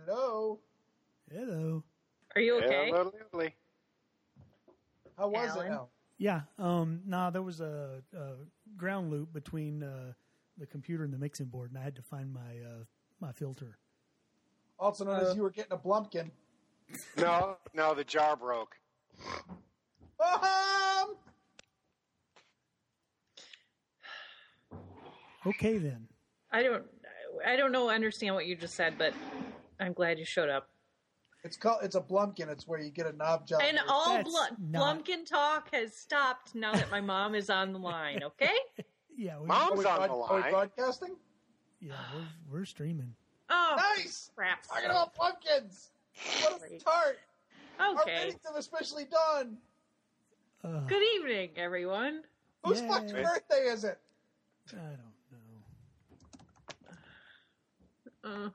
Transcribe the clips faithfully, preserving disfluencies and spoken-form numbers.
Hello. Hello. Are you okay? Hello, Lily. How was Alan? it, Al? Yeah. Um. Nah, there was a, a ground loop between uh, the computer and the mixing board, and I had to find my uh, my filter. Also known Uh, as you were getting a Blumpkin. No, no, the jar broke. Um, Okay, then. I don't. I don't know. Understand what you just said, but I'm glad you showed up. it's called. It's a Blumpkin. It's where you get a knob job. And where- all That's Bl- not- Blumpkin talk has stopped now that my mom is on the line. Okay. Yeah. We, Mom? Are we, on broad- the are we line. broadcasting? Yeah. We're we're streaming. Oh, Nice. crap. Talking about pumpkins. What a Great. start. Our Okay. meetings have officially done. Uh, Good evening, everyone. Whose Yay. fucking birthday is it? I don't know. Uh,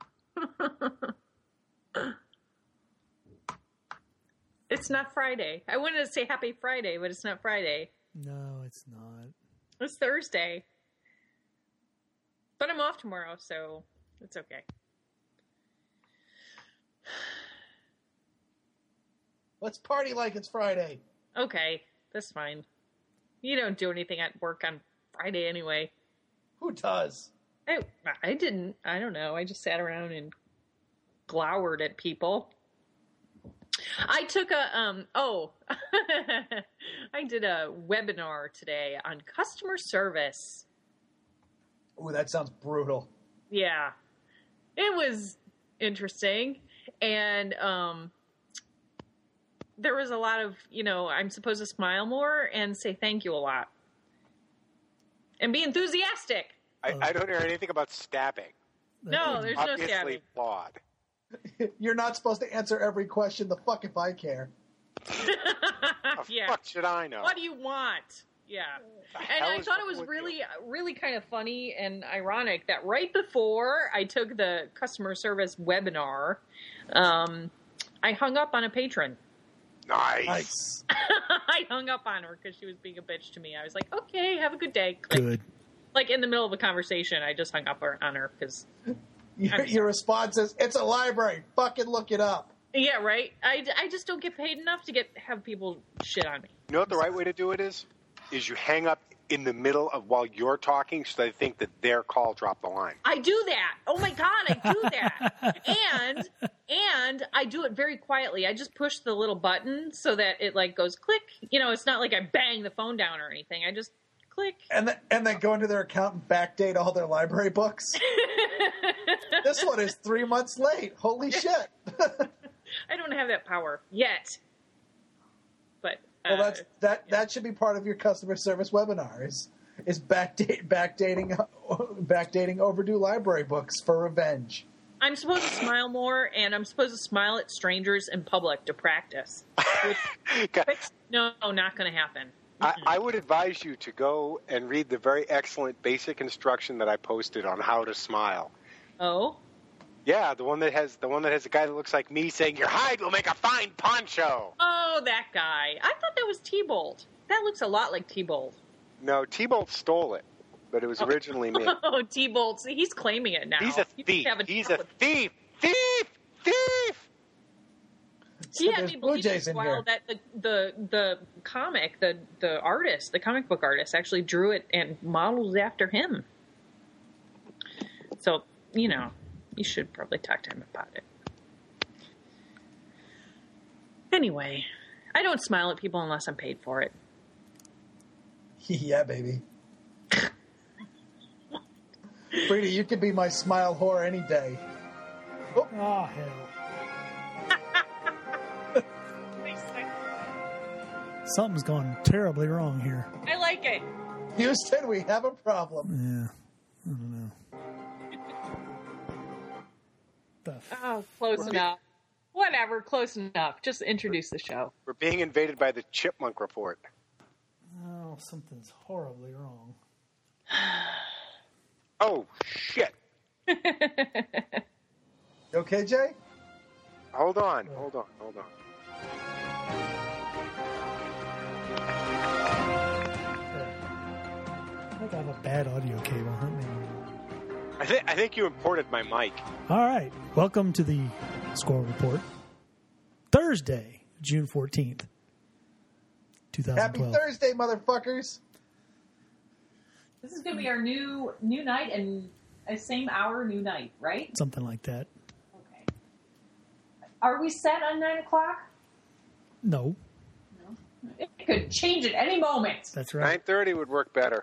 it's not Friday. I wanted to say Happy Friday, but it's not Friday. No, it's not. It's Thursday. But I'm off tomorrow, so it's okay. Let's party like it's Friday. Okay, that's fine. You don't do anything at work on Friday anyway. Who does? I, I didn't. I don't know. I just sat around and glowered at people. I took a, um, oh, I did a webinar today on customer service. Ooh, that sounds brutal. Yeah. It was interesting. And, um, there was a lot of, you know, I'm supposed to smile more and say thank you a lot. And be enthusiastic. I, I don't hear anything about stabbing. No, there's no Obviously stabbing. flawed. You're not supposed to answer every question. The fuck if I care. The Yeah. fuck should I know? What do you want? Yeah. The And hell I is thought it wrong was with really, you? really kind of funny and ironic that right before I took the customer service webinar, um, I hung up on a patron. Nice. Nice. I hung up on her because she was being a bitch to me. I was like, okay, have a good day. Click. Good. Like in the middle of a conversation, I just hung up on her because, Your, your response is, it's a library. Fucking look it up. yeah, right. I, I just don't get paid enough to get have people shit on me. You know what the right way to do it is? Is you hang up in the middle of while you're talking so they think that their call dropped the line. I do that. Oh my God, I do that. and and I do it very quietly. I just push the little button so that it like goes click. You know, it's not like I bang the phone down or anything. I just click. And then, and then go into their account and backdate all their library books. This one is three months late. Holy shit. I don't have that power yet. But uh, Well, that's that. That should be part of your customer service webinar. Is is backdate backdating backdating overdue library books for revenge. I'm supposed to smile more, and I'm supposed to smile at strangers in public to practice. Which, which no, not going to happen. I, I would advise you to go and read the very excellent basic instruction that I posted on how to smile. Oh, Yeah, the one that has the one that has a guy that looks like me saying your hide will make a fine poncho. oh, that guy. I thought that was T-Bolt. That looks a lot like T-Bolt. No, T-Bolt stole it, but it was originally me. Oh, T-Bolt. He's claiming it now. He's a He thief. must have He's deal a with- thief. Thief. Thief. So He had there's me Blue believe Jays for a in while here. that the, the the comic, the the artist, the comic book artist, actually drew it and modeled it after him. So you know, you should probably talk to him about it. Anyway, I don't smile at people unless I'm paid for it. Yeah, baby. Brady, you could be my smile whore any day. Oh, hell. Something's gone terribly wrong here. I like it. Houston, we have a problem. Yeah. I don't know. The f- Oh, close enough. Whatever, close enough. Just introduce the show. We're being invaded by the Chipmunk Report. oh, something's horribly wrong. Oh, shit. You okay, Jay? Hold on, hold on, hold on. I think I have a bad audio cable. Let me... I, th- I think you imported my mic. All right. Welcome to the Squirrel Report. Thursday, June fourteenth, twenty twelve. Happy Thursday, motherfuckers. This is going to be our new new night and a same hour, new night, right? Something like that. Okay. Are we set on nine o'clock? No. No. It could change at any moment. That's right. nine thirty would work better.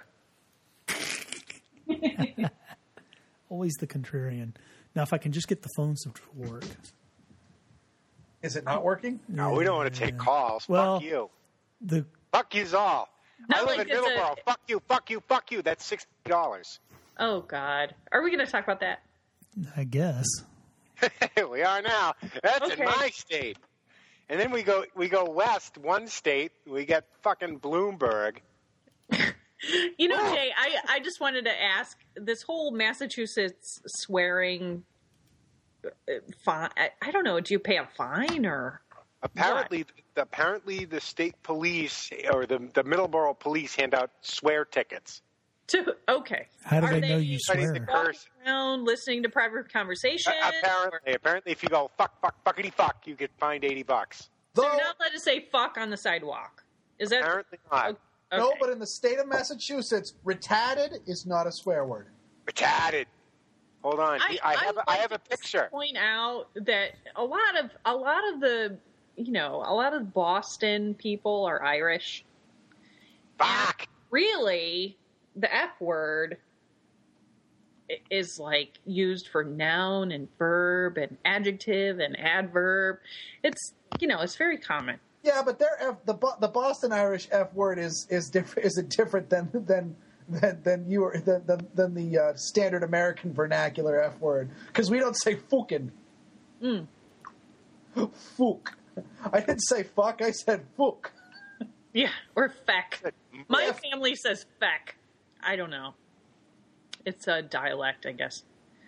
Always the contrarian. Now, if I can just get the phones to work. Is it not working? No, we don't want to take calls. Well, Fuck you. The Fuck yous all. Not I live like in it's a- Middleborough. Fuck you, fuck you, fuck you. That's sixty dollars. Oh, God. Are we going to talk about that? I guess. We are now. That's Okay. in my state. And then we go we go west one state. We get fucking Bloomberg. You know, Jay, I, I just wanted to ask, this whole Massachusetts swearing uh, fine, I, I don't know, do you pay a fine or? Apparently, the, apparently the state police or the the Middleborough police hand out swear tickets. To, okay. How do Are they know you Studies swear? the curse. Around listening to private conversation? Uh, apparently, apparently, if you go fuck, fuck, fuckity fuck, you get fined eighty bucks. So Though, you're not allowed to say fuck on the sidewalk. Is that? Apparently not. Okay. no, but in the state of Massachusetts, retarded is not a swear word. Retarded. Hold on, I, I have would a, I like have a to picture. Point out that a lot of a lot of the you know a lot of Boston people are Irish. Fuck. Really, the F word i- is like used for noun and verb and adjective and adverb. It's you know it's very common. Yeah, but their F, the Bo- the Boston Irish F word is is different. Is it different than than than, than you are than than, than the uh, standard American vernacular F word? Because we don't say fucking. Mm. Fuck. I didn't say fuck. I said fuck. Yeah, or feck. My Yeah. family says feck. I don't know. It's a dialect, I guess.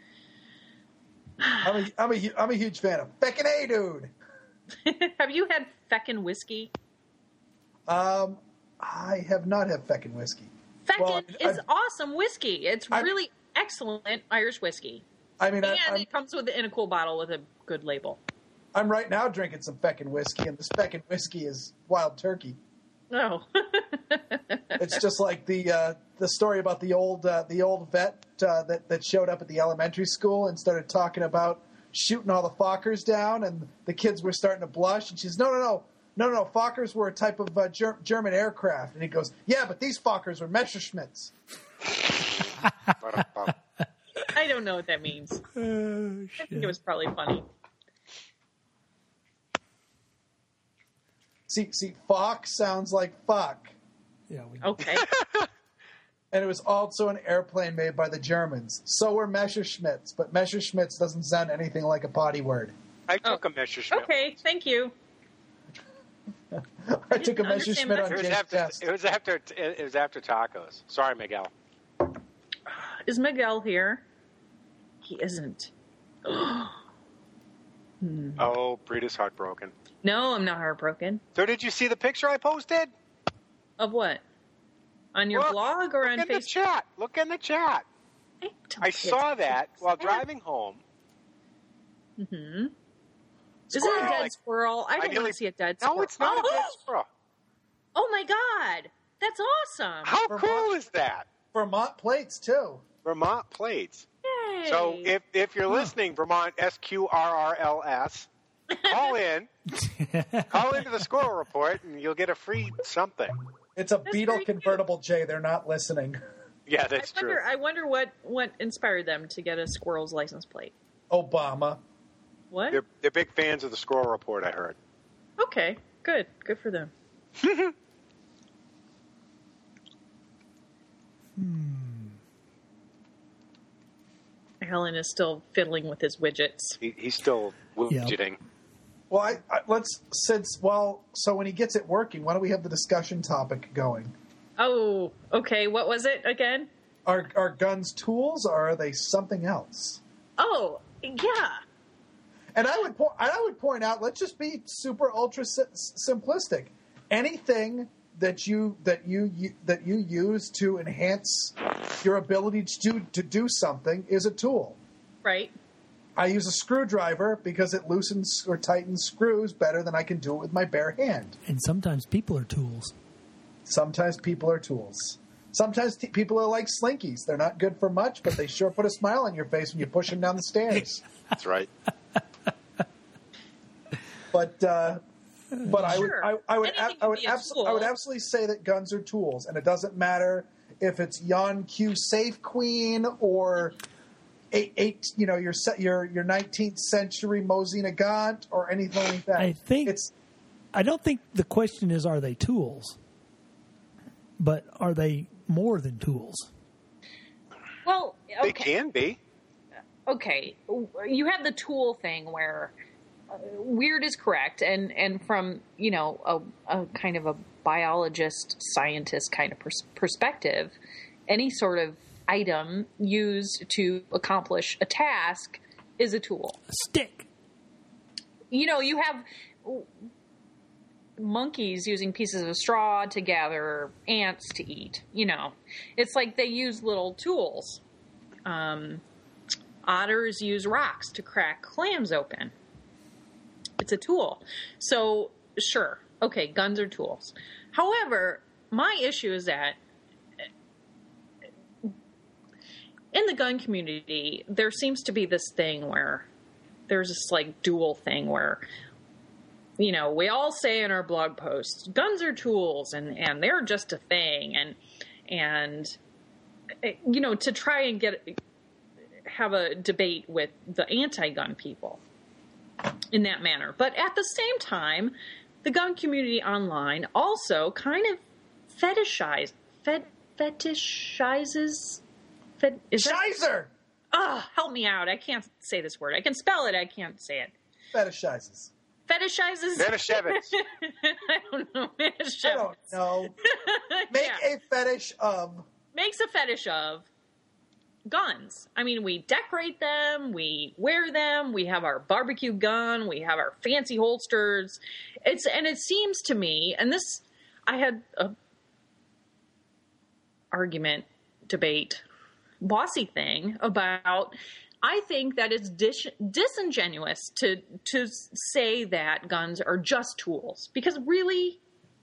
I'm a I'm a hu- I'm a huge fan of feckin' A dude. Have you had feckin' whiskey? Um, I have not had feckin' whiskey. Feckin' Well, is I've- awesome whiskey. It's I've- really excellent Irish whiskey. I mean, I, And I'm, it comes with in a cool bottle with a good label. I'm right now drinking some feckin' whiskey, and this feckin' whiskey is wild turkey. Oh. It's just like the uh, the story about the old uh, the old vet uh, that that showed up at the elementary school and started talking about shooting all the Fokkers down, and the kids were starting to blush, and she's no no no no no Fokkers were a type of uh, ger- German aircraft, and he goes, yeah, but these Fokkers were Messerschmitts. I don't know what that means. Oh, I think shit. it was probably funny. See see, Fox sounds like fuck, Yeah, we, Okay. and it was also an airplane made by the Germans. So were Messerschmitts, but Messerschmitts doesn't sound anything like a potty word. I took a Messerschmitt. Okay, thank you. I took a didn't understand Messerschmitt on It was James after. Best. It was after. It was after tacos. Sorry, Miguel. Is Miguel here? He isn't. Oh, Brita's heartbroken. No, I'm not heartbroken. So, did you see the picture I posted? Of what? On your Look, blog or Look on in the Facebook? chat. Look in the chat. I, don't I pay saw attention that to while that. driving home. Mm-hmm. Is it a Squirrel, dead like- squirrel? I I don't want nearly- to see a dead squirrel. No, it's not a oh, dead squirrel. oh my god, that's awesome! How Vermont- cool is that? Vermont plates too. Vermont plates. Yay. So if if you're listening, Vermont S Q R R L S, call in, call into the Squirrel Report, and you'll get a free something. It's a That's Beetle very cute. convertible, Jay. They're not listening. Yeah, I that's true. wonder. I wonder what what inspired them to get a squirrel's license plate. Obama. What? They're they're big fans of the Squirrel Report. I heard. Okay, good, good for them. Helen is still fiddling with his widgets. He, he's still widgeting. Well, I, I, let's since well, so when he gets it working, why don't we have the discussion topic going? Oh, okay. What was it again? Are are guns tools, or are they something else? Oh, yeah. And I would po- and I would point out, let's just be super ultra si- simplistic. Anything that you that you, you that you use to enhance your ability to do, to do something is a tool. Right. I use a screwdriver because it loosens or tightens screws better than I can do it with my bare hand. And sometimes people are tools. Sometimes people are tools. Sometimes t- people are like slinkies. They're not good for much, but they sure put a smile on your face when you push them down the stairs. That's right. But uh, but I would Sure. I, I would Anything I can would be a abso- tool. I would absolutely say that guns are tools, and it doesn't matter if it's Yon Q Safe Queen or eight, eight you know your se- your your nineteenth century Mosin Nagant or anything like that. I think it's I don't think the question is, are they tools? But are they more than tools? Well, They okay. can be. okay, you have the tool thing where uh, weird is correct, and, and from, you know, a, a kind of a biologist, scientist kind of pers- perspective, any sort of item used to accomplish a task is a tool. A stick. You know, you have monkeys using pieces of straw to gather ants to eat. You know, it's like they use little tools. Um, otters use rocks to crack clams open. It's a tool. So, sure, okay, guns are tools. However, my issue is that in the gun community, there seems to be this thing where there's this like dual thing where, you know, we all say in our blog posts, guns are tools and, and they're just a thing. And, and, you know, to try and get, have a debate with the anti-gun people in that manner. But at the same time, the gun community online also kind of fetishize, fet, fetishizes, fet, is that, Shizer oh, help me out. I can't say this word. I can spell it. I can't say it. fetishizes. Fetishizes. Manischewitz. I don't know. I don't know. Make Yeah. a fetish of. Makes a fetish of guns. I mean, we decorate them, we wear them, we have our barbecue gun, we have our fancy holsters. It's and it seems to me, and this, I had a argument, debate, bossy thing about. I think that it's dis- disingenuous to to say that guns are just tools, because really,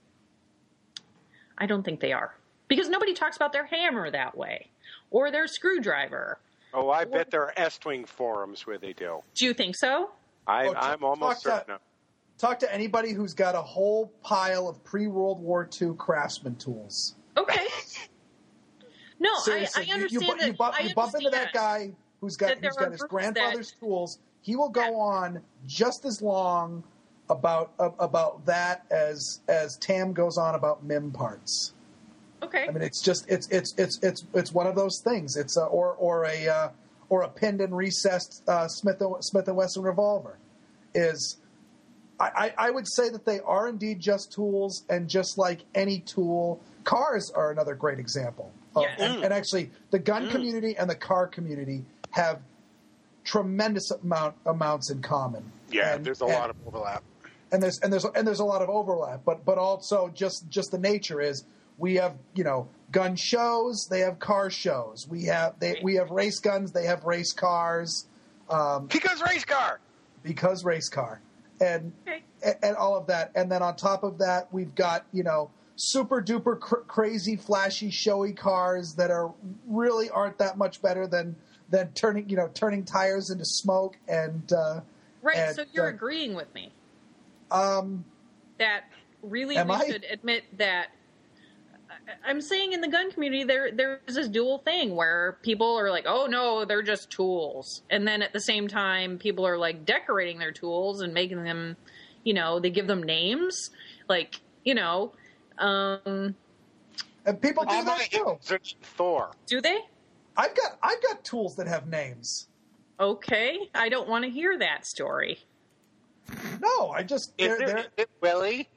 I don't think they are. Because nobody talks about their hammer that way, or their screwdriver. Oh, I bet there are Estwing forums where they do. Do you think so? I, Oh, t- I'm almost talk to- certain. of- Talk to anybody who's got a whole pile of pre-World War Two Craftsman tools. Okay. No, I, Seriously, I you- understand you, bu- that. you, bump, I you bump into that understand guy who's got that there who's got are his groups grandfather's that- tools. He will go Yeah. on just as long about uh, about that as as Tam goes on about M I M parts. Okay. I mean, it's just it's it's it's it's it's one of those things. It's a, or or a uh, or a pinned and recessed uh, Smith and, Smith and Wesson revolver. Is I, I, I would say that they are indeed just tools, and just like any tool, cars are another great example. Of, Yes. and, and actually, the gun community and the car community have tremendous amount amounts in common. Yeah, And- there's a and- lot of overlap. and there's and there's and there's a lot of overlap, but but also just just the nature is we have, you know, gun shows, they have car shows, we have they we have race guns, they have race cars, um, Because race car. because race car, and Okay. and, and all of that, and then on top of that we've got, you know, super duper cr- crazy flashy showy cars that are really aren't that much better than than turning you know turning tires into smoke and uh, Right. and, So you're uh, agreeing with me um. that really Am we I? should admit that. I- I'm saying in the gun community, there there's this dual thing where people are like, "Oh no, they're just tools," and then at the same time, people are like decorating their tools and making them, you know, they give them names, like you know, um, And people do All that my too. heroes are Thor. do they? I've got I've got tools that have names. Okay, I don't want to hear that story. No, I just Is they're, it, they're, is it Willie?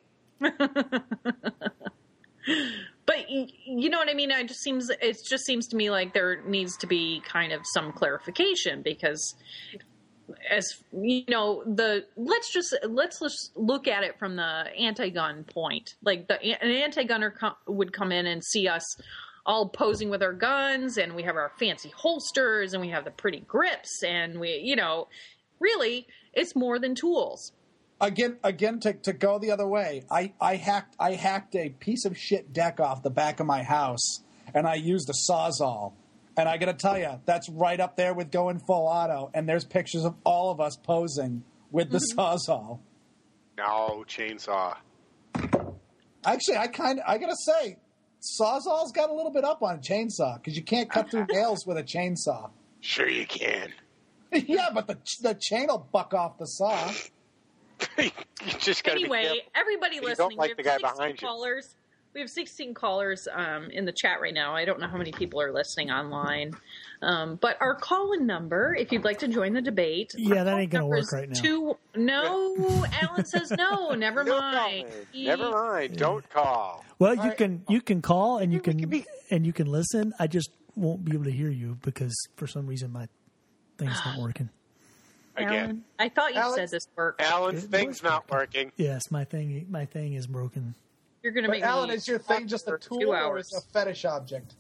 But y- you know what I mean? I just seems it just seems to me like there needs to be kind of some clarification, because as you know, the let's just let's just look at it from the anti-gun point. Like the an anti-gunner com- would come in and see us all posing with our guns, and we have our fancy holsters, and we have the pretty grips, and we, you know, really, it's more than tools. Again, again, to, to go the other way, I, I hacked I hacked a piece of shit deck off the back of my house, and I used a Sawzall. And I got to tell you, that's right up there with going full auto. And there's pictures of all of us posing with the mm-hmm. Sawzall. No, chainsaw. Actually, I kind of I got to say, Sawzall's got a little bit up on chainsaw because you can't cut through nails with a chainsaw. Sure you can. Yeah, but the the chain will buck off the saw. You just gotta anyway, be careful. Everybody you listening, don't like we the have guy sixteen behind you. callers. We have sixteen callers um, in the chat right now. I don't know how many people are listening online. Um, but our call-in number, if you'd like to join the debate. Yeah, that ain't going to work right now. Two, no, Alan says no. Never no mind. He, never mind. Yeah. Don't call. Well, you right. can you can call and you can, can be, and you can listen. I just won't be able to hear you because for some reason my thing's not working. Again, Alan, I thought you Alex, said this worked. Alan's it thing's not working. Yes, my thing my thing is broken. You're going to make Alan, me is your thing just a tool or is it a fetish object?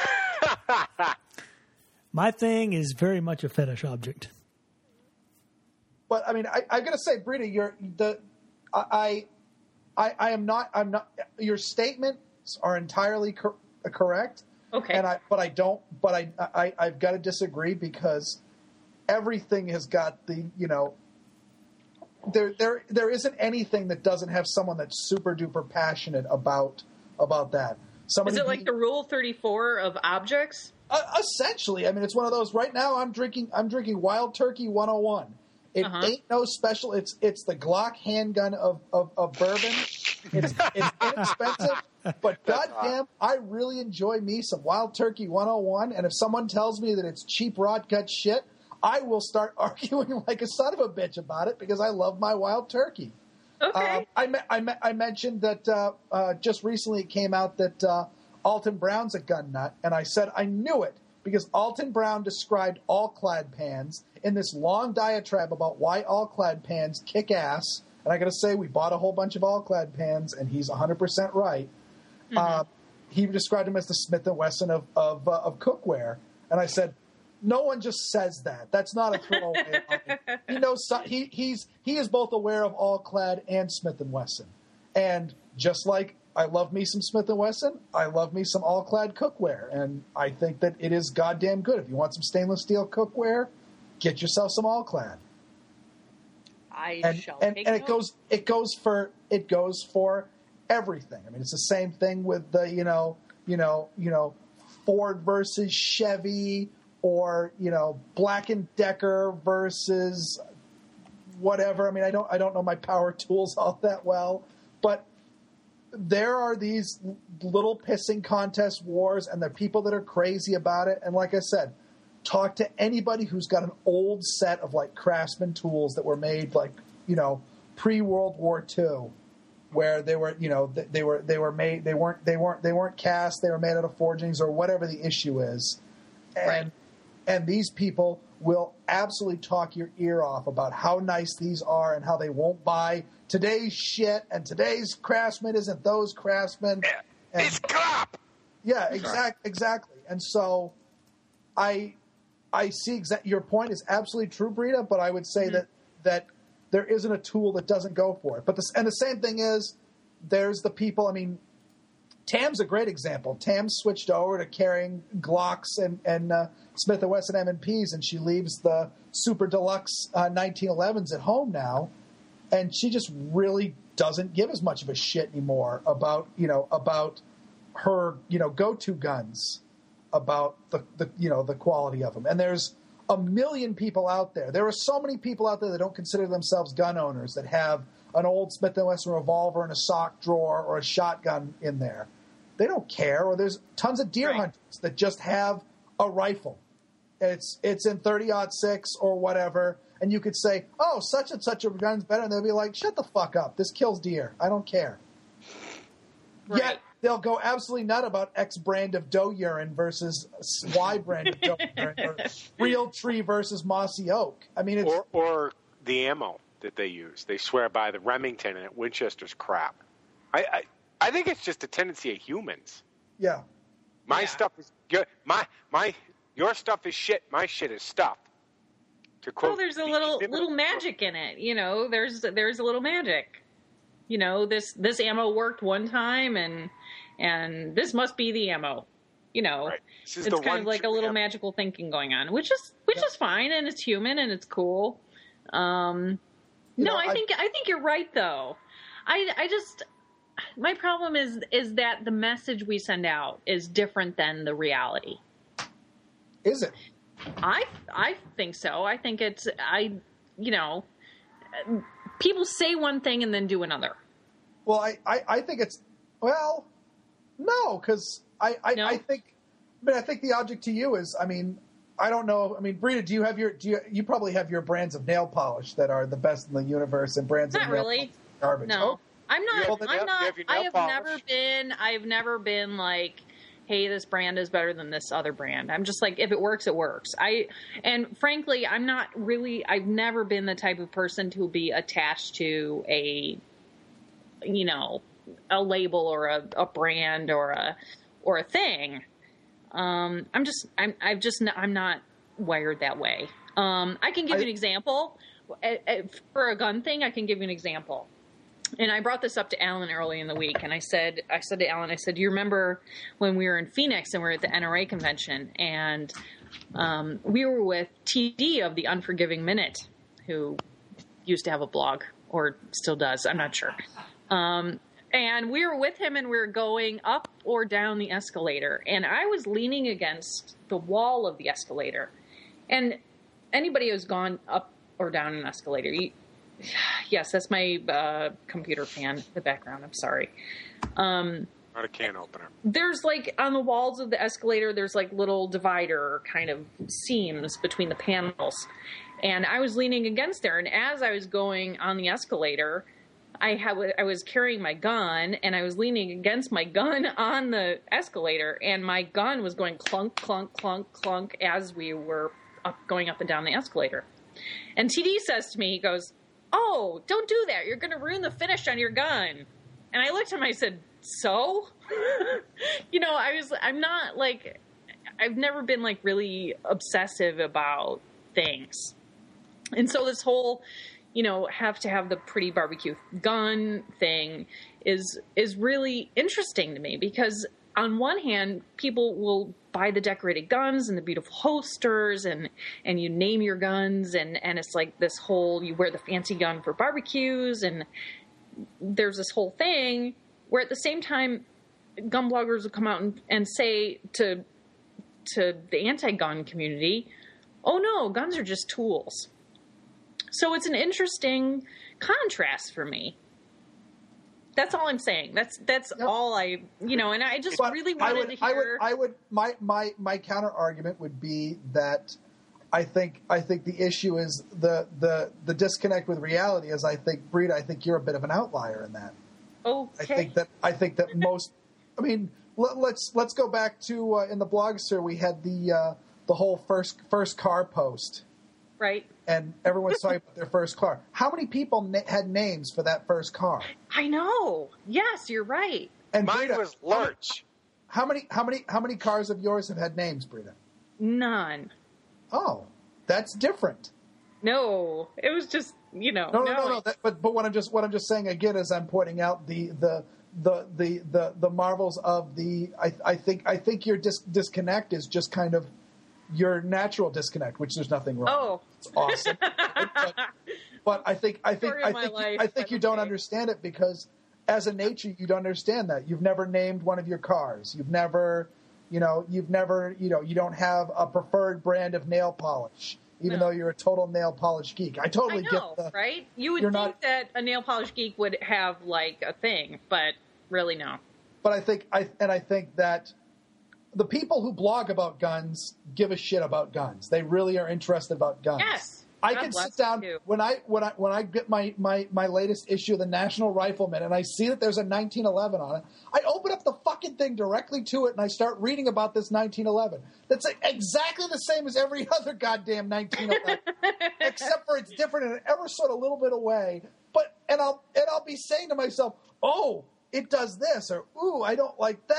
My thing is very much a fetish object. But I mean, I, I gotta say, Brita, you're the I, I I am not. I'm not. Your statements are entirely cor- correct. Okay. And I, but I don't. But I, I I've got to disagree because everything has got the you know. There there there isn't anything that doesn't have someone that's super duper passionate about about that. Somebody Is it like be, the Rule thirty-four of objects? Uh, essentially, I mean, it's one of those. Right now, I'm drinking. I'm drinking Wild Turkey one oh one. It uh-huh. ain't no special. It's it's the Glock handgun of of, of bourbon. It's, it's inexpensive, but goddamn, I really enjoy me some Wild Turkey one oh one. And if someone tells me that it's cheap rot gut shit, I will start arguing like a son of a bitch about it because I love my Wild Turkey. Okay. Um, I, me- I, me- I mentioned that uh, uh, just recently it came out that uh, Alton Brown's a gun nut, and I said I knew it because Alton Brown described all-clad pans in this long diatribe about why all-clad pans kick ass. And I got to say, we bought a whole bunch of all-clad pans, and he's one hundred percent right. Mm-hmm. Uh, he described him as the Smith and Wesson of of, uh, of cookware, and I said, no one just says that. That's not a throwaway line. He knows so, he he's he is both aware of all-clad and Smith and Wesson, and just like I love me some Smith and Wesson, I love me some all-clad cookware, and I think that it is goddamn good. If you want some stainless steel cookware, get yourself some all-clad. I and, shall and, take and note. it goes it goes for it goes for everything. I mean, it's the same thing with the you know you know you know Ford versus Chevy, or you know Black and Decker versus whatever. I mean, I don't I don't know my power tools all that well, but there are these little pissing contest wars, and there are people that are crazy about it. And like I said, talk to anybody who's got an old set of like Craftsman tools that were made like, you know, pre-World War Two, where they were, you know, they were they were made they weren't they weren't they weren't cast, they were made out of forgings or whatever the issue is. And right. and these people will absolutely talk your ear off about how nice these are and how they won't buy today's shit and today's Craftsman isn't those Craftsmen. Yeah, and, it's crap. Yeah, exact, exactly. And so I I see exact your point is absolutely true, Brita, but I would say mm-hmm. that that there isn't a tool that doesn't go for it. But the, and the same thing is there's the people, I mean, Tam's a great example. Tam switched over to carrying Glocks and, and uh, Smith and Wesson M and Ps, and she leaves the super deluxe uh, nineteen elevens at home now, and she just really doesn't give as much of a shit anymore about you know about her you know go-to guns, about the, the you know the quality of them. And there's a million people out there. There are so many people out there that don't consider themselves gun owners that have an old Smith and Wesson revolver in a sock drawer or a shotgun in there. They don't care. Or there's tons of deer right. hunters that just have a rifle. It's it's in thirty aught six or whatever, and you could say, "Oh, such and such a gun's better," and they'll be like, "Shut the fuck up! This kills deer. I don't care." Right. Yet they'll go absolutely nut about X brand of doe urine versus Y brand of doe urine, or real tree versus mossy oak. I mean, it's or or the ammo that they use. They swear by the Remington, and Winchester's crap. I, I I think it's just a tendency of humans. yeah. My Yeah. stuff is good. My my your stuff is shit. My shit is stuff. To quote, Well, there's a the little Dimmitt- little magic in it, you know. There's there's a little magic. You know, this this ammo worked one time, and and this must be the ammo. You know, Right. This is it's the kind one of like a true little ammo. magical thinking going on, which is which Yeah. is fine, and it's human and it's cool. Um, You no, know, I I- think I think you're right though. I I just my problem is is that the message we send out is different than the reality. Is it? I I think so. I think it's I you know people say one thing and then do another. Well, I, I, I think it's well, no, because I, I, No? I think, but I think the object to you is, I mean, I don't know. I mean, Brita, do you have your? Do you? You probably have your brands of nail polish that are the best in the universe, and brands Not of nail really. polish garbage. No, Oh, I'm not. You have- I'm you not. have your I nail have polish. never been. I've never been like, hey, this brand is better than this other brand. I'm just like, if it works, it works. I and frankly, I'm not really. I've never been the type of person to be attached to a, you know, a label or a, a brand or a or a thing. Um, I'm just. I'm. I've just. n- I'm not wired that way. Um, I can give I- you an example. Uh, uh, For a gun thing, I can give you an example. And I brought this up to Alan early in the week, and I said, I said to Alan, I said, do you remember when we were in Phoenix and we were at the N R A convention, and um, we were with T D of the Unforgiving Minute, who used to have a blog, or still does, I'm not sure. Um, and we were with him, and we were going up or down the escalator, and I was leaning against the wall of the escalator. And anybody who's gone up or down an escalator, you, yes, that's my uh, computer fan in the background. I'm sorry. Um, Not a can opener. there's like on the walls of the escalator, there's like little divider kind of seams between the panels. And I was leaning against there. And as I was going on the escalator, I had, I was carrying my gun, and I was leaning against my gun on the escalator, and my gun was going clunk, clunk, clunk, clunk as we were up, going up and down the escalator. And T D says to me, he goes, "Oh, don't do that. You're going to ruin the finish on your gun." And I looked at him, I said, "So?" You know, I was, I'm not like, I've never been like really obsessive about things. And so this whole, you know, have to have the pretty barbecue gun thing is, is really interesting to me, because on one hand, people will buy the decorated guns and the beautiful holsters, and, and you name your guns, and, and it's like this whole, you wear the fancy gun for barbecues, and there's this whole thing where at the same time, gun bloggers will come out and, and say to, to the anti-gun community, "Oh no, guns are just tools." So it's an interesting contrast for me. That's all I'm saying. That's that's Yep. all I, you know, and I just But really I wanted would, to I would, hear. I would, my, my, my counter argument would be that I think, I think the issue is the, the, the disconnect with reality. Is I think, Brita, I think you're a bit of an outlier in that. okay. I think that, I think that most, I mean, let, let's, let's go back to, uh, in the Blogster, we had the, uh, the whole first, first car post, Right. and everyone's talking about their first car. How many people na- had names for that first car? I know. Yes, you're right. And Mine Brita, was Lurch. how many, how many, how many cars of yours have had names, Brita? None. Oh, that's different. No, it was just, you know. No, no, no, no. That, but but what I'm just what I'm just saying again is I'm pointing out the the the the the, the marvels of the. I, I think I think your dis- disconnect is just kind of your natural disconnect, which there's nothing wrong. Oh. It's awesome. but, but I think I think Story I of my think life, I think I you would don't say. understand it because as a nature you don't understand that. You've never named one of your cars. You've never, you know, you've never, you know, you don't have a preferred brand of nail polish. Even No. though you're a total nail polish geek, I I totally know, get the. right? You would you're think not- that a nail polish geek would have like a thing, but really no. But I think I and I think that the people who blog about guns give a shit about guns. They really are interested about guns. Yes. I God can bless sit down them, too. when I when I when I get my, my, my latest issue of the National Rifleman and I see that there's a nineteen eleven on it. I open up the fucking thing directly to it and I start reading about this nineteen eleven. That's like exactly the same as every other goddamn nineteen eleven, except for it's different in an ever sort of little bit of way. But and I'll and I'll be saying to myself, oh, it does this, or ooh, I don't like that.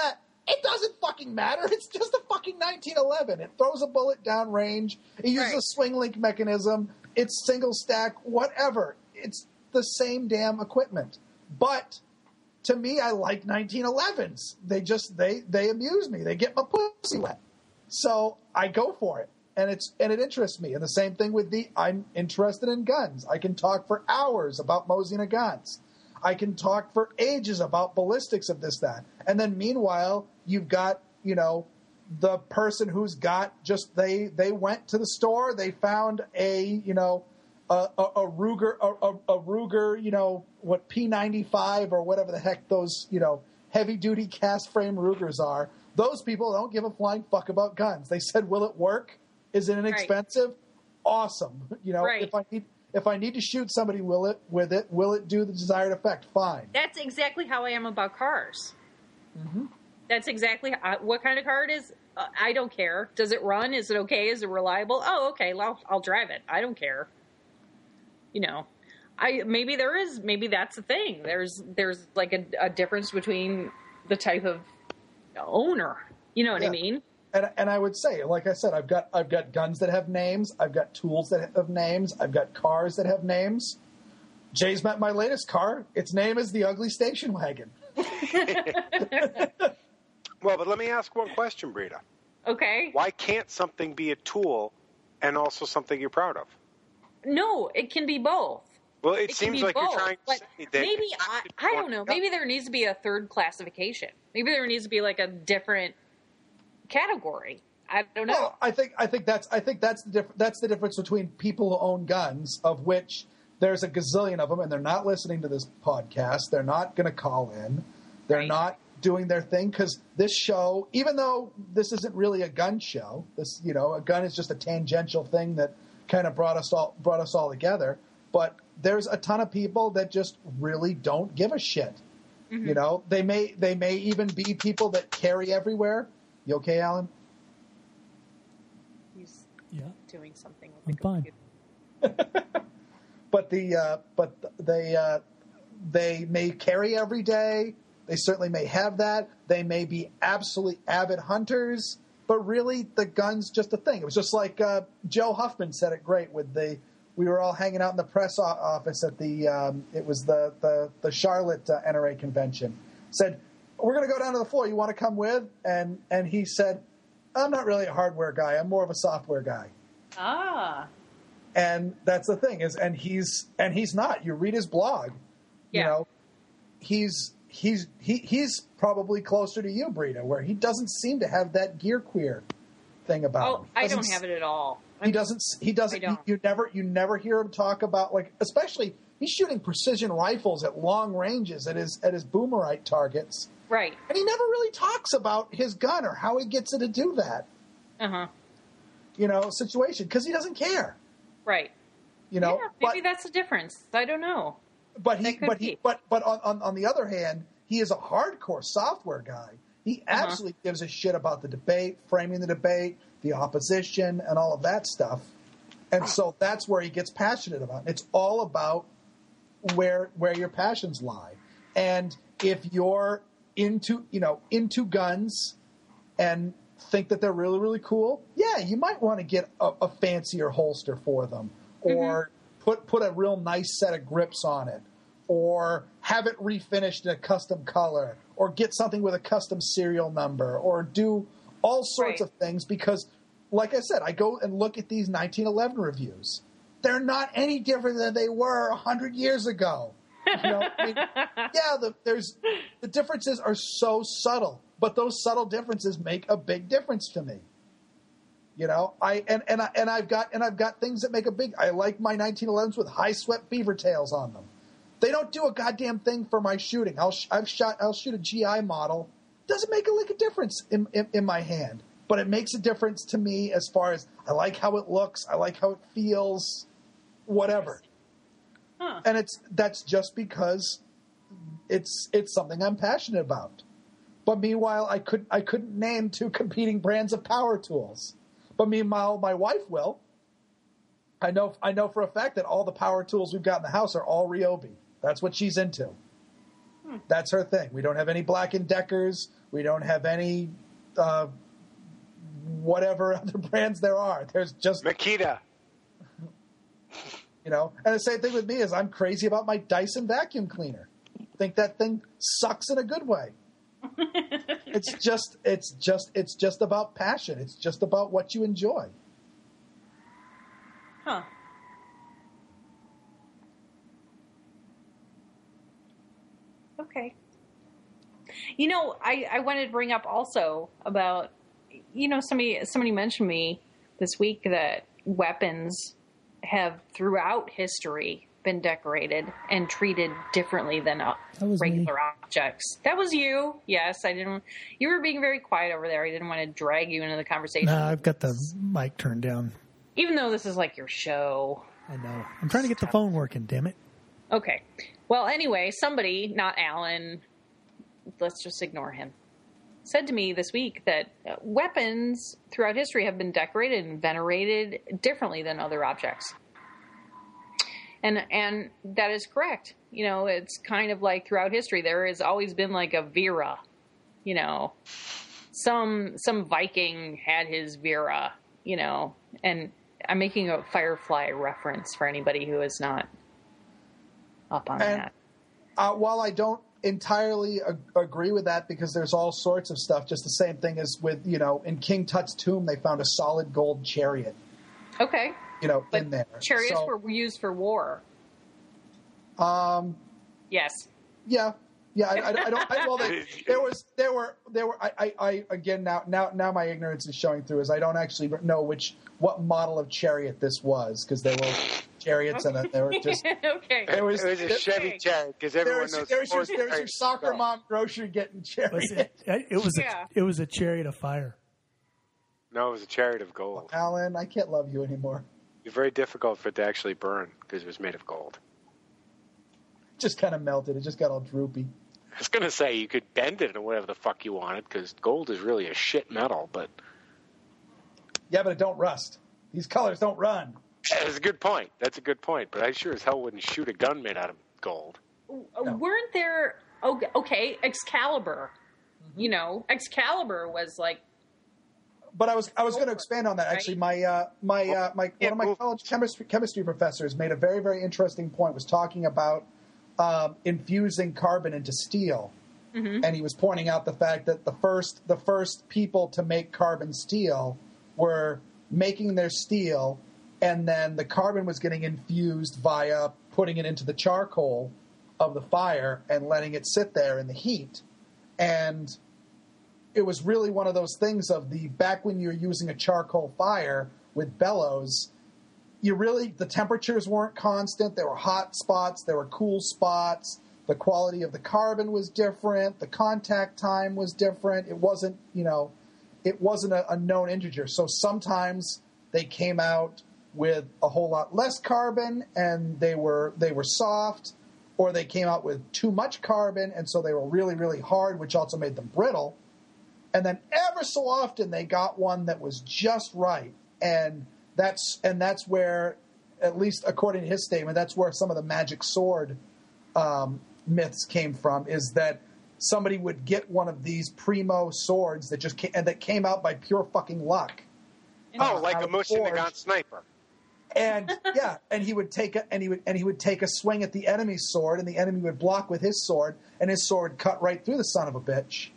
It doesn't fucking matter. It's just a fucking nineteen eleven. It throws a bullet down range. It uses Right. a swing link mechanism. It's single stack, whatever. It's the same damn equipment. But to me, I like nineteen elevens. They just they they amuse me. They get my pussy wet. So I go for it. And it's and it interests me. And the same thing with the I'm interested in guns. I can talk for hours about Mosina guns. I can talk for ages about ballistics of this, that. And then meanwhile, you've got, you know, the person who's got just, they they went to the store, they found a, you know, a, a, a Ruger, a, a, a Ruger, you know, what, P ninety-five or whatever the heck those, you know, heavy-duty cast frame Rugers are. Those people don't give a flying fuck about guns. They said, will it work? Is it inexpensive? Right. Awesome. You know, right. if I need... If I need to shoot somebody will it with it, will it do the desired effect? Fine. That's exactly how I am about cars. Mm-hmm. That's exactly how, what kind of car it is. Uh, I don't care. Does it run? Is it okay? Is it reliable? Oh, okay. Well, I'll drive it. I don't care. You know, I maybe there is. Maybe that's the thing. There's there's like a, a difference between the type of owner. You know what yeah. I mean? And, and I would say, like I said, I've got I've got guns that have names. I've got tools that have names. I've got cars that have names. Jay's met my latest car. Its name is the Ugly Station Wagon. Well, but let me ask one question, Brita. Okay. Why can't something be a tool and also something you're proud of? No, it can be both. Well, it, it seems can be like both, you're trying to but say that maybe I, I don't know. Maybe there needs to be a third classification. Maybe there needs to be like a different category. I don't know. Well, I think I think that's I think that's the diff- that's the difference between people who own guns, of which there's a gazillion of them, and they're not listening to this podcast. They're not going to call in. They're Right. not doing their thing because this show, even though this isn't really a gun show, this you know a gun is just a tangential thing that kind of brought us all brought us all together. But there's a ton of people that just really don't give a shit. Mm-hmm. You know, they may they may even be people that carry everywhere. You okay, Alan? He's Yeah. doing something with I'm the fine. computer. But the uh, but they uh, they may carry every day. They certainly may have that. They may be absolutely avid hunters, but really the gun's just a thing. It was just like uh, Joe Huffman said it great with the. We were all hanging out in the press office at the. Um, it was the the the Charlotte uh, N R A convention. Said, we're going to go down to the floor. You want to come with? And and he said, I'm not really a hardware guy. I'm more of a software guy. Ah. And that's the thing is, and he's and he's not. You read his blog, Yeah. you know, he's he's he, he's probably closer to you, Brita, where he doesn't seem to have that gear queer thing about Oh, him. I Doesn't don't have it at all. He I'm- doesn't. He doesn't. I don't. You, you never. You never hear him talk about like, especially he's shooting precision rifles at long ranges at his at his boomerite targets, Right. and he never really talks about his gun or how he gets it to do that. Uh huh. You know, situation because he doesn't care. Right. You know, yeah, but maybe that's the difference. I don't know. but he that could but be. he but but on, on on the other hand, he is a hardcore software guy. He Uh-huh. absolutely gives a shit about the debate, framing the debate, the opposition, and all of that stuff. And so that's where he gets passionate about. It's all about where where your passions lie. And if you're into, you know, into guns and think that they're really, really cool, yeah, you might want to get a, a fancier holster for them or mm-hmm. put put a real nice set of grips on it or have it refinished in a custom color or get something with a custom serial number or do all sorts Right. of things because like I said, I go and look at these nineteen eleven reviews. They're not any different than they were one hundred years ago. You know, I mean, yeah, the, there's the differences are so subtle, but those subtle differences make a big difference to me. You know, I and and I, and I've got and I've got things that make a big. I like my nineteen elevens with high swept beaver tails on them. They don't do a goddamn thing for my shooting. I'll I've shot I'll shoot a G I model. Doesn't make a lick of difference in, in in my hand. But it makes a difference to me as far as I like how it looks, I like how it feels, whatever. Huh. And it's that's just because it's it's something I'm passionate about. But meanwhile, I could I couldn't name two competing brands of power tools. But meanwhile, my wife will. I know I know for a fact that all the power tools we've got in the house are all Ryobi. That's what she's into. Hmm. That's her thing. We don't have any Black and Deckers. We don't have any uh, whatever other brands there are. There's just Makita. You know, and the same thing with me is I'm crazy about my Dyson vacuum cleaner. Think that thing sucks in a good way. It's just, it's just, it's just about passion. It's just about what you enjoy. Huh. Okay. You know, I, I wanted to bring up also about, you know, somebody somebody mentioned me this week that weapons have throughout history been decorated and treated differently than uh, regular me. objects. That was you. Yes, I didn't. You were being very quiet over there. I didn't want to drag you into the conversation. No, I've got the mic turned down. Even though this is like your show. I know. I'm trying to get the phone working, damn it. Okay. Well, anyway, somebody, not Alan, let's just ignore him, said to me this week that weapons throughout history have been decorated and venerated differently than other objects. And and that is correct. You know, it's kind of like throughout history, there has always been like a Vera. You know, some some Viking had his Vera, you know, and I'm making a Firefly reference for anybody who is not up on and, that. Uh, while I don't entirely ag- agree with that because there's all sorts of stuff, just the same thing as with, you know, in King Tut's tomb, they found a solid gold chariot. Okay. You know, But in there. chariots So, were used for war. Um, Yes. yeah. Yeah, I, I, I don't. I, well, they, there was, there were, there were. I, I, I, again, now, now, now, my ignorance is showing through. Is I don't actually know which, what model of chariot this was because there were chariots and then there were just. Okay. There was, It was a there, Chevy Chariot because there everyone was, knows. there was your, sports there was your chariots soccer go. mom grocery getting Was chariot. it, it was Yeah. a, it was a chariot of fire. No, it was a chariot of gold. Alan, I can't love you anymore. It's very difficult for it to actually burn because it was made of gold. Just kind of melted. It just got all droopy. I was going to say you could bend it or whatever the fuck you wanted because gold is really a shit metal, but Yeah, but it don't rust. These colors don't run. that's a good point. That's a good point. But I sure as hell wouldn't shoot a gun made out of gold. Uh, Weren't there? Okay, okay, Excalibur. Mm-hmm. You know, Excalibur was like. But I was I was going to expand on that. Actually, my uh, my uh, my one of my college chemistry chemistry professors made a very very interesting point. Was talking about um, infusing carbon into steel, Mm-hmm. and he was pointing out the fact that the first the first people to make carbon steel were making their steel, and then the carbon was getting infused via putting it into the charcoal of the fire and letting it sit there in the heat, and it was really one of those things of the back when you're using a charcoal fire with bellows, you really, the temperatures weren't constant. There were hot spots. There were cool spots. The quality of the carbon was different. The contact time was different. It wasn't, you know, it wasn't a, a known integer. So sometimes they came out with a whole lot less carbon and they were, they were soft, or they came out with too much carbon and so they were really, really hard, which also made them brittle. And then ever so often they got one that was just right. And that's and that's where, at least according to his statement, that's where some of the magic sword um, myths came from, is that somebody would get one of these primo swords that just came, and that came out by pure fucking luck. Oh, Uh, like out a of the Mushin forge. Nagant sniper. And yeah, and he would take a and he would and he would take a swing at the enemy's sword, and the enemy would block with his sword, and his sword cut right through the son of a bitch.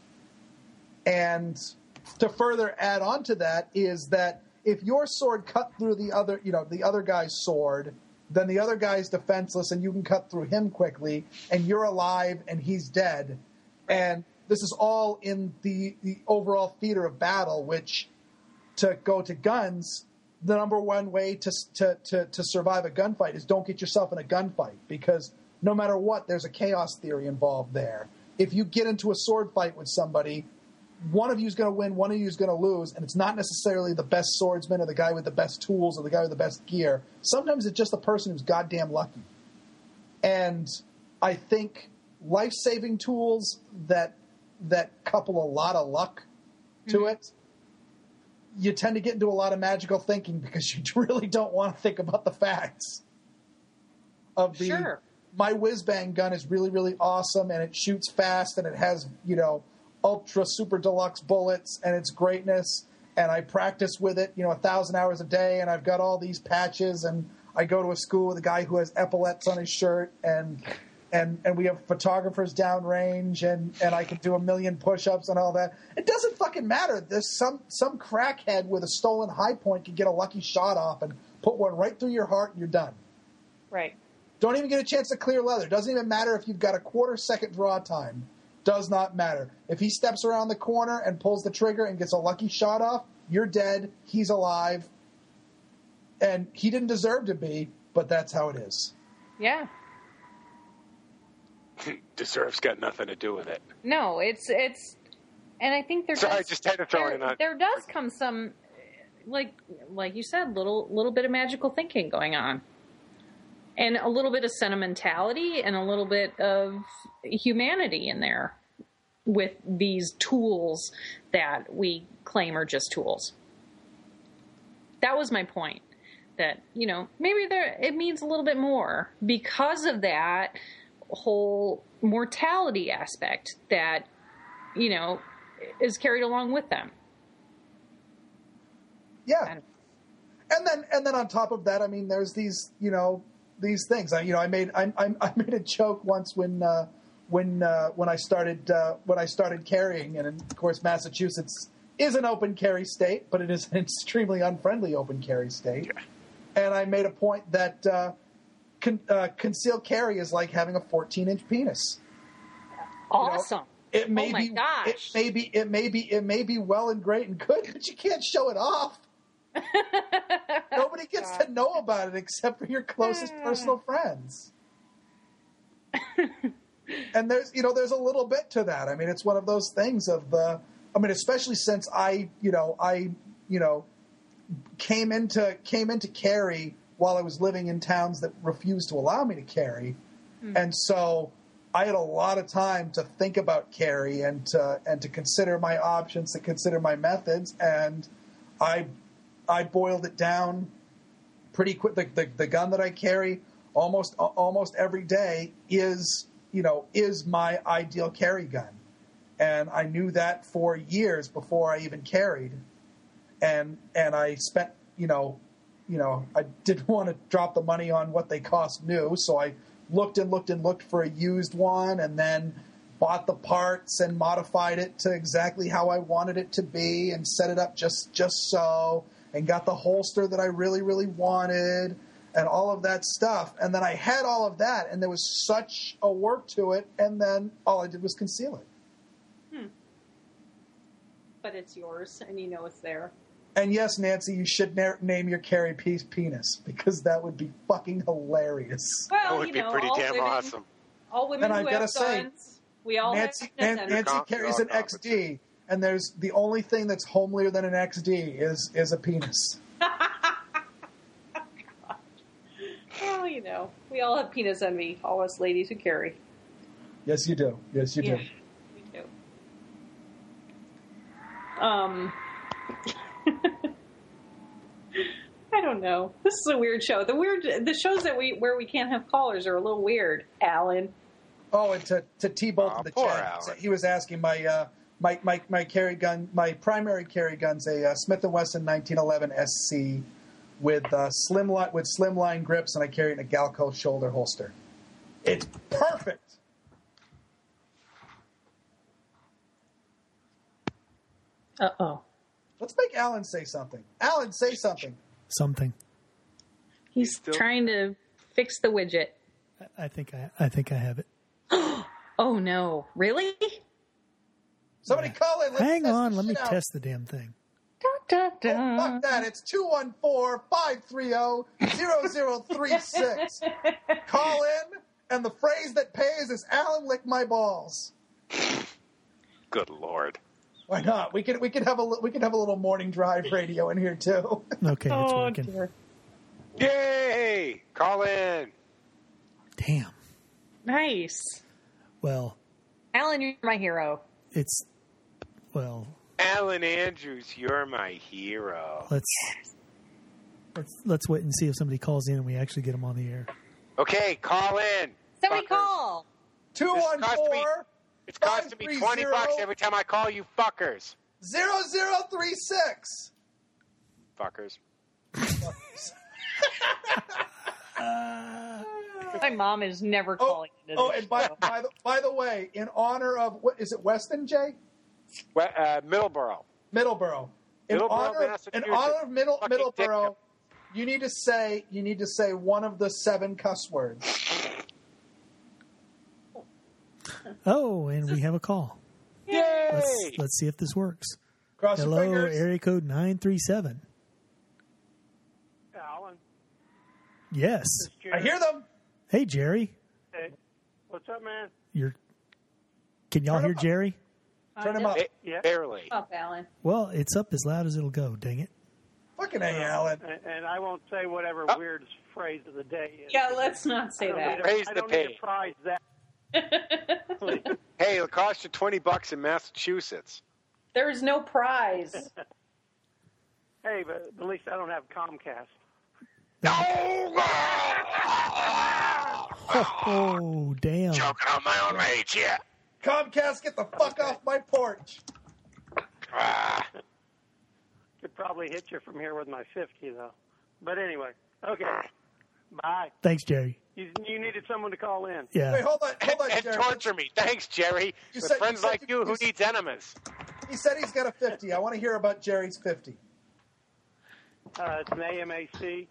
And to further add on to that is that if your sword cut through the other, you know, the other guy's sword, then the other guy's defenseless and you can cut through him quickly and you're alive and he's dead. And this is all in the, the overall theater of battle, which, to go to guns, the number one way to, to, to, to survive a gunfight is don't get yourself in a gunfight, because no matter what, there's a chaos theory involved there. If you get into a sword fight with somebody, one of you is going to win, one of you is going to lose, and it's not necessarily the best swordsman or the guy with the best tools or the guy with the best gear. Sometimes it's just the person who's goddamn lucky. And I think life-saving tools that that couple a lot of luck to Mm-hmm. it, you tend to get into a lot of magical thinking because you really don't want to think about the facts of the Sure. my whiz bang gun is really, really awesome and it shoots fast and it has, you know, ultra super deluxe bullets and its greatness. And I practice with it, you know, a thousand hours a day. And I've got all these patches. And I go to a school with a guy who has epaulets on his shirt. And and and we have photographers downrange. And, and I can do a million push-ups and all that. It doesn't fucking matter. There's some, some crackhead with a stolen high point can get a lucky shot off and put one right through your heart and you're done. Right. Don't even get a chance to clear leather. Doesn't even matter if you've got a quarter second draw time. Does not matter. If he steps around the corner and pulls the trigger and gets a lucky shot off, you're dead. He's alive. And he didn't deserve to be, but that's how it is. Yeah. Deserves got nothing to do with it. No, it's it's, and I think there. Sorry, does, just had to throw there, in that. There does come some, like like you said, little little bit of magical thinking going on. And a little bit of sentimentality and a little bit of humanity in there with these tools that we claim are just tools. That was my point. That, you know, maybe there it means a little bit more because of that whole mortality aspect that, you know, is carried along with them. Yeah. And then and then on top of that, I mean, there's these, you know, these things. I, you know, I made I, I, I made a joke once when uh, when uh, when I started uh, when I started carrying, and of course Massachusetts is an open carry state, but it is an extremely unfriendly open carry state. Yeah. And I made a point that uh, con- uh, concealed carry is like having a fourteen inch penis. Awesome. You know, it may oh my be gosh. it may be it may be it may be well and great and good, but you can't show it off. Nobody gets to know about it except for your closest personal friends. And there's, you know, there's a little bit to that. I mean, it's one of those things of the, I mean, especially since I, you know, I, you know, came into, came into carry while I was living in towns that refused to allow me to carry. Mm. And so I had a lot of time to think about carry and to, and to consider my options, to consider my methods. And I, I boiled it down pretty quick. The, the, the gun that I carry almost almost every day is, you know, is my ideal carry gun, and I knew that for years before I even carried, and and I spent, you know, you know, I didn't want to drop the money on what they cost new, so I looked and looked and looked for a used one, and then bought the parts and modified it to exactly how I wanted it to be, and set it up just just so. And got the holster that I really, really wanted and all of that stuff. And then I had all of that, and there was such a work to it, and then all I did was conceal it. Hmm. But it's yours, and you know it's there. And yes, Nancy, you should na- name your carry piece penis, because that would be fucking hilarious. Well, That would you be know, pretty all damn women, awesome. All women And who I've have gotta say, guns, we all Nancy, have Nan- penis Nancy Com- carries you're an all X D, and there's the only thing that's homelier than an X D is is a penis. Well, you know, we all have penis envy, all us ladies who carry. Yes, you do. Yes, you Yeah, do. we do. Um, I don't know. This is a weird show. The weird, the shows that we where we can't have callers are a little weird. Alan. Oh, and to to T-Bolt Aw, in the poor chat, Alan. so he was asking my uh, my my my carry gun, my primary carry gun's a uh, Smith and Wesson nineteen eleven S C with uh, slimline with slimline grips, and I carry it in a Galco shoulder holster. It's perfect. Uh oh. Let's make Alan say something. Alan, say something. Something. He's Still- trying to fix the widget. I- I think I, I think I have it. Oh no! Really? Somebody Yeah. call in. Let's Hang test on, this let me shit out. test the damn thing. Da, da, Oh, da. fuck that. It's two one four, five three zero, zero zero three six. Call in, and the phrase that pays is Alan lick my balls. Good Lord. Why not? We could we could have a li- we could have a little morning drive radio in here too. Okay, it's Oh working. dear. Yay! Call in. Damn. Nice, Well, Alan. You're my hero. it's well. Alan Andrews, you're my hero. Let's let's let's wait and see if somebody calls in and we actually get them on the air. Okay, call in. Somebody fuckers. call. Two one cost me- four, It's costing me twenty bucks every time I call you fuckers. Zero zero three six. Fuckers. My mom is never Oh, calling into oh, this and by, show. by, the, by the way, in honor of, what is it, Weston, Jay? We- uh, Middleborough. Middleborough. In Middleborough, honor, in Massachusetts. honor of Middle, Fucking Middleborough, dick. you need to say you need to say one of the seven cuss words. Oh, and we have a call. Yay! Let's let's see if this works. Cross your Hello, fingers. area code nine three seven. Alan, Yes. this is Jerry. I hear them. Hey, Jerry. Hey, what's up, man? You're. Can y'all Turn hear him up. Jerry? Turn him up. Ba- Yeah. Barely. Up, Alan. Well, it's up as loud as it'll go. Dang it. Fucking A, Alan. And, and I won't say whatever Oh. weird phrase of the day is. Yeah, let's not say I don't that. need to- Raise I the don't need pay. to prize that. Hey, it'll cost you twenty bucks in Massachusetts. There's no prize. Hey, but at least I don't have Comcast. Oh, damn. Choking on my own rage here. Comcast, get the fuck off my porch. Ah. Could probably hit you from here with my fifty, though. But anyway, okay. Bye. Thanks, Jerry. You, you needed someone to call in. Yeah. Wait, hold on, hold on, And Jerry. torture me. Thanks, Jerry. You With said- friends you said like you- you, who you- needs enemas? He said he's got a fifty. I want to hear about Jerry's fifty. Uh, it's an A M A C.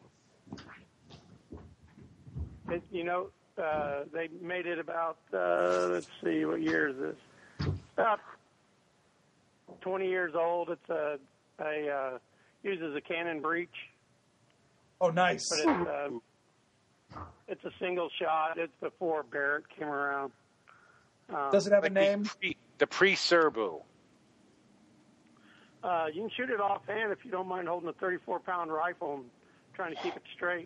It, you know, uh, they made it about, uh, let's see, what year is this? About twenty years old. It's a, a uh, uses a cannon breech, Oh, nice. but it's, uh, it's a single shot. It's before Barrett came around. Um, Does it have a Like name? The pre, the pre-Serbu. uh, you can shoot it offhand if you don't mind holding a thirty-four pound rifle and trying to keep it straight.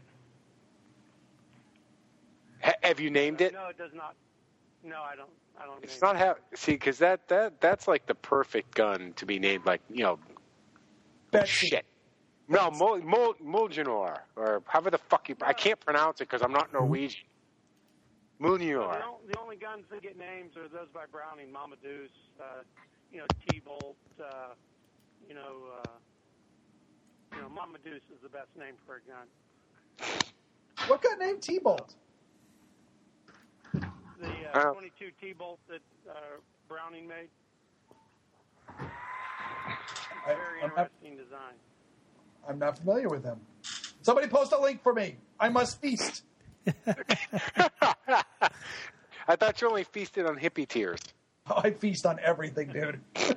Ha- have you named it? No, it does not. No, I don't. I don't. It's name not how. See, because that, that that's like the perfect gun to be named, like, you know, Betsy. shit. No, Mul, Mul, Muljanor, or however the fuck you. I can't pronounce it because I'm not Norwegian. The, Muljanor. on- the only guns that get names are those by Browning, Mama Deuce, uh, you know, T-Bolt, uh, you know, uh, you know, Mama Deuce is the best name for a gun. What got named T-Bolt? The uh, Uh, twenty-two T-Bolt that uh, Browning made. I, Very I'm, not, interesting design. I'm not familiar with him. Somebody post a link for me. I must feast. I thought you only feasted on hippie tears. Oh, I feast on everything, dude.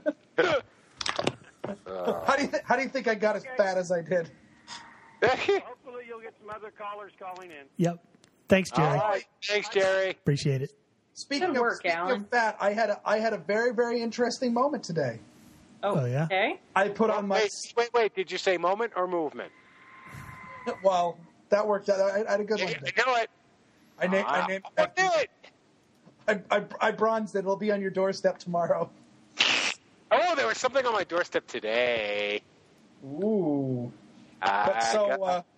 how do you th- how do you think I got as fat as I did? Hopefully you'll get some other callers calling in. Yep. Thanks, All Jerry. right. Thanks, Jerry. Appreciate it. Speaking Good of work, speaking Alan. of fat, I had a I had a very very interesting moment today. Oh, yeah? Okay. I put on my Wait, wait, wait. Did you say moment or movement? well, that worked out. I, I had a good You one. you today. know it. I named I Ah, named I'll do it. I, I, I bronzed it. It'll be on your doorstep tomorrow. Oh, there was something on my doorstep today. Ooh. I But so, got- uh,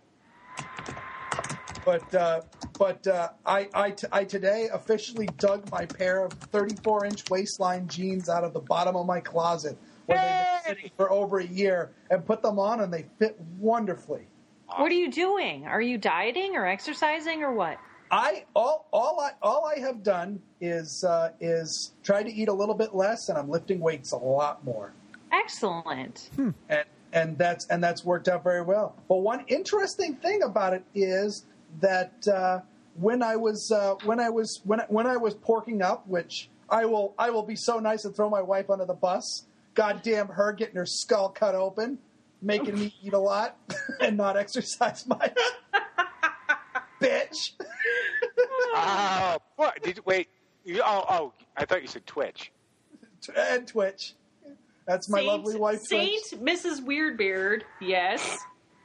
but uh, but uh, I I, t- I today officially dug my pair of thirty-four inch waistline jeans out of the bottom of my closet where they've been sitting for over a year and put them on, and they fit wonderfully. What are you doing? Are you dieting or exercising or what? I all all I all I have done is uh, is try to eat a little bit less, and I'm lifting weights a lot more. Excellent. and and that's and that's worked out very well. But one interesting thing about it is that uh, when I was uh, when I was when I, when I was porking up, which I will I will be so nice and throw my wife under the bus. Goddamn her getting her skull cut open, making me eat a lot and not exercise my bitch. Oh, what? Did you, wait. You, oh, oh, I thought you said Twitch. And Twitch. That's my Saint, lovely wife. Saint Twitch. Missus Weirdbeard. Yes.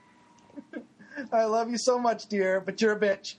I love you so much, dear, but you're a bitch.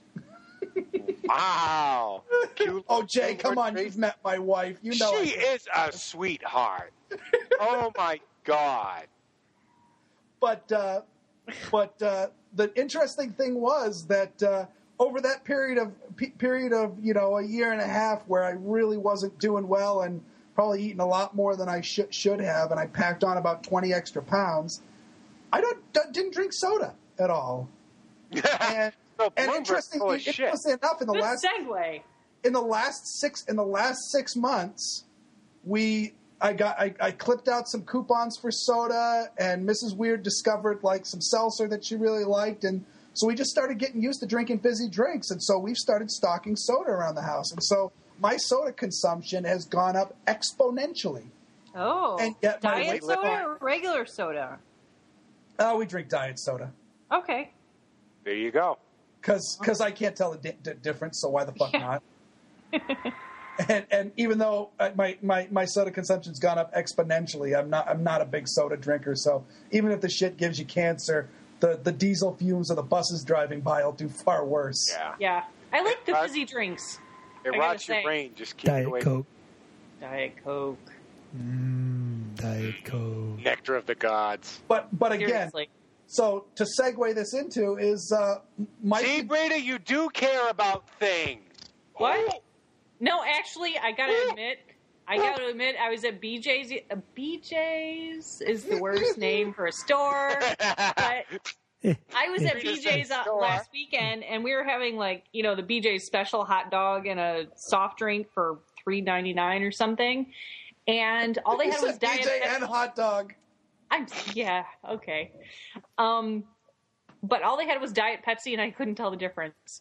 Wow. Cute Oh, Jay, little come on. Tracy. You've met my wife. You know She I- is a sweetheart. Oh, my God. But uh, but uh, the interesting thing was that uh, over that period of pe- period of you know a year and a half where I really wasn't doing well and probably eating a lot more than I sh- should have, and I packed on about twenty extra pounds. I don't d- didn't drink soda at all. And, so and Bloomberg's interestingly, full of shit. interestingly enough, in the Good last segue. in the last six in the last six months, we I got I, I clipped out some coupons for soda, and Missus Weird discovered like some seltzer that she really liked, and so we just started getting used to drinking fizzy drinks, and so we've started stocking soda around the house, and so my soda consumption has gone up exponentially. Oh, And yet my diet weight- soda or regular soda? Oh, we drink diet soda Okay. There you go. because I can't tell the di- di- difference, so why the fuck not? And, and even though uh, my, my, my soda consumption's gone up exponentially, I'm not I'm not a big soda drinker. So even if the shit gives you cancer, the, the diesel fumes of the buses driving by will do far worse. Yeah. Yeah. I like the Uh, fizzy drinks. It I gotta rots your say. brain. Just keep it Diet away. Coke. Diet Coke. Mm, Diet Coke. Nectar of the gods. But but again, Seriously. so to segue this into is uh, Mike. See, Brady, you do care about things. What? No, actually, I gotta admit, I gotta admit, I was at B J's. Uh, B J's is the worst name for a store, but I was at B J's uh, last weekend, and we were having like you know the B J's special hot dog and a soft drink for three ninety nine or something, and all they You had was said B J diet. and hot dog. I'm yeah okay, um, but all they had was Diet Pepsi, and I couldn't tell the difference.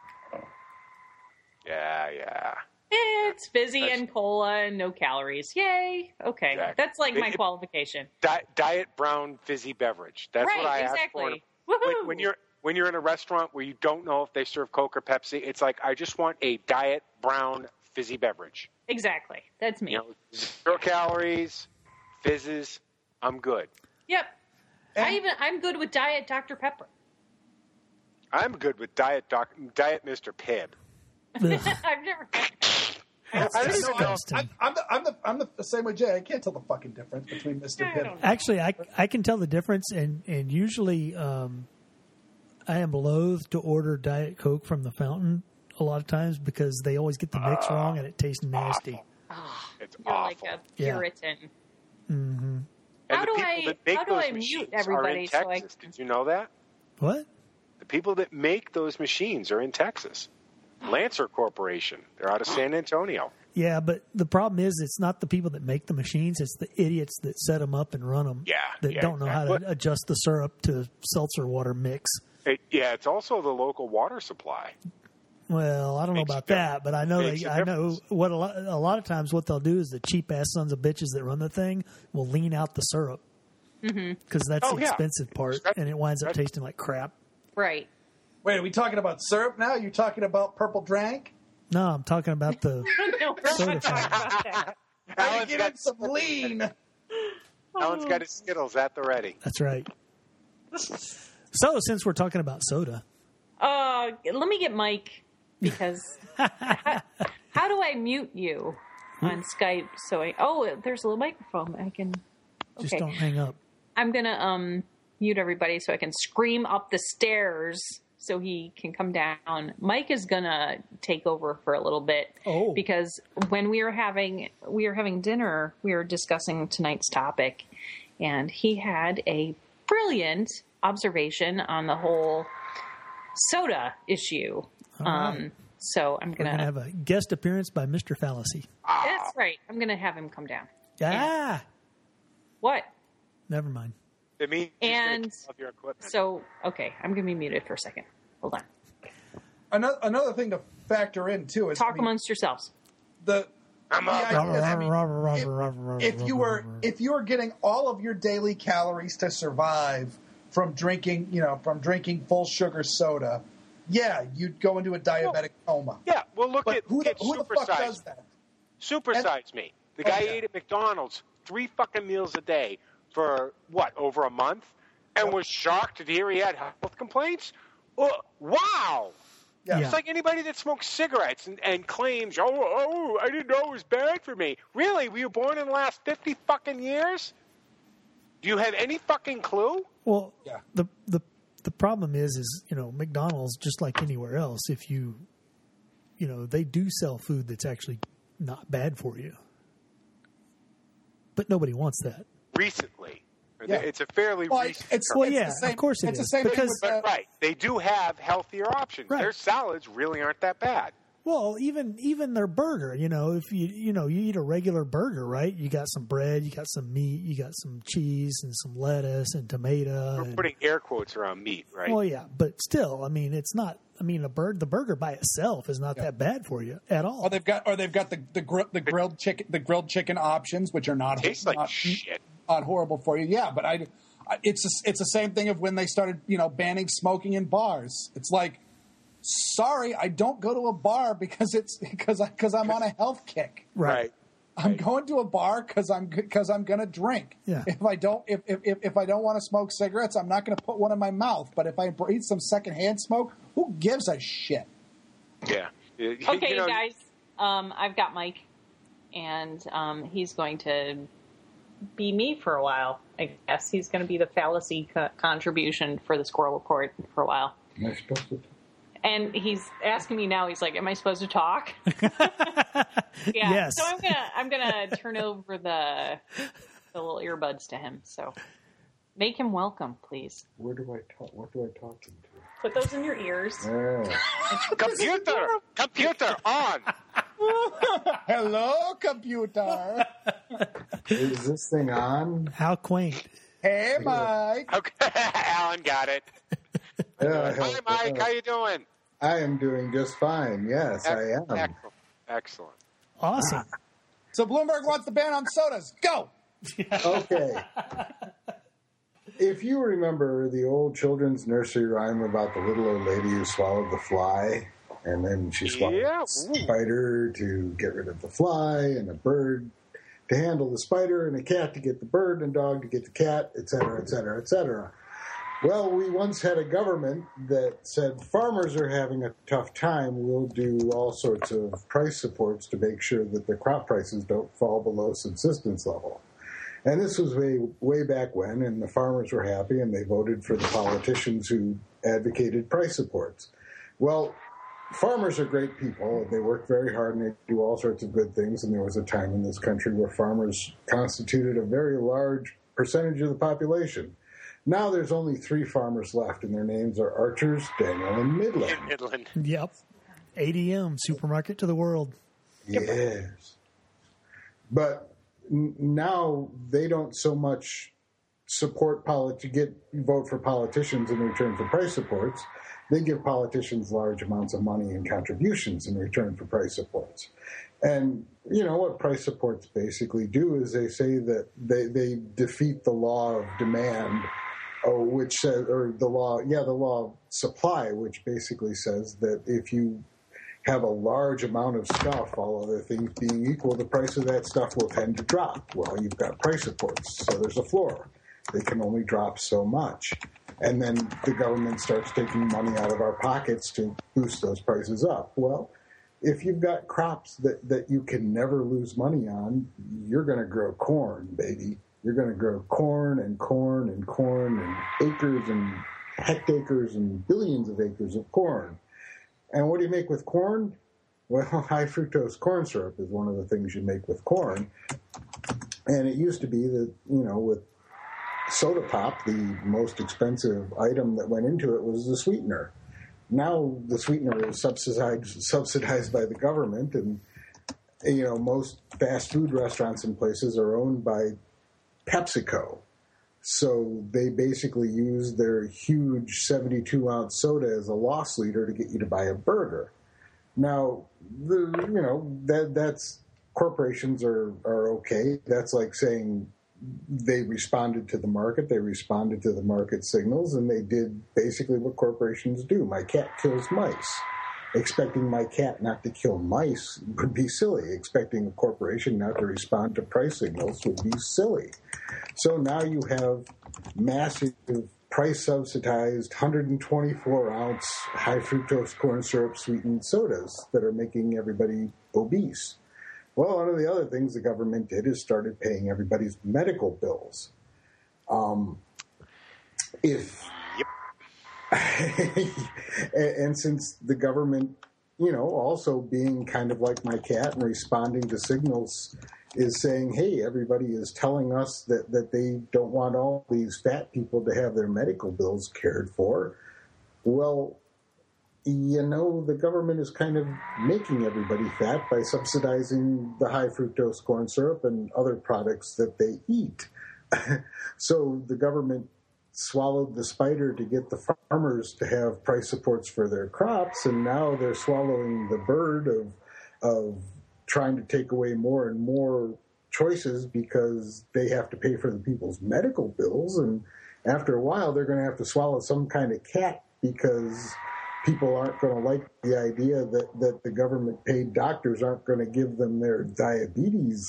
Yeah, yeah. It's fizzy That's- and cola and no calories. Yay. Okay. Exactly. That's like my It- it- qualification. Di- diet brown fizzy beverage. That's right, what I exactly. ask for. Woohoo! When, when you're when you're in a restaurant where you don't know if they serve Coke or Pepsi, it's like I just want a diet brown fizzy beverage. Exactly. That's me. You know, zero calories, fizzes. I'm good. Yep. And- I even I'm good with Diet Doctor Pepper. I'm good with diet doc, diet Mister Pibb. I've never had that. I don't even know. disgusting. I'm, I'm the I'm the I'm the same with Jay. I can't tell the fucking difference between Mister I Pibb. don't know. Actually, I, I can tell the difference, and, and usually um, I am loath to order Diet Coke from the fountain a lot of times because they always get the mix wrong and it tastes nasty. It's You're awful. like a Yeah. Puritan. Mm-hmm. And How the do people I- that make how do those I mute machines everybody are in so I Texas. Did you know that? What? The people that make those machines are in Texas. Lancer Corporation. They're out of San Antonio. Yeah, but the problem is it's not the people that make the machines; it's the idiots that set them up and run them. Yeah, that yeah, don't know how exactly. to adjust the syrup to seltzer water mix. It, yeah, it's also the local water supply. Well, I don't know Makes about a that, but I know Makes they, a I know difference. what a lot, a lot of times what they'll do is the cheap ass sons of bitches that run the thing will lean out the syrup because that's Oh, the yeah. expensive part, That- and it winds up that- tasting like crap. Right. Wait, are we talking about syrup now? You're talking about purple drank? No, I'm talking about the No, we're Soda not talking about that. Trying to Alan's get got, in some lean. Alan's got his Skittles at the ready. that's right. So, since we're talking about soda, Uh, let me get Mike because how, how do I mute you on Skype? So I oh, there's a little microphone. I can. just Okay, don't hang up. I'm gonna um mute everybody so I can scream up the stairs so he can come down. Mike is gonna take over for a little bit Oh. because when we were having we were having dinner, we were discussing tonight's topic, and he had a brilliant observation on the whole soda issue. All Um, right. so I'm We're gonna. going to have a guest appearance by Mister Fallacy. That's right. I'm gonna have him come down. Ah, What? never mind. It means he's gonna And kill off your equipment. so okay, I'm gonna be muted for a second. Hold on. Another, another thing to factor in too is I Talk mean, amongst yourselves. the I'm the up. idea is, I mean, if, if you were if you were getting all of your daily calories to survive from drinking, you know, from drinking full sugar soda, yeah, you'd go into a diabetic coma. Yeah, well, look But at, who look the, at who the fuck Supersize. does that? Supersize me. The guy Oh, yeah. ate at McDonald's three fucking meals a day for, what, over a month? And Yep. was shocked to hear he had health complaints? Oh, wow! Yeah. Yeah. It's like anybody that smokes cigarettes and, and claims, oh, oh, I didn't know it was bad for me. Really? Were you born in the last fifty fucking years? Do you have any fucking clue? Well, Yeah. the the the problem is, is, you know, McDonald's, just like anywhere else, if you, you know, they do sell food that's actually not bad for you. But nobody wants that. Recently. Yeah. It's a fairly Well, recent. it's, Well, it's yeah, the same, of course it it's is, the same because- thing with, But uh, right, they do have healthier options. Right. Their salads really aren't that bad. Well, even even their burger, you know, if you you know you eat a regular burger, right? You got some bread, you got some meat, you got some cheese and some lettuce and tomato. We're and, putting air quotes around meat, right? well, yeah, but still, I mean, it's not. I mean, a bird, the burger by itself is not that bad for you at all. or they've got, or they've got the the, gr- the grilled chicken, the grilled chicken options, which are not Tastes like not, shit. not horrible for you. Yeah, but I, I it's a, it's the same thing of when they started, you know, banning smoking in bars. It's like, sorry, I don't go to a bar because it's because I because I'm on a health kick. Right. I'm going to a bar because I'm because I'm going to drink. Yeah. If I don't if, if if if I don't want to smoke cigarettes, I'm not going to put one in my mouth. But if I breathe some secondhand smoke, who gives a shit? Yeah. You- Okay, you know, guys. Um, I've got Mike, and um, he's going to be me for a while. I guess he's going to be the fallacy co- contribution for the Squirrel Report for a while. Am I supposed to? And he's asking me now. He's like, "Am I supposed to talk?" Yeah. Yes. So I'm gonna I'm gonna turn over the the little earbuds to him. So make him welcome, please. Where do I talk? What do I talk him to? Put those in your ears. Yeah. computer, computer on. Hello, computer. Is this thing on? How quaint! Hey, Mike. Okay, Alan got it. Yeah, Hi, Mike. How you doing? I am doing just fine. Yes, I am. Excellent. Excellent. Awesome. So Bloomberg wants the ban on sodas. Go. Okay. If you remember the old children's nursery rhyme about the little old lady who swallowed the fly, and then she swallowed Yeah. a spider to get rid of the fly, and a bird to handle the spider, and a cat to get the bird, and a dog to get the cat, et cetera, et cetera, et cetera. Well, we once had a government that said farmers are having a tough time. We'll do all sorts of price supports to make sure that the crop prices don't fall below subsistence level. And this was way, way back when, and the farmers were happy, and they voted for the politicians who advocated price supports. Well, farmers are great people, and they work very hard, and they do all sorts of good things, and there was a time in this country where farmers constituted a very large percentage of the population. Now there's only three farmers left, and their names are Archers, Daniel, and Midland. In Midland. Yep. A D M, supermarket to the world. Yes. But n- now they don't so much support polit- to get vote for politicians in return for price supports. They give politicians large amounts of money and contributions in return for price supports. And, you know, what price supports basically do is they say that they, they defeat the law of demand, or which says, or the law, yeah, the law of supply, which basically says that if you have a large amount of stuff, all other things being equal, the price of that stuff will tend to drop. Well, you've got price supports, so there's a floor. They can only drop so much. And then the government starts taking money out of our pockets to boost those prices up. Well, if you've got crops that, that you can never lose money on, you're going to grow corn, baby. You're going to grow corn and corn and corn and acres and hectares and billions of acres of corn. And what do you make with corn? Well, high fructose corn syrup is one of the things you make with corn. And it used to be that, you know, with soda pop, the most expensive item that went into it was the sweetener. Now the sweetener is subsidized subsidized by the government, and you know most fast food restaurants and places are owned by PepsiCo. So they basically use their huge seventy-two ounce soda as a loss leader to get you to buy a burger. Now, the, you know that that's corporations are are okay. That's like saying they responded to the market, they responded to the market signals, and they did basically what corporations do. My cat kills mice. Expecting my cat not to kill mice would be silly. Expecting a corporation not to respond to price signals would be silly. So now you have massive price-subsidized one hundred twenty-four ounce high fructose corn syrup sweetened sodas that are making everybody obese. Well, one of the other things the government did is started paying everybody's medical bills. Um, if Yep. and, and since the government, you know, also being kind of like my cat and responding to signals, is saying, hey, everybody is telling us that, that they don't want all these fat people to have their medical bills cared for. Well, you know, the government is kind of making everybody fat by subsidizing the high fructose corn syrup and other products that they eat. So the government swallowed the spider to get the farmers to have price supports for their crops, and now they're swallowing the bird of of trying to take away more and more choices because they have to pay for the people's medical bills. And after a while, they're going to have to swallow some kind of cat because people aren't going to like the idea that, that the government-paid doctors aren't going to give them their diabetes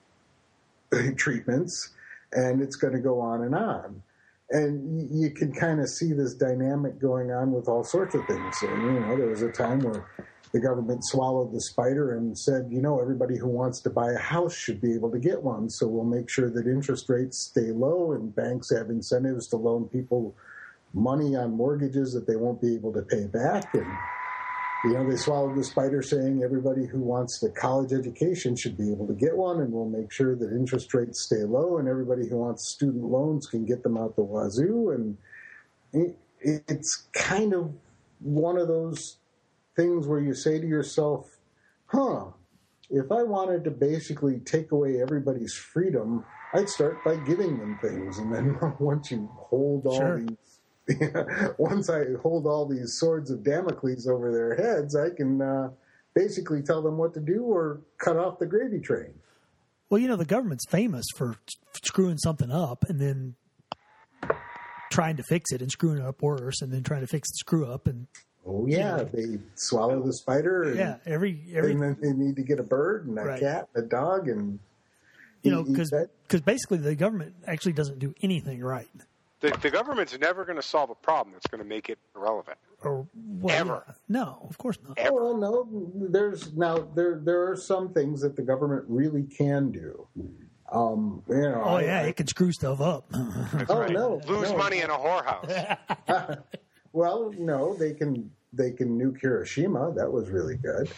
treatments, and it's going to go on and on. And you can kind of see this dynamic going on with all sorts of things. So, you know, there was a time where the government swallowed the spider and said, you know, everybody who wants to buy a house should be able to get one. So we'll make sure that interest rates stay low and banks have incentives to loan people money on mortgages that they won't be able to pay back. And, you know, they swallowed the spider saying everybody who wants the college education should be able to get one, and we'll make sure that interest rates stay low and everybody who wants student loans can get them out the wazoo. And it, it's kind of one of those things where you say to yourself, huh, if I wanted to basically take away everybody's freedom, I'd start by giving them things. And then once you hold all Sure. these, once I hold all these swords of Damocles over their heads, I can uh, basically tell them what to do or cut off the gravy train. Well, you know, the government's famous for screwing something up and then trying to fix it and screwing it up worse and then trying to fix the screw up. And Oh, yeah, they swallow the spider. And, yeah, every every and then they need to get a bird and a Right. cat and a dog. And you know, eat because that. basically the government actually doesn't do anything right. The, the government's never going to solve a problem that's going to make it irrelevant. Or well, Ever. yeah. No, of course not. Ever. Well, no, there's now there there are some things that the government really can do. Um, you know, Oh I- yeah, I- it can screw stuff up. That's oh right. no, Lose no. money in a whorehouse. Well, no, they can they can nuke Hiroshima. That was really good.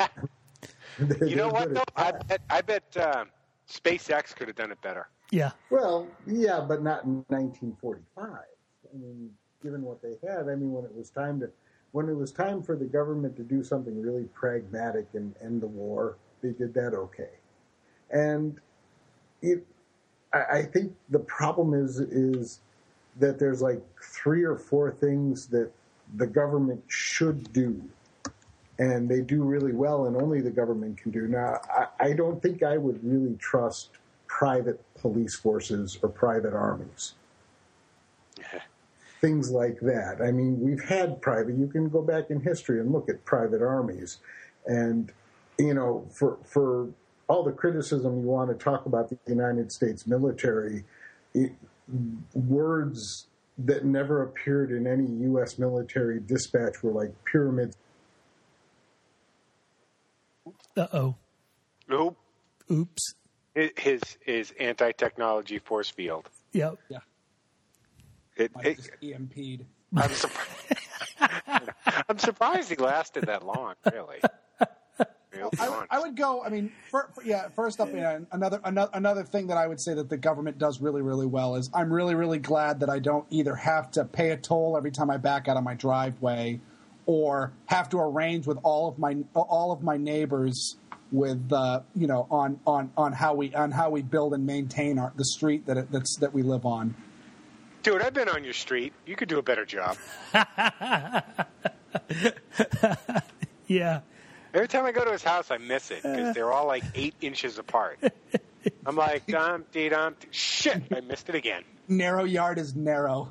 You know They're what, good though? at I that. bet, I bet uh, SpaceX could have done it better. Yeah, Well, yeah, but not in nineteen forty-five. I mean, given what they had, I mean, when it was time to, when it was time for the government to do something really pragmatic and end the war, they did that okay. And it, I, I think the problem is is that there's like three or four things that the government should do, and they do really well, and only the government can do. Now, I, I don't think I would really trust private police forces or private armies. Things like that. I mean, we've had private, you can go back in history and look at private armies. And, you know, for, for all the criticism you want to talk about the United States military, it, words that never appeared in any U S military dispatch were like pyramids. uh-oh. Nope. Oops. His his anti-technology force field. Yep. Yeah. It, Might it, just E M P'd. I'm, surprised, I'm surprised he lasted that long. Really. Real I, fun. I would go. I mean, for, for, yeah. First up, yeah, another, another another thing that I would say that the government does really, really well is I'm really, really glad that I don't either have to pay a toll every time I back out of my driveway, or have to arrange with all of my all of my neighbors with uh, you know on, on, on how we on how we build and maintain our, the street that it, that's that we live on. Dude, I've been on your street. You could do a better job. Yeah. Every time I go to his house, I miss it because they're all like eight inches apart. I'm like, dum, dee, dum, dee. Shit, I missed it again. Narrow yard is narrow.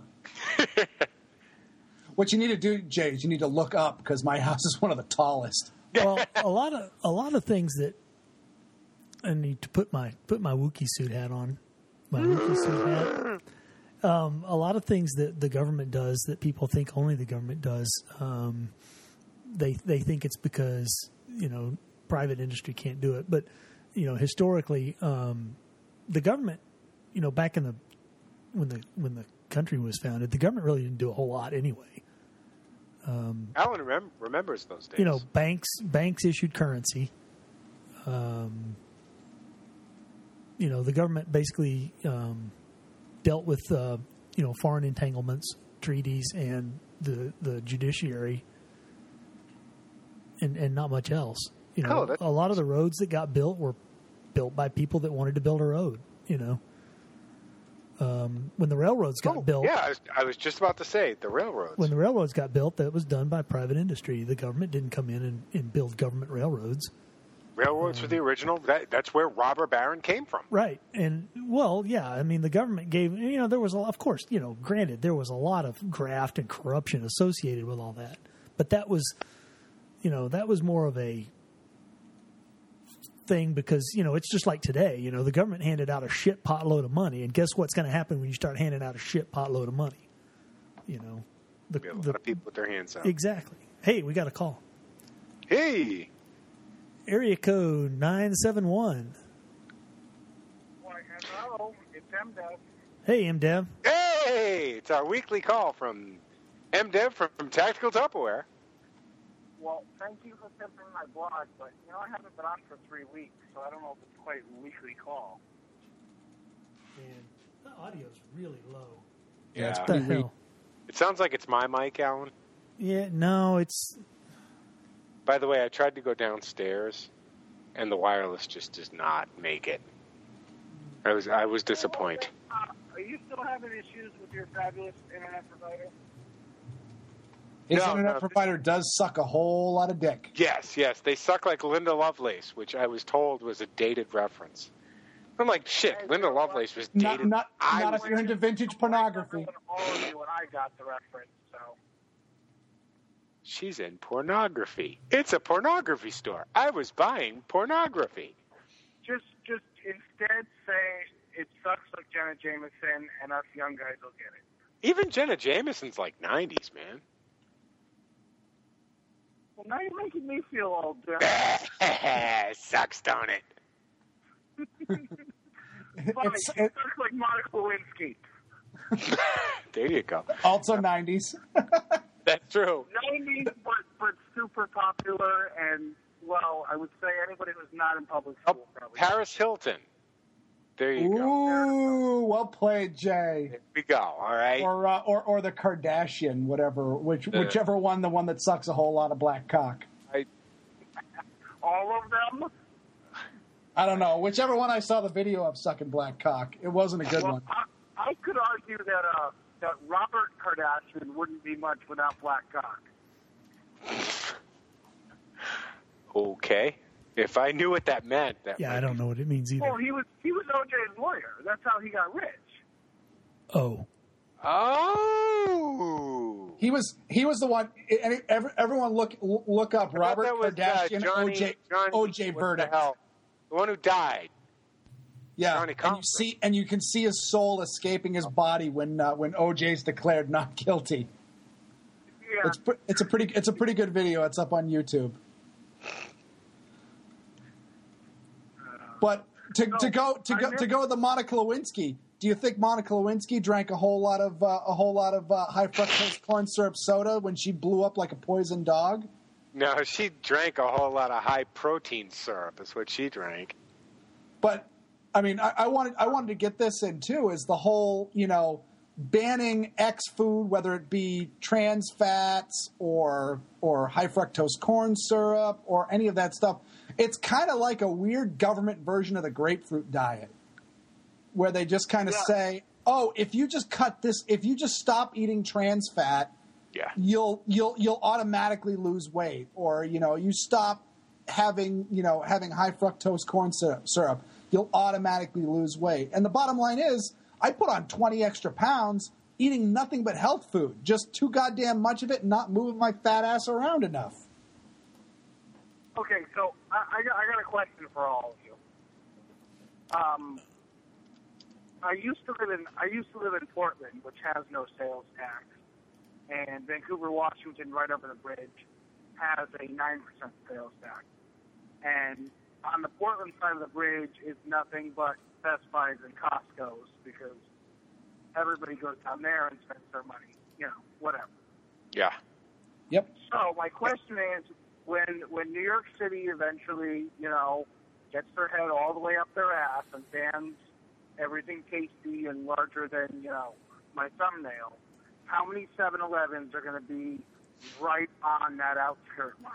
What you need to do, Jay, is you need to look up because my house is one of the tallest. Well, a lot of a lot of things that I need to put my put my Wookiee suit hat on. My Wookiee suit hat. Um, a lot of things that the government does that people think only the government does. Um, they they think it's because you know private industry can't do it, but you know historically um, the government, you know back in the when the when the country was founded, the government really didn't do a whole lot anyway. Um, Alan remem- remembers those days. you know, banks banks issued currency. Um, you know, the government basically um, dealt with uh, you know foreign entanglements, treaties, and the the judiciary, and and not much else. You know, Oh, that's- a lot of the roads that got built were built by people that wanted to build a road. You know, um, when the railroads got Oh, built, yeah, I was, I was just about to say the railroads. when the railroads got built, that was done by private industry. The government didn't come in and, and build government railroads. railroads were the original. That, that's where robber baron came from. Right. And, well, yeah, I mean, the government gave, you know, there was, a, of course, you know, granted, there was a lot of graft and corruption associated with all that. But that was, you know, that was more of a thing because, you know, it's just like today. You know, the government handed out a shit potload of money. And guess what's going to happen when you start handing out a shit potload of money? You know, the, We have a the, lot of people with their hands out. exactly. Hey, we got a call. Hey, Area code nine seven one. Why, hello, it's M D E V. Hey, M D E V. hey! It's our weekly call from M D E V from, from Tactical Tupperware. Well, thank you for tipping my blog, but you know I haven't been on for three weeks, so I don't know if it's quite a weekly call. Man, the audio's really low. Yeah, it's Yeah. What the pretty weak. hell? It sounds like it's my mic, Alan. Yeah, no, it's By the way, I tried to go downstairs, and the wireless just does not make it. I was I was disappointed. Uh, are you still having issues with your fabulous internet provider? His No, internet no. provider does suck a whole lot of dick. Yes, yes, they suck like Linda Lovelace, which I was told was a dated reference. I'm like, shit, Linda Lovelace was Not, dated. not, I not was- if you're into vintage pornography. All of you and I got the reference, so. She's in pornography. It's a pornography store. I was buying pornography. Just, just instead say it sucks like Jenna Jameson, and us young guys will get it. Even Jenna Jameson's like nineties, man. Well, now you're making me feel old. Dude. Sucks, don't it? Fine, It's, she it, sucks like Monica Lewinsky. There you go. also nineties. That's true. nineties, but, but super popular, and, well, I would say anybody who's not in public school Oh, probably. Paris Hilton. There you go. Ooh, well played, Jay. There we go. All right. Or, uh, or or the Kardashian, whatever, which Uh. whichever one, the one that sucks a whole lot of black cock. All of them? I don't know, whichever one I saw the video of sucking black cock. It wasn't a good Well, one. I, I could argue that uh, that Robert Kardashian wouldn't be much without black cock. Okay. If I knew what that meant, that yeah, might I don't be- know what it means either. Well, he was he was O J's lawyer. That's how he got rich. Oh, Oh. He was he was the one. and every- Everyone look look up I thought Robert that was, uh, Kardashian Johnny- O J Johnny- O J what the verdict. hell? The one who died. Yeah, Johnny and you Cochran. see and you can see his soul escaping his body when uh, when O J's declared not guilty. Yeah. It's pre- it's a pretty it's a pretty good video. It's up on YouTube. But to, to go to go to go with the Monica Lewinsky, do you think Monica Lewinsky drank a whole lot of uh, a whole lot of uh, high fructose corn syrup soda when she blew up like a poison dog? No, she drank a whole lot of high protein syrup. Is what she drank. But I mean, I, I wanted I wanted to get this in too. Is the whole you know banning X food, whether it be trans fats or or high fructose corn syrup or any of that stuff? It's kind of like a weird government version of the grapefruit diet, where they just kind of Yeah. say, "Oh, if you just cut this, if you just stop eating trans fat, Yeah. you'll you'll you'll automatically lose weight," or you know, you stop having you know having high fructose corn syrup, syrup, you'll automatically lose weight. And the bottom line is, I put on twenty extra pounds eating nothing but health food, just too goddamn much of it, and not moving my fat ass around enough. Okay, so I, I, got, I got a question for all of you. Um, I used to live in I used to live in Portland, which has no sales tax, and Vancouver, Washington, right over the bridge, has a nine percent sales tax. And on the Portland side of the bridge is nothing but Best Buys and Costco's because everybody goes down there and spends their money, you know, whatever. Yeah. Yep. So my question is, when when New York City eventually, you know, gets their head all the way up their ass and bans everything tasty and larger than, you know, my thumbnail, how many seven elevens are going to be right on that outskirt line?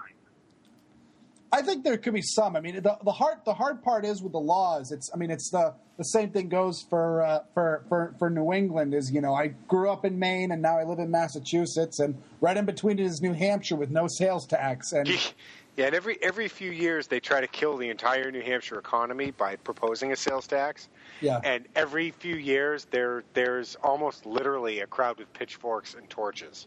I think there could be some. I mean, the the hard the hard part is with the laws. It's I mean, it's the the same thing goes for uh, for for for New England. Is you know, I grew up in Maine and now I live in Massachusetts, and right in between it is New Hampshire with no sales tax. And yeah, and every every few years they try to kill the entire New Hampshire economy by proposing a sales tax. Yeah, and every few years there there's almost literally a crowd with pitchforks and torches.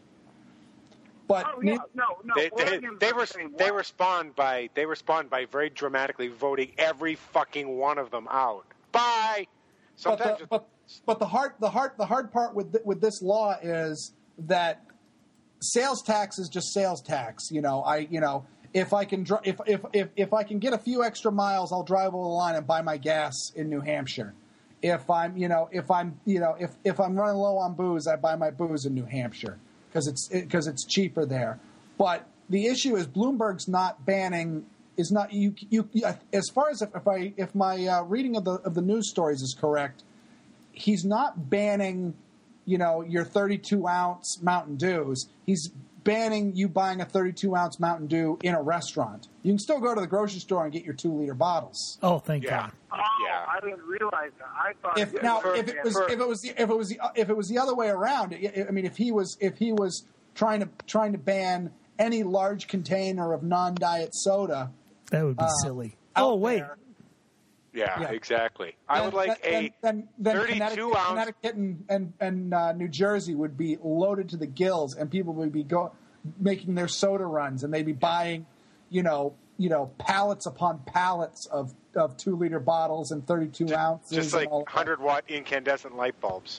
But oh, yeah. no, no, they they, they, were, they respond by they respond by very dramatically voting every fucking one of them out. Bye. Sometimes but the, but, but the hard the hard the hard part with with this law is that sales tax is just sales tax. You know, I you know if I can dr- if if if if I can get a few extra miles, I'll drive over the line and buy my gas in New Hampshire. If I'm you know if I'm you know if if I'm running low on booze, I buy my booze in New Hampshire. Because it's because it, it's cheaper there, but the issue is Bloomberg's not banning is not you you as far as if, if I if my uh, reading of the of the news stories is correct, he's not banning you know your thirty-two ounce Mountain Dews. He's banning you buying a thirty-two ounce Mountain Dew in a restaurant. You can still go to the grocery store and get your two liter bottles. Oh, thank yeah. God! Oh, yeah. I didn't realize that. I thought If it now was if it was if it was the, if it was the, if it was the other way around, I mean, if he was if he was trying to trying to ban any large container of non-diet soda, that would be uh, silly. Oh wait, there, yeah, Yeah. exactly. I then, would like then, a then, then thirty-two Connecticut, ounce. Connecticut and and, and uh, New Jersey would be loaded to the gills, and people would be go making their soda runs, and they'd be buying, you know, you know, pallets upon pallets of, of two liter bottles and thirty-two ounces, Just like and all one hundred watt incandescent light bulbs.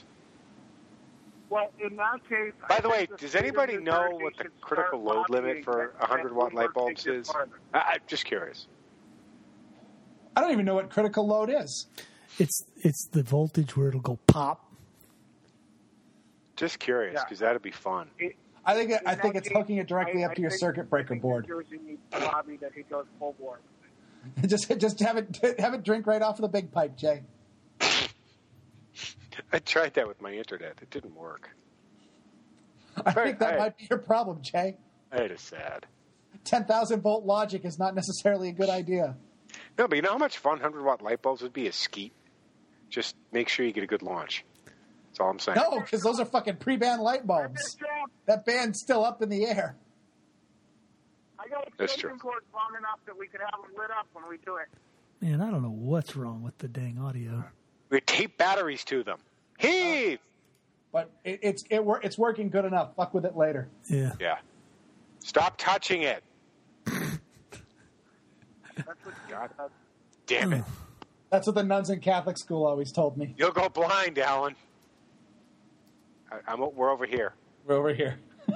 Well, in that case, By I the way, think the does state of anybody New know Jersey what the should critical start load limit lobbying for that- one hundred watt that light Bloomberg bulbs takes it is? farther. I, I'm just curious. I don't even know what critical load is. it's it's the voltage where it'll go pop. Just curious, Yeah. because that'd be fun. It- I think it, in I think that it's case, hooking it directly I- up to I your think- circuit breaker I think board. New Jersey needs to lobby that he goes full board. just just have it have it drink right off of the big pipe, Jay. I tried that with my internet. It didn't work. I Right, think that right. might be your problem, Jay. That is sad. ten thousand volt logic is not necessarily a good idea. No, but you know how much fun one hundred watt light bulbs would be? A skeet. Just make sure you get a good launch. That's all I'm saying. No, because those are fucking pre-band light bulbs. That band's still up in the air. I got That's extension true. cords long enough that we could have them lit up when we do it. Man, I don't know what's wrong with the dang audio. We tape batteries to them. Heave! But it, it's it, wor- it's working good enough. Fuck with it later. Yeah. Yeah. Stop touching it. That's what God damn it. That's what the nuns in Catholic school always told me. You'll go blind, Alan. I, I'm, we're over here. We're over here.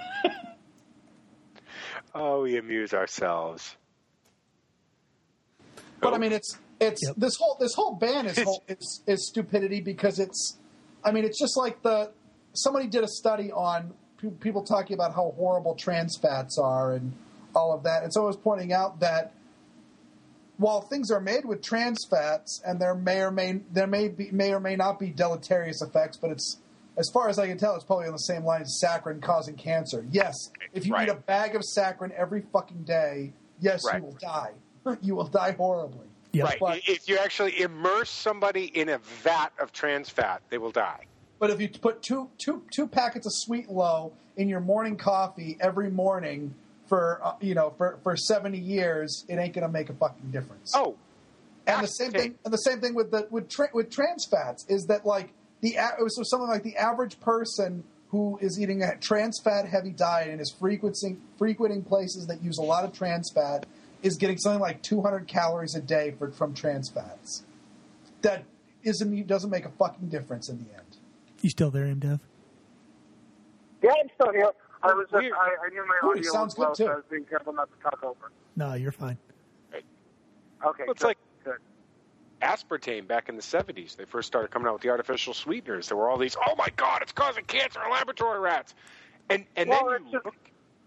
Oh, we amuse ourselves. But I mean, it's it's Yep. this whole this whole ban is whole, is is stupidity because it's. I mean, it's just like the somebody did a study on pe- people talking about how horrible trans fats are and all of that, and someone was pointing out that while things are made with trans fats and there may or may there may be may or may not be deleterious effects, but it's as far as I can tell, it's probably on the same line as saccharin causing cancer. Yes, if you Right. eat a bag of saccharin every fucking day, yes, Right. you will die. You will die horribly. Yep. Right. But- If you actually immerse somebody in a vat of trans fat, they will die. But if you put two two two packets of Sweet Low in your morning coffee every morning for uh, you know for, for seventy years, it ain't gonna make a fucking difference. Oh, and the same thing. And the same thing with the with tra- with trans fats is that like the a- so something like the average person who is eating a trans fat heavy diet and is frequenting frequenting places that use a lot of trans fat is getting something like two hundred calories a day for, from trans fats. That isn't doesn't make a fucking difference in the end. You still there, M. Dev? Yeah, I'm still here. I was just, Weird. I, I knew my Ooh, audio sounds was low, good, too. so I was being careful not to talk over. No, you're fine. Okay, well, it's good, like good. aspartame back in the seventies. They first started coming out with the artificial sweeteners. There were all these, oh my God, it's causing cancer in laboratory rats. And and Well, then it's you just- look,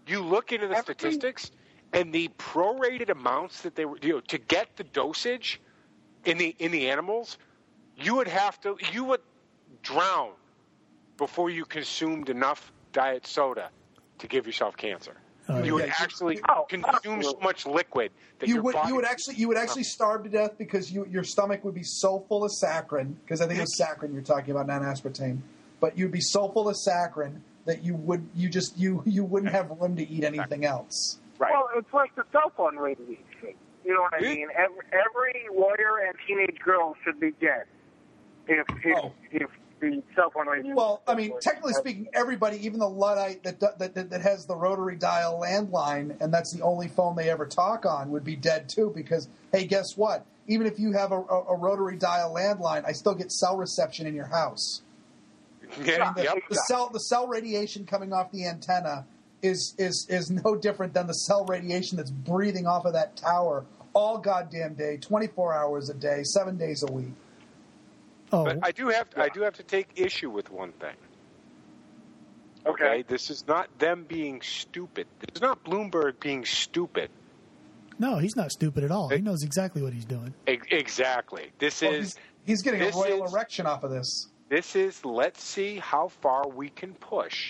you look into the Every- statistics and the prorated amounts that they were, you know, to get the dosage in the in the animals, you would have to, you would drown before you consumed enough diet soda to give yourself cancer. Oh, you would yeah. actually Oh, consume absolutely. so much liquid that You your would body, you would actually you would actually starve to death because you your stomach would be so full of saccharin, because I think it was saccharin you're talking about, not aspartame. But you'd be so full of saccharin that you would you just you you wouldn't have room to eat anything else. right? Well, it's like the cell phone radiation. You know what I mean? Every, every lawyer and teenage girl should be dead if if, Oh. if the cell phone radiation. Well, I mean, technically speaking, everybody, even the Luddite that, that that that has the rotary dial landline, and that's the only phone they ever talk on, would be dead too. Because hey, guess what? Even if you have a, a, a rotary dial landline, I still get cell reception in your house. Yeah, The, yep. the cell the cell radiation coming off the antenna is is is no different than the cell radiation that's breathing off of that tower all goddamn day, twenty-four hours a day, seven days a week. Oh, But I do have to, I do have to take issue with one thing. Okay, Okay. this is not them being stupid. This is not Bloomberg being stupid. no, he's not stupid at all. He knows exactly what he's doing. E- exactly. This Well, is he's, he's getting a this royal is- erection off of this. this is let's see how far we can push.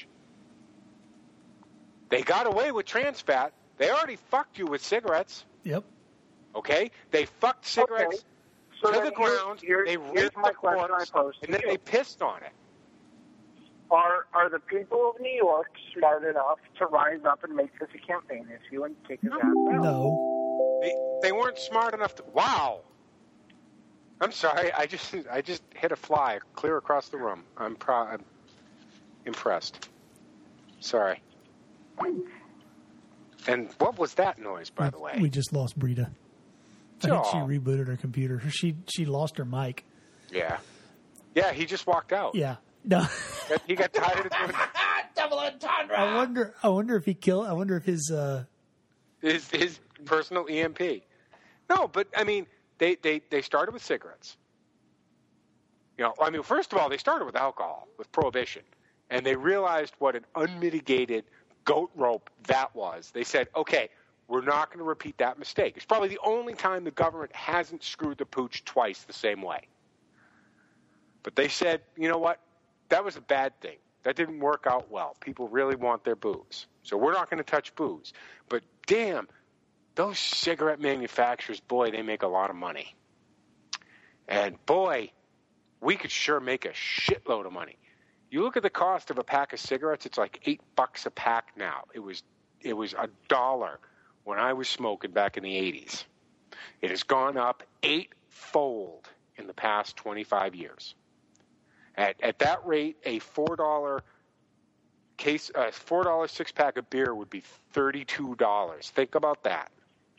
They got away with trans fat. They already fucked you with cigarettes. Yep. Okay, they fucked cigarettes So to then the here's- ground. here's- they here's ripped my the question I corpse, posed to and then you. they pissed on it. Are are the people of New York smart enough to rise up and make this a campaign issue and kick his ass out? No. They, they weren't smart enough to. Wow. I'm sorry. I just I just hit a fly clear across the room. I'm pro- I'm impressed. Sorry. And what was that noise, by the way? We just lost Brita. I think she Aw. rebooted her computer. She she lost her mic. Yeah. Yeah. He just walked out. Yeah. No. He got tired of doing Double entendre. I wonder. I wonder if he killed. I wonder if his. Uh, his his personal E M P. No, but I mean, they, they, they started with cigarettes. You know, I mean, first of all, they started with alcohol, with prohibition, and they realized what an unmitigated goat rope that was. They said, okay, we're not going to repeat that mistake. It's probably the only time the government hasn't screwed the pooch twice the same way. But they said, you know what? That was a bad thing. That didn't work out well. People really want their booze. So we're not going to touch booze. But damn, those cigarette manufacturers, boy, they make a lot of money. And boy, we could sure make a shitload of money. You look at the cost of a pack of cigarettes, it's like eight bucks a pack now. It was it was a dollar when I was smoking back in the eighties. It has gone up eightfold in the past twenty-five years. At at that rate, a four dollar case, a four dollar six pack of beer would be thirty-two dollars. Think about that.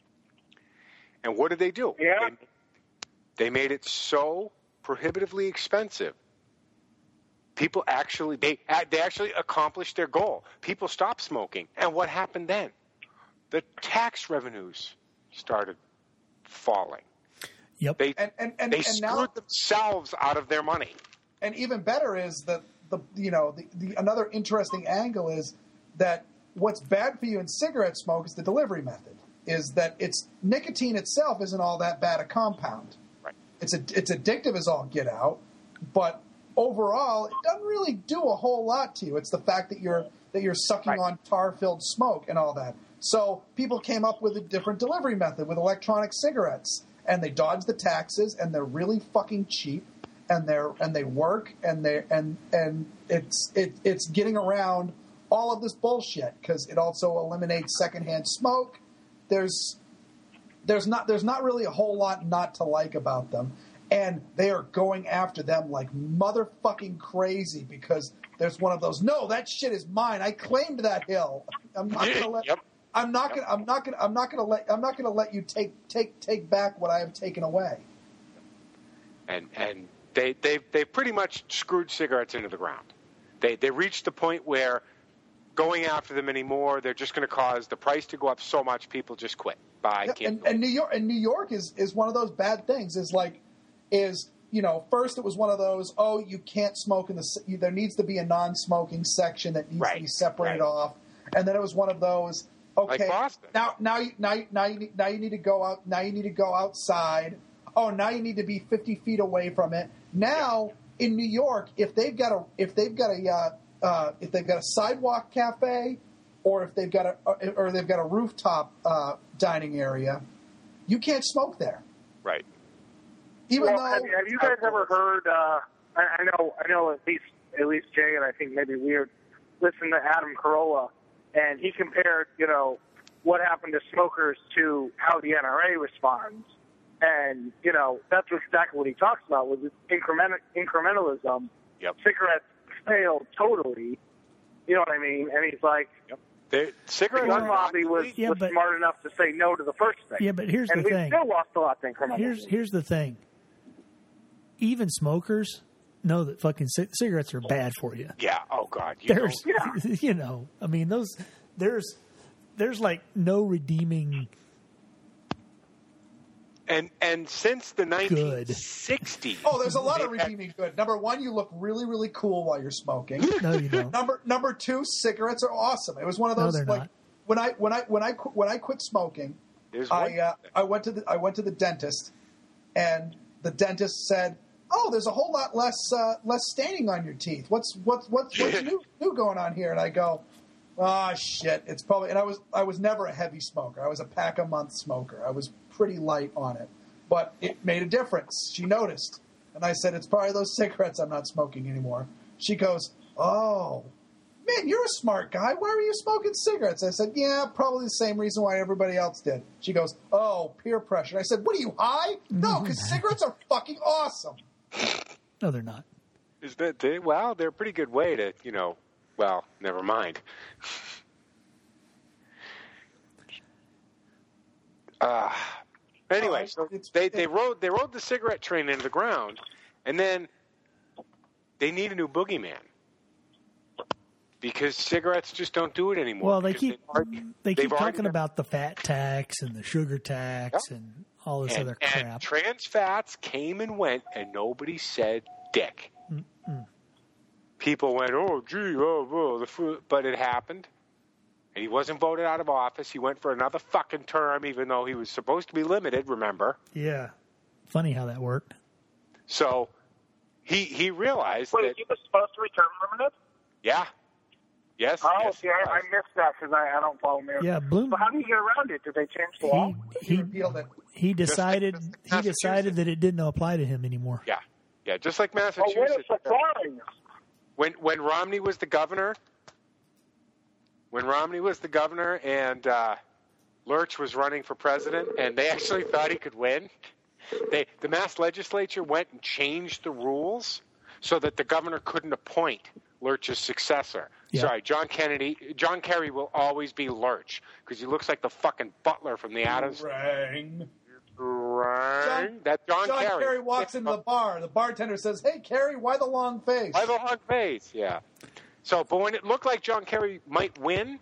And what did they do? Yeah. They, they made it so prohibitively expensive. People actually they they actually accomplished their goal. People stopped smoking, and what happened then? The tax revenues started falling. yep. They And and and, they and screwed now themselves out of their money. and even better is that the you know the, the another interesting angle is that what's bad for you in cigarette smoke is the delivery method. Is that it's nicotine itself isn't all that bad a compound. Right. It's a, it's addictive as all get out, but overall it doesn't really do a whole lot to you. It's the fact that you're that you're sucking Right. on tar-filled smoke and all that. So people came up with a different delivery method with electronic cigarettes, and they dodge the taxes, and they're really fucking cheap, and they're and they work, and they and and it's it, it's getting around all of this bullshit because it also eliminates secondhand smoke. There's there's not there's not really a whole lot not to like about them, and they are going after them like motherfucking crazy because there's one of those. No, that shit is mine. I claimed that hill. I'm not gonna let. Yep. I'm not gonna. I'm not gonna. I'm not gonna let. I'm not gonna let you take take take back what I have taken away. And and they they they pretty much screwed cigarettes into the ground. They they reached the point where going after them anymore, they're just going to cause the price to go up so much people just quit. Buy, Yeah, can't and, go. and New York and New York is, is one of those bad things. Is like, is you know, first it was one of those. Oh, you can't smoke in the. There needs to be a non-smoking section that needs to Right, be separated right. off. and then it was one of those. Okay, Like Boston. now now you, now you, now you need, now you need to go out. Now you need to go outside. Oh, now you need to be fifty feet away from it. Now in New York, if they've got a if they've got a uh, uh, if they've got a sidewalk cafe, or if they've got a or they've got a rooftop uh, dining area, you can't smoke there. Right. Even well, though have, have you guys ever heard? Uh, I, I know, I know. At least, at least Jay and I think maybe weird. Listen to Adam Carolla, and he compared, you know, what happened to smokers to how the N R A responds, and you know, that's exactly what he talks about with increment incrementalism. Yep. Cigarettes failed totally. You know what I mean? And he's like, Yep. They, cigarettes the gun are lobby not was, legal. Yeah, was but- smart enough to say no to the first thing. Yeah, but here's and the we thing. still lost a lot to incrementalism. Here's here's the thing. Even smokers know that fucking c- cigarettes are bad for you. Yeah. Oh God. You There's, don't- you know, I mean, those there's there's like no redeeming. And and since the nineteen sixties. oh, there's a lot of they've had- redeeming good. Number one, you look really really cool while you're smoking. No, you don't. Number number two, cigarettes are awesome. It was one of No, those they're like not. when I when I when I qu- when I quit smoking, There's one. I uh, I went to the I went to the dentist, and the dentist said, "Oh, there's a whole lot less uh, less staining on your teeth. What's what's what's what's new, new going on here?" And I go, "Ah, shit. It's probably." And I was I was never a heavy smoker. I was a pack a month smoker. I was pretty light on it, but it made a difference. She noticed, and I said, "It's probably those cigarettes. I'm not smoking anymore." She goes, "Oh, man, you're a smart guy. Why were you smoking cigarettes?" I said, "Yeah, probably the same reason why everybody else did." She goes, "Oh, peer pressure." I said, "What are you, high?" No, because cigarettes are fucking awesome. No, they're not. Is that they, well? They're a pretty good way to, you know. Well, never mind. Uh, anyway, Oh, so it's- they they rode they rode the cigarette train into the ground, and then they need a new boogeyman because cigarettes just don't do it anymore. Well, they because keep they've already- they they've keep already talking been- about the fat tax and the sugar tax and all this and, other and crap. trans fats came and went, and nobody said dick. Mm-mm. People went, "Oh, gee, oh, oh, the food," but it happened, and he wasn't voted out of office. He went for another fucking term, even though he was supposed to be limited. Remember? Yeah, funny how that worked. So he he realized Wait, that he was supposed to return limited? yeah, yes, Oh, yes, see, I, I missed that because I, I don't follow America. Yeah, Bloom. So how do you get around it? Did they change the law? He He he repealed it. he decided Just like he Massachusetts. decided that it didn't apply to him anymore. yeah, yeah, just like Oh, what a Massachusetts. surprise! when when Romney was the governor, when Romney was the governor, and uh, Lurch was running for president, and they actually thought he could win. They the Mass legislature went and changed the rules so that the governor couldn't appoint Lurch's successor. Yeah. Sorry, John Kennedy, John Kerry will always be Lurch because he looks like the fucking butler from the Addams. Rang. Right. John- That's John, John Kerry. Kerry walks into the bar. The bartender says, "Hey, Kerry, why the long face?" By the long face, yeah. So, but when it looked like John Kerry might win,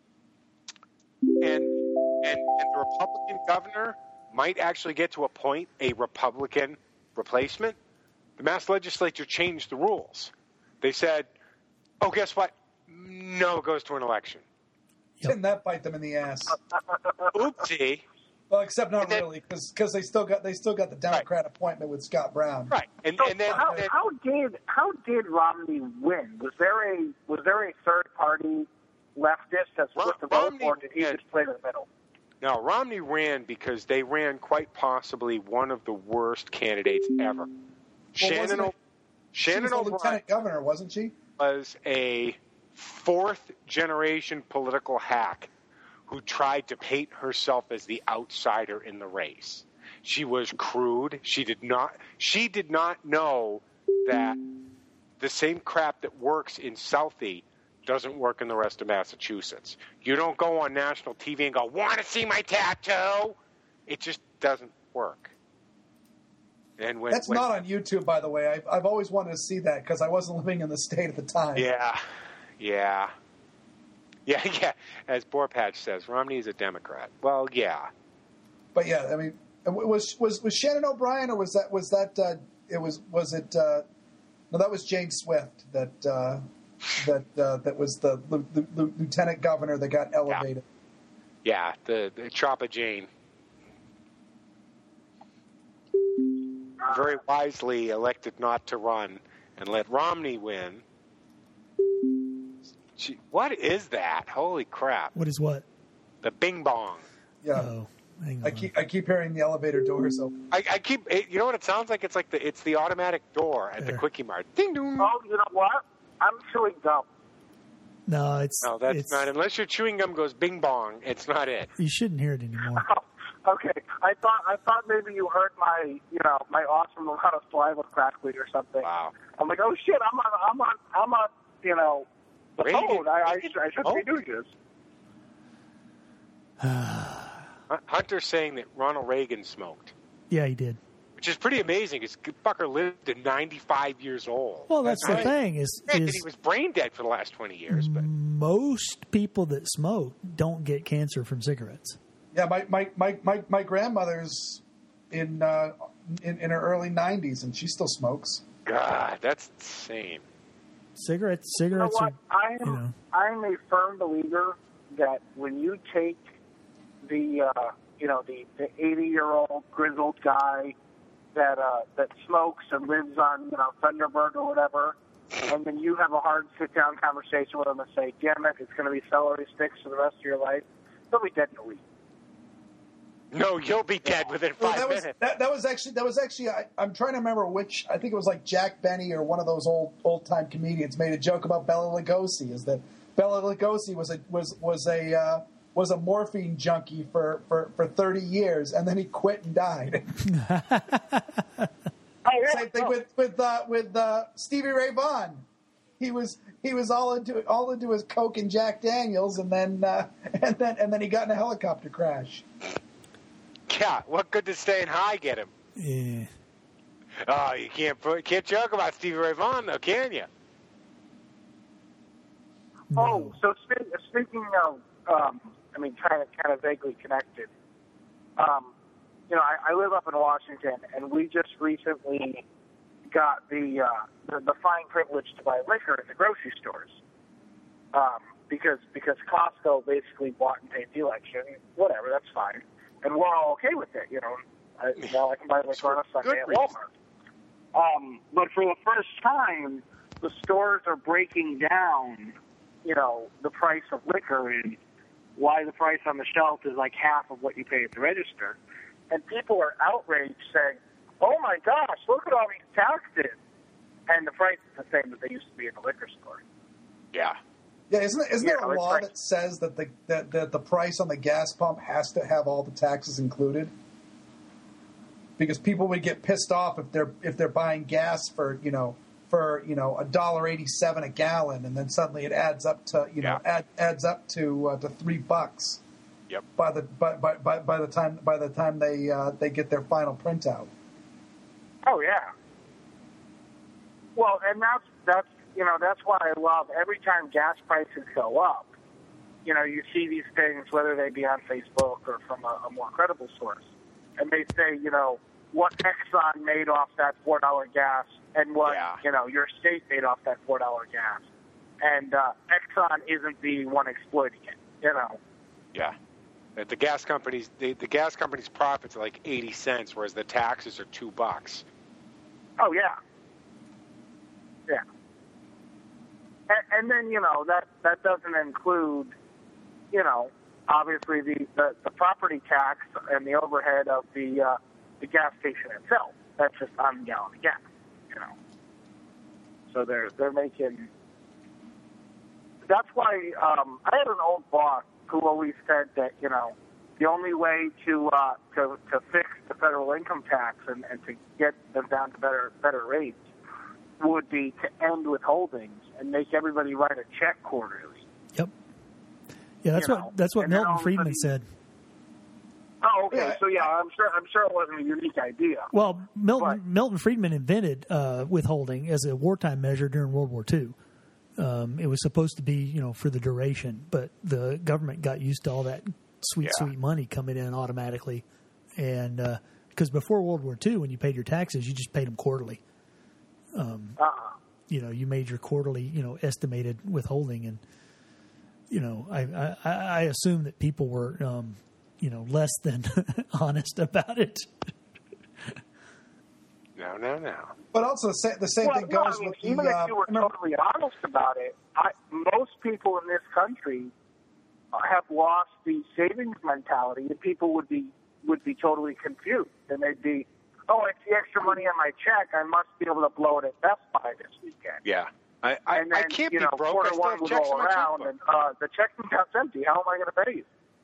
and and, and the Republican governor might actually get to appoint a Republican replacement, the Mass legislature changed the rules. They said, "Oh, guess what? No, it goes to an election." Didn't that bite them in the ass? Oopsie. Well, except not And then- really, because they still got they still got the Democrat appointment with Scott Brown. Right, and So and then, how, then how did how did Romney win? Was there a was there a third party leftist that split the vote, Romney or did he did. just play the middle? no, Romney ran because they ran quite possibly one of the worst candidates ever. Shannon wasn't O- it- She Shannon was the O'Brien lieutenant governor, wasn't she? was a fourth generation political hack who tried to paint herself as the outsider in the race. She was crude. She did not she did not know that the same crap that works in Southie doesn't work in the rest of Massachusetts. You don't go on national T V and go, "Want to see my tattoo?" It just doesn't work. And when That's when, not on YouTube, by the way. I've, I've always wanted to see that because I wasn't living in the state at the time. Yeah, yeah, yeah, yeah. As Borpatch says, Romney is a Democrat. Well, yeah. But yeah, I mean, was was was Shannon O'Brien or was that was that uh, it was was it? Uh, no, that was Jane Swift that uh, that uh, that was the, the, the lieutenant governor that got elevated. Yeah, the, the Choppa Jane. Very wisely elected not to run and let Romney win. She, what is that? Holy crap. What is what? The Bing Bong. Yeah. Oh, hang on. I keep I keep hearing the elevator doors open. I, I keep, it, you know what it sounds like? It's like the it's the automatic door at There. the Quickie Mart. Ding dong. Oh, you know what? I'm chewing gum. No, it's No, that's it's, not. Unless your chewing gum goes Bing Bong, it's not it. You shouldn't hear it anymore. Oh, okay. I thought I thought maybe you heard my you know my awesome amount of saliva crackling or something. Wow. I'm like, oh shit! I'm on I'm on I'm on you know the Reagan- phone. I, I, Reagan- I should oh. be doing this. Hunter's saying that Ronald Reagan smoked, Yeah, he did. which is pretty amazing. His fucker lived to ninety-five years old. Well, that's, That's the right. thing is, Granted, is he was brain dead for the last twenty years, but most people that smoke don't get cancer from cigarettes. Yeah, my my my my, my grandmother's in, uh, in in her early nineties, and she still smokes. God, that's insane. Cigarettes, You know cigarettes what? are, I'm you know. I'm a firm believer that when you take the uh, you know the the eighty year old grizzled guy that uh, that smokes and lives on you know Thunderbird or whatever, and then you have a hard sit down conversation with him and say, "Damn it, it's going to be celery sticks for the rest of your life," he'll be dead in a week. No, you'll be dead within Well, five that was minutes. that, that was actually that was actually I, I'm trying to remember which. I think it was like Jack Benny or one of those old old time comedians made a joke about Bela Lugosi. Is that Bela Lugosi was a was was a uh, was a morphine junkie for, for, for thirty years, and then he quit and died. Same thing with with uh, with uh, Stevie Ray Vaughan. He was he was all into all into his Coke and Jack Daniels, and then uh, and then and then he got in a helicopter crash. Yeah, what good does staying high get him? Yeah. Oh, you can't put, can't joke about Stevie Ray Vaughan, though, can you? No. Oh, so speak, speaking of, um, I mean, kind of kind of vaguely connected. Um, you know, I, I live up in Washington, and we just recently got the, uh, the the fine privilege to buy liquor in the grocery stores, um, because because Costco basically bought and paid the election. Whatever, that's fine, and we're all okay with it. You know, I, now I can buy liquor on a Sunday at Good reason. Walmart. Um, but for the first time, the stores are breaking down, you know, the price of liquor and why the price on the shelf is like half of what you pay at the register. And people are outraged saying, oh my gosh, look at all these taxes. And the price is the same that they used to be in the liquor store. Yeah. Yeah, isn't it, isn't Yeah, there a it's law like- that says that the that, that the price on the gas pump has to have all the taxes included? Because people would get pissed off if they're if they're buying gas for you know for you know a dollar eighty seven a gallon, and then suddenly it adds up to you know Yeah. add, adds up to uh, to three bucks. Yep. By the by, by, by, by the time by the time they uh, they get their final printout. Oh, yeah. Well, and that's, that's, you know, that's why I love every time gas prices go up, you know, you see these things, whether they be on Facebook or from a, a more credible source, and they say, you know, what Exxon made off that four dollar gas and what, Yeah. you know, your state made off that four dollar gas. And uh, Exxon isn't the one exploiting it, you know. Yeah. That the gas companies, the, the gas companies' profits are like eighty cents, whereas the taxes are two bucks. Oh, yeah. Yeah. And, and then, you know, that, that doesn't include, you know, obviously the, the, the property tax and the overhead of the uh, the gas station itself. That's just on a gallon of gas, you know. So they're they're making. That's why um, I had an old boss who always said that, you know, the only way to uh, to to fix the federal income tax and, and to get them down to better better rates would be to end withholdings and make everybody write a check quarterly. Yep. Yeah, that's You what know, that's what and then Milton all of a Friedman sudden- said. Oh, okay. Yeah. So yeah, I'm sure I'm sure it wasn't a unique idea. Well, Milton Right. Milton Friedman invented uh, withholding as a wartime measure during World War Two. Um, it was supposed to be, you know, for the duration, but the government got used to all that sweet, Yeah. sweet money coming in automatically, and because before World War Two, when you paid your taxes, you just paid them quarterly. Uh-uh. you know, you made your quarterly, you know, estimated withholding, and you know, I I, I assume that people were, um, you know, less than honest about it. No, no, no. But also the same, the same well, thing no, goes I mean, with the. even Uh, if you were remember- totally honest about it, I, most people in this country have lost the savings mentality, and people would be would be totally confused, and they'd be, "Oh, it's the extra money on my check. I must be able to blow it at Best Buy this weekend." Yeah. I, I, And then, I can't you be know, broke. I quarter still one have would checks roll in my around, checkbook. and uh, the checking account's empty. How am I going to pay you?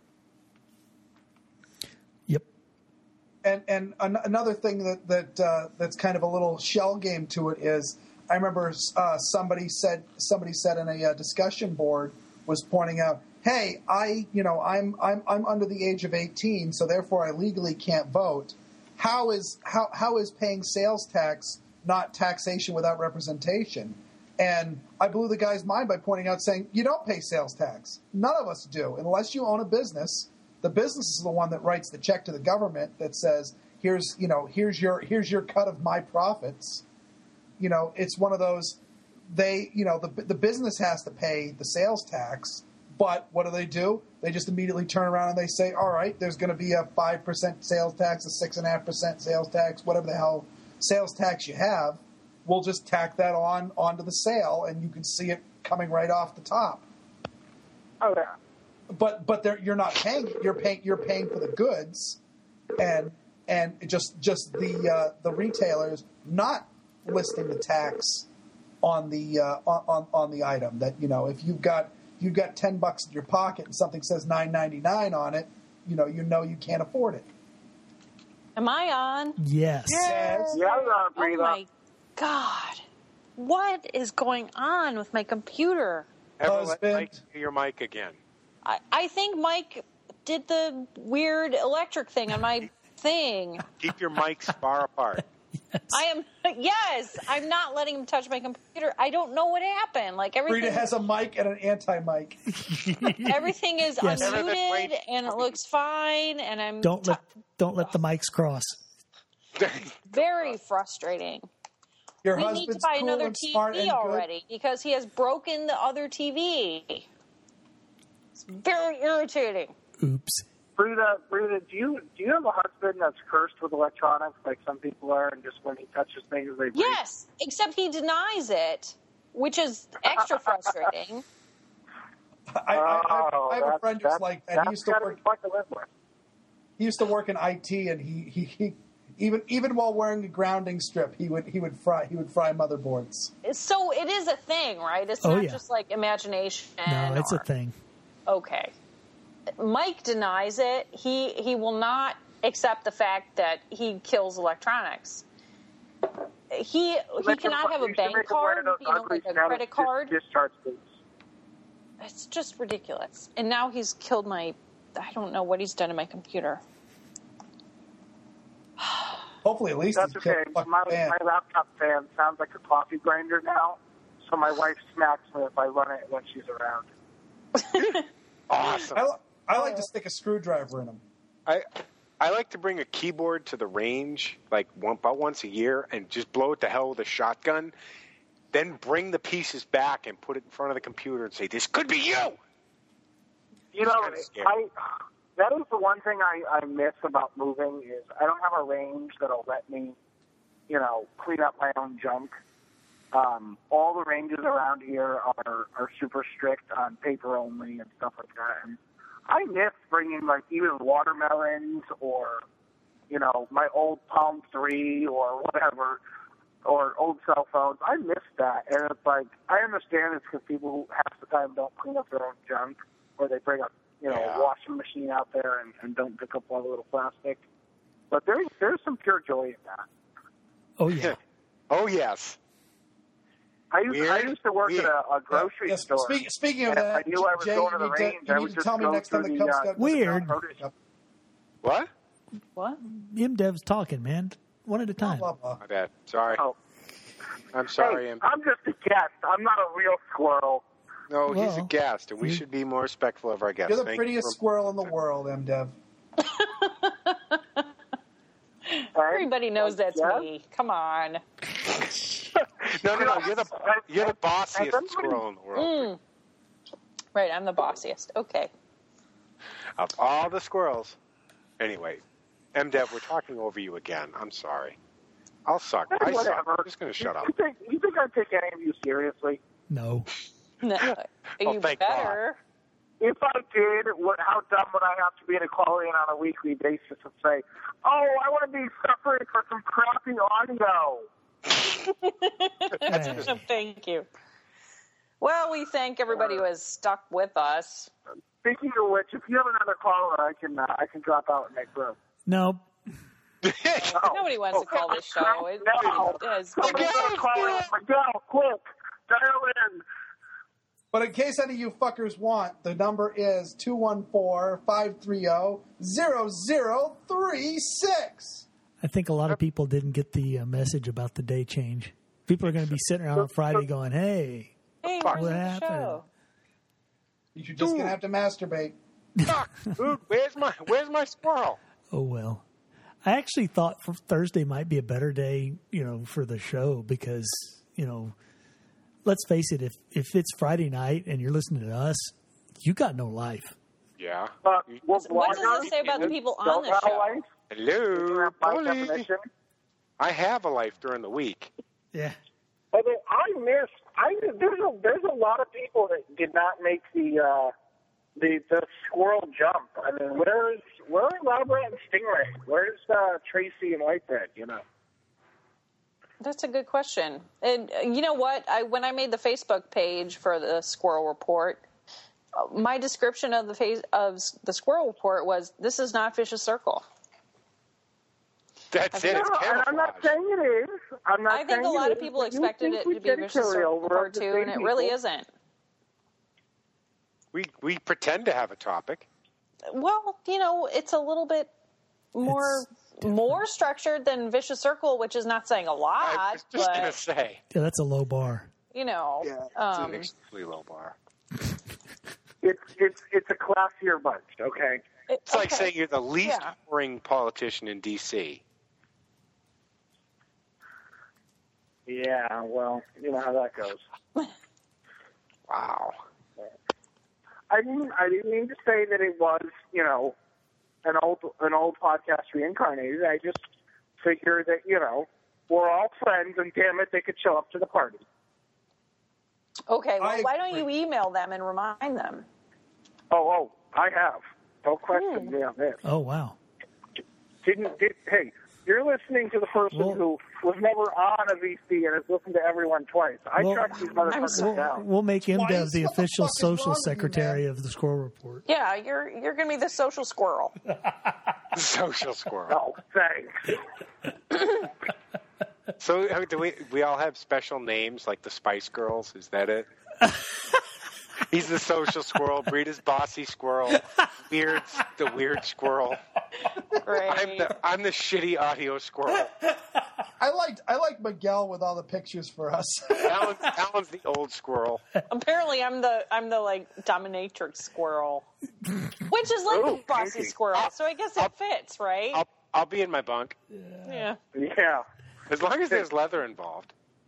Yep. And and an- another thing that that uh, that's kind of a little shell game to it is, I remember uh, somebody said somebody said in a uh, discussion board was pointing out, hey, I you know I'm I'm I'm under the age of eighteen, so therefore I legally can't vote. How is how how is paying sales tax not taxation without representation? And I blew the guy's mind by pointing out, saying, you don't pay sales tax. None of us do, unless you own a business. The business is the one that writes the check to the government that says, here's you know here's your here's your cut of my profits. You know, it's one of those, they, you know, the the business has to pay the sales tax, but what do they do? They just immediately turn around and they say, all right, there's going to be a five percent sales tax, a six point five percent sales tax, whatever the hell sales tax you have. We'll just tack that on onto the sale, and you can see it coming right off the top. Oh, yeah. But but they're, you're not paying. You're paying. You're paying for the goods, and and just just the uh, the retailers not listing the tax on the uh, on on the item. That, you know, if you've got you've got ten bucks in your pocket and something says nine ninety-nine on it, you know you know you can't afford it. Am I on? Yes. Yes. Yeah, uh, Oh breathe my up. God. What is going on with my computer? Ever let Husband. Mike do your mic again? I, I think Mike did the weird electric thing on my thing. Keep your mics far apart. I am, yes, I'm not letting him touch my computer. I don't know what happened. Like everything, Rita has a mic and an anti-mic. everything is Yes. unmuted and it looks fine. And I'm Don't let don't let the mics cross. very frustrating. Your We need to husband's buy cool another and T smart V and good. already because he has broken the other T V. It's very irritating. Oops. Brita, Brita, do you do you have a husband that's cursed with electronics like some people are, and just when he touches things they break? Yes, except he denies it, which is extra frustrating. I, I, I, Oh, I have a that's- friend just that's- like that. He that's used to gotta work. be fun to live with. He used to work in I T, and he, he, he even even while wearing a grounding strip, he would he would fry he would fry motherboards. So it is a thing, right? It's Oh, not yeah. just like imagination. No, it's a or- thing. Okay. Mike denies it. He he will not accept the fact that he kills electronics. He he Make cannot him- have a you should bank make him wear card, those you know, ugly like a status credit dis- card. Discharge boots. It's just ridiculous. And now he's killed my. I don't know what he's done to my computer. Hopefully, at least That's he killed okay. the fucking My, fan. my laptop fan sounds like a coffee grinder now, so my wife smacks me if I run it when she's around. Awesome. I, li- I like to stick a screwdriver in them. I I like to bring a keyboard to the range like one, about once a year and just blow it to hell with a shotgun. Then bring the pieces back and put it in front of the computer and say, "This could be you." You know, kinda scary. I that is the one thing I, I miss about moving is I don't have a range that'll let me, you know, clean up my own junk. Um, all the ranges around here are, are super strict on paper only and stuff like that. And I miss bringing like even watermelons or, you know, my old Palm three or whatever, or old cell phones. I miss that. And it's like, I understand it's because people who half the time don't clean up their own junk, or they bring a, you know, Yeah. a washing machine out there and, and don't pick up all the little plastic. But there's, there's some pure joy in that. Oh yeah. Oh yes. I used, I Weird. used to work Weird. at a, a grocery Yes, store. speak, speaking of And if that, I knew I was Jay, going to the you need to, range, you I need would to just tell me go next time to the the, Cub uh, Scout does a Weird. produce cup. What? What? ImDev's talking, man. One at a time. Blah, blah, blah. My bad. Sorry. Oh. I'm sorry. Hey, I'm, I'm just a guest. I'm not a real squirrel. no, he's a Well, guest, and we you- should be more respectful of our guests. You're the Thank prettiest you for- squirrel in the world, MDev. Everybody knows that's Yeah? me. Come on. No, no, no. You're the you're the bossiest squirrel in the world. Mm. Right, I'm the bossiest. Okay. Of all the squirrels. Anyway, M-Dev, we're talking over you again. I'm sorry. I'll suck. I suck. Whatever. I'm just going to shut up. You think, you think I take any of you seriously? No. No, Oh, you thank better. If I did, what, how dumb would I have to be to call in on a weekly basis and say, oh, I want to be suffering for some crappy audio? Thank you. Well, we thank everybody who has stuck with us. Speaking of which, if you have another caller, I can uh, I can drop out and make room. No. Nobody wants to call this show. It, No. it has Somebody's gonna call in. Miguel, quick, dial in. But in case any of you fuckers want, the number is two one four, five three zero, zero zero three six. I think a lot of people didn't get the uh, message about the day change. People are going to be sitting around on Friday going, hey, Hey, what where's the happened? show? You're just going to have to masturbate. Fuck, dude, where's my where's my squirrel? Oh, well. I actually thought for Thursday might be a better day, you know, for the show because, you know, let's face it, if, if it's Friday night and you're listening to us, you got no life. Yeah. Uh, well, What does it say about the people on the show? Life? Hello, By Polly. definition. I have a life during the week. Yeah. I mean, I missed. I there's a there's a lot of people that did not make the uh, the the squirrel jump. I mean, where's where are Robert and Stingray? Where's uh, Tracy and Whitebread? You know. That's a good question. And uh, you know what? I when I made the Facebook page for the Squirrel Report, uh, my description of the face of the Squirrel Report was, "This is not Vicious Circle." That's it. No, It's and I'm not camouflage. saying it is. I'm not. I think saying a lot it of is, people but you expected think it we to be a get Vicious carryover Circle of Part the Two, same and it really people. isn't. We we pretend to have a topic. Well, you know, it's a little bit more more structured than Vicious Circle, which is not saying a lot, I was just but gonna say Yeah, that's a low bar. you know, Yeah, it's um, an extremely low bar. It's it's it's a classier bunch. Okay. it- It's like okay. saying you're the least Yeah. boring politician in D C. Yeah. Well, you know how that goes. Wow. I didn't. I didn't mean to say that it was, you know, an old an old podcast reincarnated. I just figured that, you know, we're all friends, and damn it, they could show up to the party. Okay, well, I why don't you agree. email them and remind them? Oh, oh, I have. No question Hmm. me on this. Oh, wow. Didn't did, hey, you're listening to the person Well- who was never on a V C and has listened to everyone twice. I Well, tracked these motherfuckers sorry. down. We'll make him Twice? the What the official fuck is social wrong with you, secretary of the Squirrel Report. Yeah, you're you're going to be the social squirrel. Social squirrel. Oh, thanks. So I mean, do we we all have special names like the Spice Girls? Is that it? He's the social squirrel. Breed bossy squirrel. Weird's the weird squirrel. Right. I'm the I'm the shitty audio squirrel. I liked I liked Miguel with all the pictures for us. Alan, Alan's the old squirrel. Apparently, I'm the I'm the like dominatrix squirrel, which is like Ooh, the bossy kinky. squirrel. So I guess it I'll- fits, right? I'll I'll be in my bunk yeah. Yeah. as long as there's leather involved.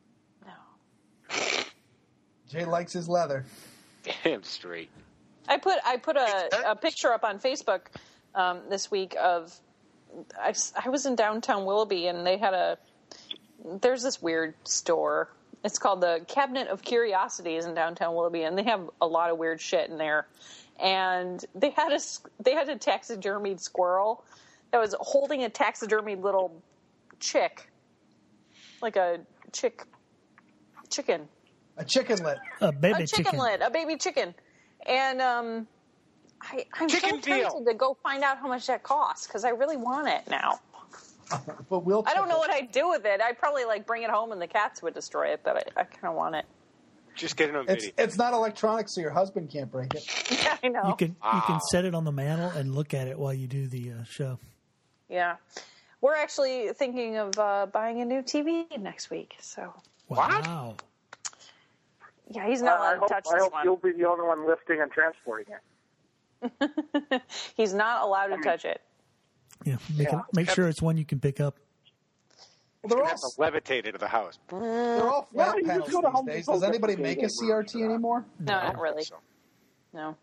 Jay likes his leather. Damn straight. I put I put a, a picture up on Facebook um, this week of I, s- I was in downtown Willoughby and they had a there's this weird store. It's called the Cabinet of Curiosities in downtown Willoughby, and they have a lot of weird shit in there. And they had a s- they had a taxidermied squirrel that was holding a taxidermied little chick, like a chick chicken. A chickenlet. A baby a chicken. chickenlet, a baby chicken, and um, I, I'm Chicken so tempted veal. to go find out how much that costs because I really want it now. But we'll I don't check know it. what I'd do with it. I'd probably like bring it home and the cats would destroy it, but I, I kind of want it. Just get it on It's video. it's not electronic, so your husband can't break it. Yeah, I know. You can you can Wow. set it on the mantle and look at it while you do the uh, show. Yeah, we're actually thinking of uh, buying a new T V next week. So Wow. yeah, he's not I allowed hope, to touch I this hope one. you'll be the only one lifting and transporting it. He's not allowed to touch it. Yeah. Make, Yeah. It, make sure it's one you can pick up. He's they're gonna all have to levitate into the house. they're all flat Yeah, you panels just go to these Home days. Depot, Does get anybody the make a Big C R T Room. anymore? No, not really. So, No.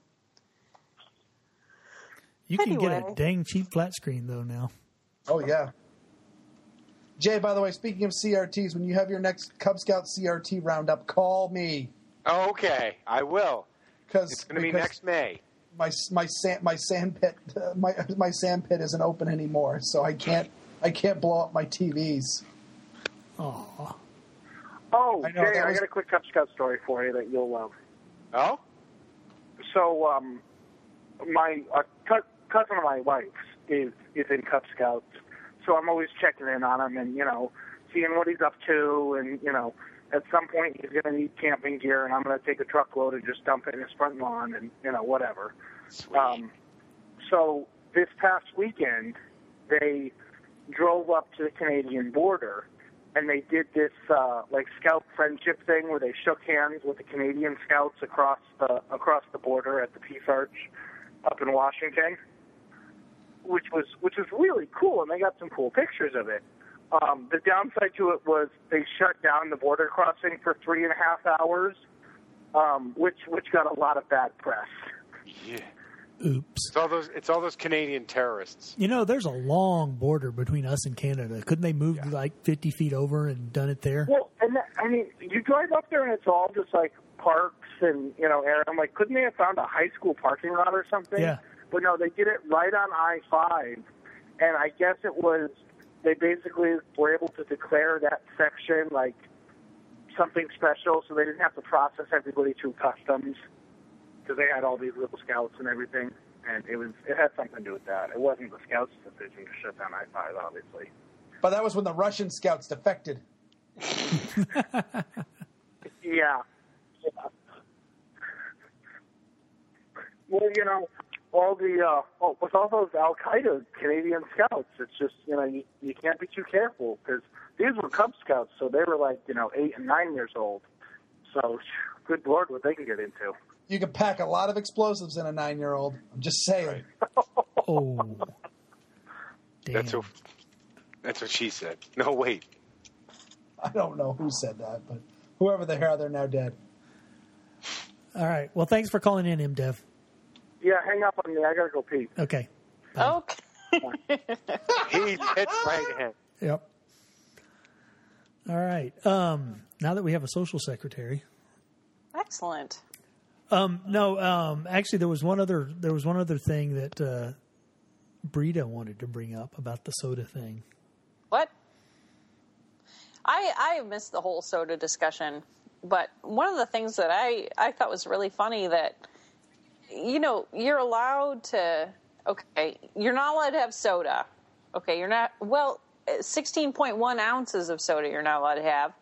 You can get a Anyway. dang cheap flat screen though now. Oh yeah. Jay, by the way, speaking of C R Ts, when you have your next Cub Scout C R T roundup, call me okay, I will. because It's going to be next May. my my sand my sand pit uh, my my sand pit isn't open anymore, so I can't I can't blow up my T Vs. Aw. Oh, I know, Jay, that I was- got a quick Cub Scout story for you that you'll love. Oh? So, um, my uh, cu- cousin of my wife's is is in Cub Scouts, so I'm always checking in on him and you know seeing what he's up to, and you know at some point he's going to need camping gear, and I'm going to take a truckload and just dump it in his front lawn, and you know whatever. Sweet. Um, so this past weekend they drove up to the Canadian border. And they did this uh, like scout friendship thing where they shook hands with the Canadian scouts across the across the border at the Peace Arch up in Washington, which was which was really cool, and they got some cool pictures of it. Um, the downside to it was they shut down the border crossing for three and a half hours, um, which which got a lot of bad press. Yeah. Oops. It's all those. It's all those Canadian terrorists. You know, there's a long border between us and Canada. Couldn't they move Yeah. like fifty feet over and done it there? Well, and that, I mean, you drive up there and it's all just like parks and you know area. I'm like, couldn't they have found a high school parking lot or something? Yeah. But no, they did it right on I five, and I guess it was they basically were able to declare that section like something special, so they didn't have to process everybody through customs because they had all these little scouts and everything, and it was it had something to do with that. It wasn't the scouts' decision to shut down I five, obviously. But that was when the Russian scouts defected. Yeah. yeah. Well, you know, all the uh, oh, with all those Al Qaeda Canadian scouts, it's just you know you, you can't be too careful because these were Cub Scouts, so they were like you know eight and nine years old. So, good Lord, what they could get into. You could pack a lot of explosives in a nine-year-old. I'm just saying. Oh. Damn. That's what. That's what she said. No, wait. I don't know who said that, but whoever they are, they're now dead. All right. Well, thanks for calling in, M Dev. Yeah, hang up on me. I gotta go pee. Okay. Okay. He hits right ahead. Yep. All right. Um, now that we have a social secretary. Excellent. Um, no, um, actually, there was one other. There was one other thing that uh, Brita wanted to bring up about the soda thing. What? I I missed the whole soda discussion, but one of the things that I, I thought was really funny that, you know, you're allowed to, okay, you're not allowed to have soda. Okay, you're not, well, sixteen point one ounces of soda you're not allowed to have.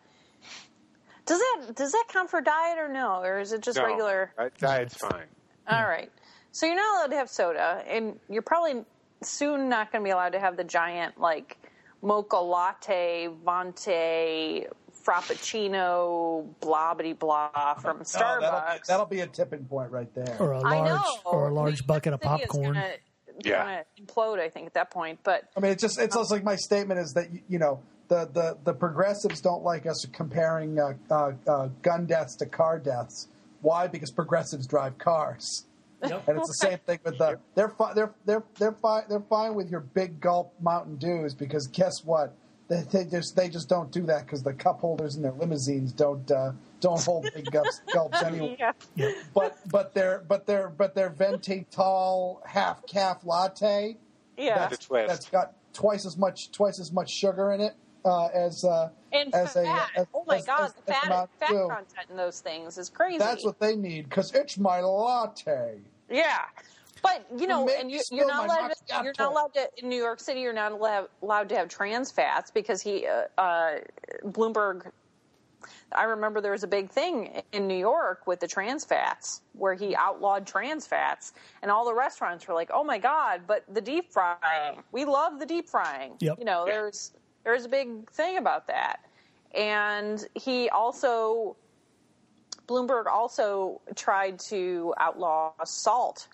Does that does that count for diet or no? Or is it just No, regular? that- Diet's fine. All right. So you're not allowed to have soda, and you're probably soon not going to be allowed to have the giant, like, mocha latte, Vante, frappuccino, blah, blah, blah from Oh, Starbucks. that'll, that'll be a tipping point right there. Or a I large, know. or a large New bucket York of City is popcorn. Gonna, Yeah. gonna implode, I think, at that point. But I mean, it's just it's also like my statement is that you know the the, the progressives don't like us comparing uh, uh, uh, gun deaths to car deaths. Why? Because progressives drive cars, Yep. and it's the same thing with the they're fi- they're they're they're fine they're fine with your big gulp Mountain Dews because guess what? They they just they just don't do that because the cup holders in their limousines don't uh, don't hold big gulps, gulps anyway. yeah. But but their but their but their Venti tall half calf latte. Yeah. The twist. That's got twice as much twice as much sugar in it uh, as uh, And as fat. a as, oh my as, God, as, the as fat, Mountain fat Dew. content in those things is crazy. That's what they need because it's my latte. Yeah, but you know, Make and you, me you're spill not my allowed. To, macchiato. you're not allowed to in New York City. You're not allowed, allowed to have trans fats because he, uh, uh, Bloomberg. I remember there was a big thing in New York with the trans fats where he outlawed trans fats, and all the restaurants were like, "Oh my God!" But the deep frying, we love the deep frying. Yep. You know, there's there's a big thing about that, and he also. Bloomberg also tried to outlaw salt.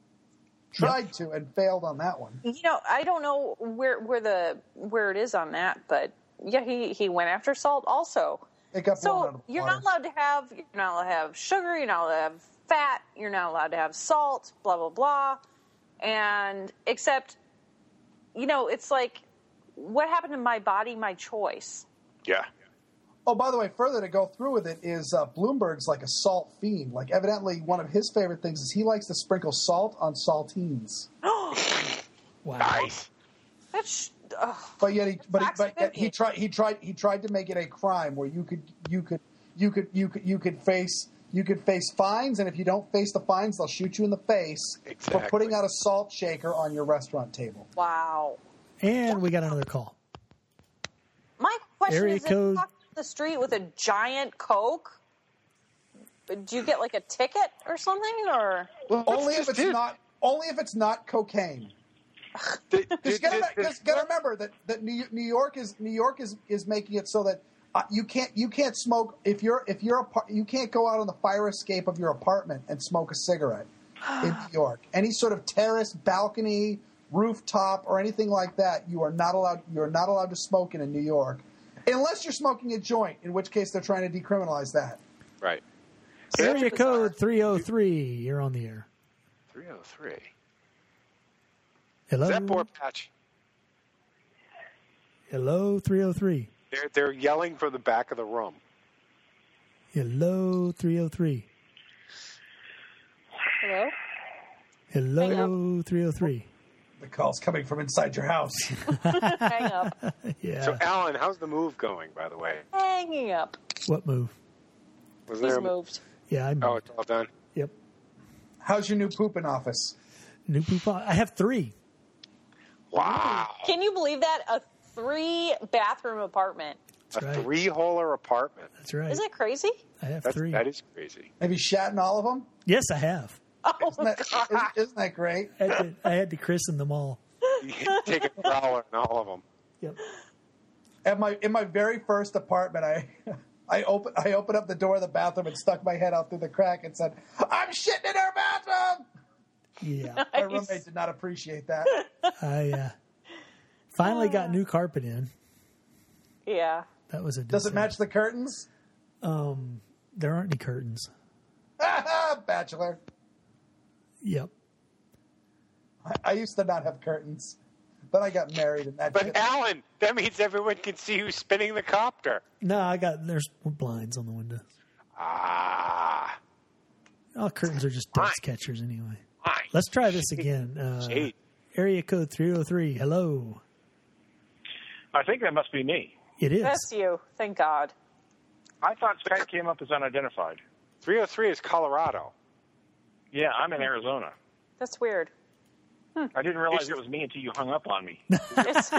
Tried to and failed on that one. You know, I don't know where where the where it is on that, but yeah, he, he went after salt also. It got blown out So of the you're water. not allowed to have you're not allowed to have sugar, you're not allowed to have fat, you're not allowed to have salt, blah blah blah. And except, you know, it's like, what happened to my body, my choice? Yeah. Oh, by the way, further to go through with it is uh, Bloomberg's like a salt fiend. Like, evidently, one of his favorite things is he likes to sprinkle salt on saltines. Wow. Nice. That's ugh. But yet, he, but, he, Facts but of yet he it. tried. He tried. He tried to make it a crime where you could, you could, you could, you could, you could face, you could face fines, and if you don't face the fines, they'll shoot you in the face Exactly. for putting out a salt shaker on your restaurant table. Wow. And we got another call. My question Area is, if code- you walk down the street with a giant Coke, do you get like a ticket or something? Or Well, Only that's if it's just it. not. Only if it's not cocaine. The- Because the- you the- gotta, gotta remember that, that New New York is New York is, is making it so that uh, you can't you can't smoke if you're if you're a, you can't go out on the fire escape of your apartment and smoke a cigarette in New York. Any sort of terrace, balcony, rooftop, or anything like that, you are not allowed. You are not allowed to smoke in in New York, unless you're smoking a joint, in which case they're trying to decriminalize that. Right. Area bizarre. code three oh three. You're on the air. three oh three. Hello. Is that Boar Patch? Hello, three oh three. They're, they're yelling from the back of the room. Hello, three oh three. hello? Hello, three oh three. The call's coming from inside your house. Hang up. Yeah. So, Alan, how's the move going, by the way? Hanging up. What move? Was He's there a- moved. Yeah, I moved. Oh, it's all done? Yep. How's your new pooping office? New poop. I have three. Wow. Can you believe that? A three bathroom apartment. That's a right. three-holer apartment. That's right. Isn't that crazy? I have That's, three. that is crazy. Have you shat in all of them? Yes, I have. Oh, Isn't that, isn't, isn't that great? I had, to, I had to christen them all. You can take a growler in all of them. Yep. At my in my very first apartment, I I opened I opened up the door of the bathroom and stuck my head out through the crack and said, "I'm shitting in our bathroom." Yeah. My roommate did not appreciate that. I uh, finally got new carpet in. yeah. That was a. Does it match the curtains? Um, there aren't any curtains. Bachelor. Yep. I, I used to not have curtains, but I got married and that. But, shit- Alan, that means everyone can see who's spinning the copter. No, I got there's blinds on the window. Ah. All curtains are just dust catchers anyway. Fine. Let's try this again. Uh, Shade. area code three oh three. Hello. I think that must be me. It is. That's you. Thank God. I thought Skype came up as unidentified. three oh three is Colorado. Yeah, I'm in Arizona. That's weird. I didn't realize it was me until you hung up on me. It's,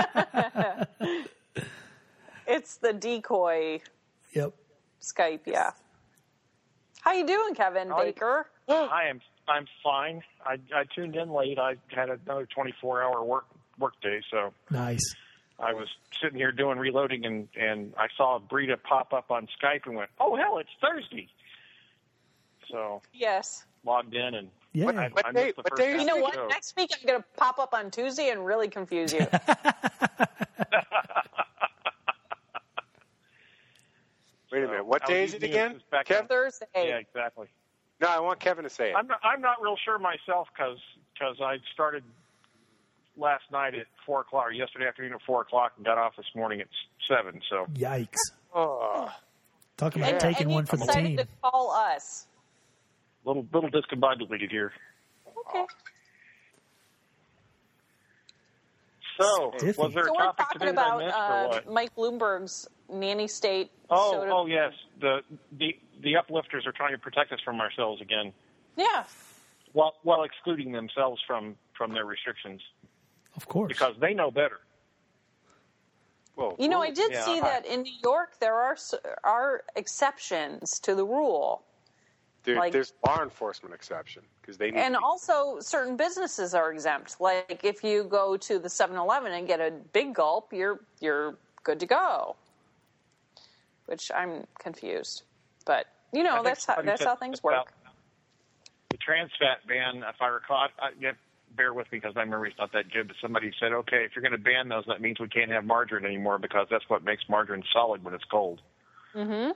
it's the decoy Yep. Skype, yeah. How you doing, Kevin I- Baker? I am I'm fine. I, I tuned in late. I had another twenty-four hour work work day, so Nice. I was sitting here doing reloading, and, and I saw Brita pop up on Skype and went, "Oh hell, it's Thursday!" So Yes. logged in and Yeah. What- I, what I day- missed the what first day half is You know of the what? show. Next week I'm going to pop up on Tuesday and really confuse you. Wait a minute. What I was day is it using again? as back Kev? up. Thursday. Yeah, exactly. No, I want Kevin to say it. I'm not, I'm not real sure myself because I started last night at four o'clock, or yesterday afternoon at four o'clock, and got off this morning at seven. So Yikes. Oh. Talk about And, taking and you one for the decided team. to call us. little little discombobulated here. Okay. So Stiffy. was there a So we're topic talking today that I about missed, or uh, what? Mike Bloomberg's nanny state. Oh, soda- oh yes. The, the the uplifters are trying to protect us from ourselves again, Yeah. while while excluding themselves from, from their restrictions Of course. because they know better. Whoa. You know, I did Yeah, see I- that in New York there are s- are exceptions to the rule. There, like- there's law enforcement exception because they need And to be- also, certain businesses are exempt. Like if you go to the seven eleven and get a big gulp, you're you're good to go. Which I'm confused, but you I know think that's how somebody that's said how things about work. The trans fat ban, if I recall, I, I, yeah, bear with me because my memory's not that good, but somebody said, okay, if you're going to ban those, that means we can't have margarine anymore because that's what makes margarine solid when it's cold. Mm-hmm.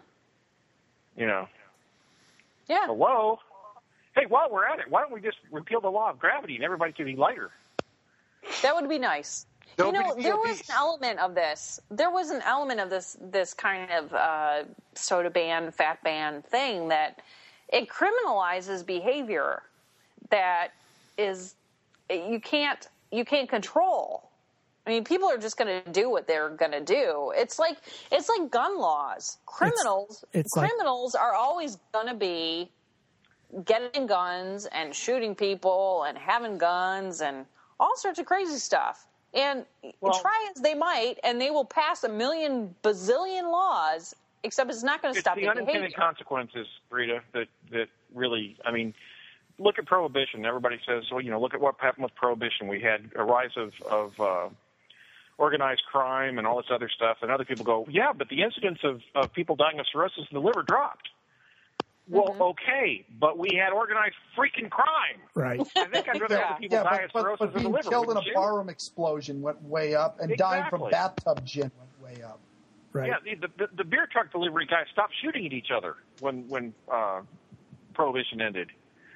You know. Yeah. Hello? Hey, while we're at it, why don't we just repeal the law of gravity and everybody can be lighter? That would be nice. Nobody you know, be there obese. was an element of this. There was an element of this this kind of uh, soda ban, fat ban thing that it criminalizes behavior that is you can't you can't control. I mean, people are just going to do what they're going to do. It's like it's like gun laws. Criminals It's, it's like, criminals are always going to be getting guns and shooting people and having guns and all sorts of crazy stuff. And Well, try as they might, and they will pass a million bazillion laws, except it's not going to it's stop the the unintended behavior. consequences, Rita, that, that really, I mean, look at Prohibition. Everybody says, well, you know, look at what happened with Prohibition. We had a rise of, of uh, organized crime and all this other stuff, and other people go, yeah, but the incidence of, of people dying of cirrhosis of the liver dropped. Well, Mm-hmm. okay, but we had organized freaking crime. right. I think I'd rather Yeah. have people Yeah, die but, of but, cirrhosis but of the being liver. killed in a wouldn't you? barroom explosion went way up, and dying from Exactly. bathtub gin went way up. Right. Yeah, the, the, the beer truck delivery guys stopped shooting at each other when when uh, Prohibition ended.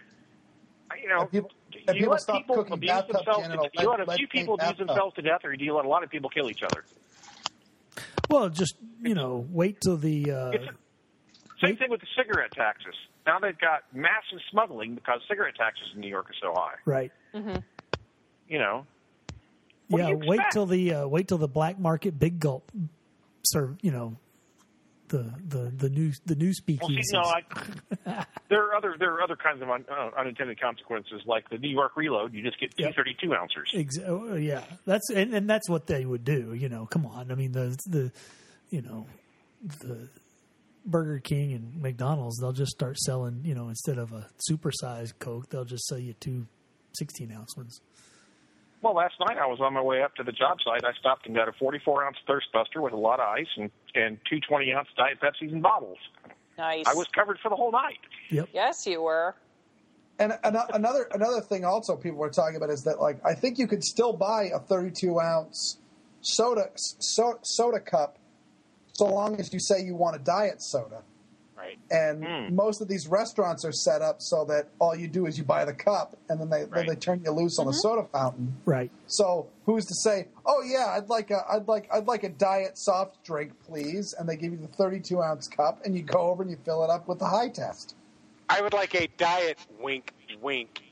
You know, And people- do and you people let stopped people cooking abuse bathtub themselves? gin in To, a you let a lead- few lead people abuse bathtub. themselves to death, or do you let a lot of people kill each other? Well, just, you know, wait till the... Uh, It's same thing with the cigarette taxes. Now they've got massive smuggling because cigarette taxes in New York are so high. right. You know, what do Yeah, you wait expect? till the uh, wait till the black market big gulp serve, you know, the the the new the new Well, see, speakeasies. no, I, there are other there are other kinds of un, uh, unintended consequences, like the New York Reload. You just get two Yep. thirty-two ounces. Ex- oh, yeah, that's and, and that's what they would do. You know, come on. I mean, the the you know the Burger King and McDonald's, they'll just start selling. You know, instead of a supersized Coke, they'll just sell you two sixteen ounce ones. Well, last night I was on my way up to the job site. I stopped and got a forty-four ounce Thirst Buster with a lot of ice and and two twenty ounce Diet Pepsis in bottles. Nice. I was covered for the whole night. Yep. Yes, you were. And an- another another thing also people were talking about is that, like, I think you could still buy a thirty-two ounce soda so, soda cup so long as you say you want a diet soda. Right. And Mm. most of these restaurants are set up so that all you do is you buy the cup, and then they then Right. they turn you loose on the soda fountain. Right. So who's to say, oh yeah, I'd like a I'd like I'd like a diet soft drink, please, and they give you the thirty-two ounce cup, and you go over and you fill it up with the high test. I would like a diet wink wink.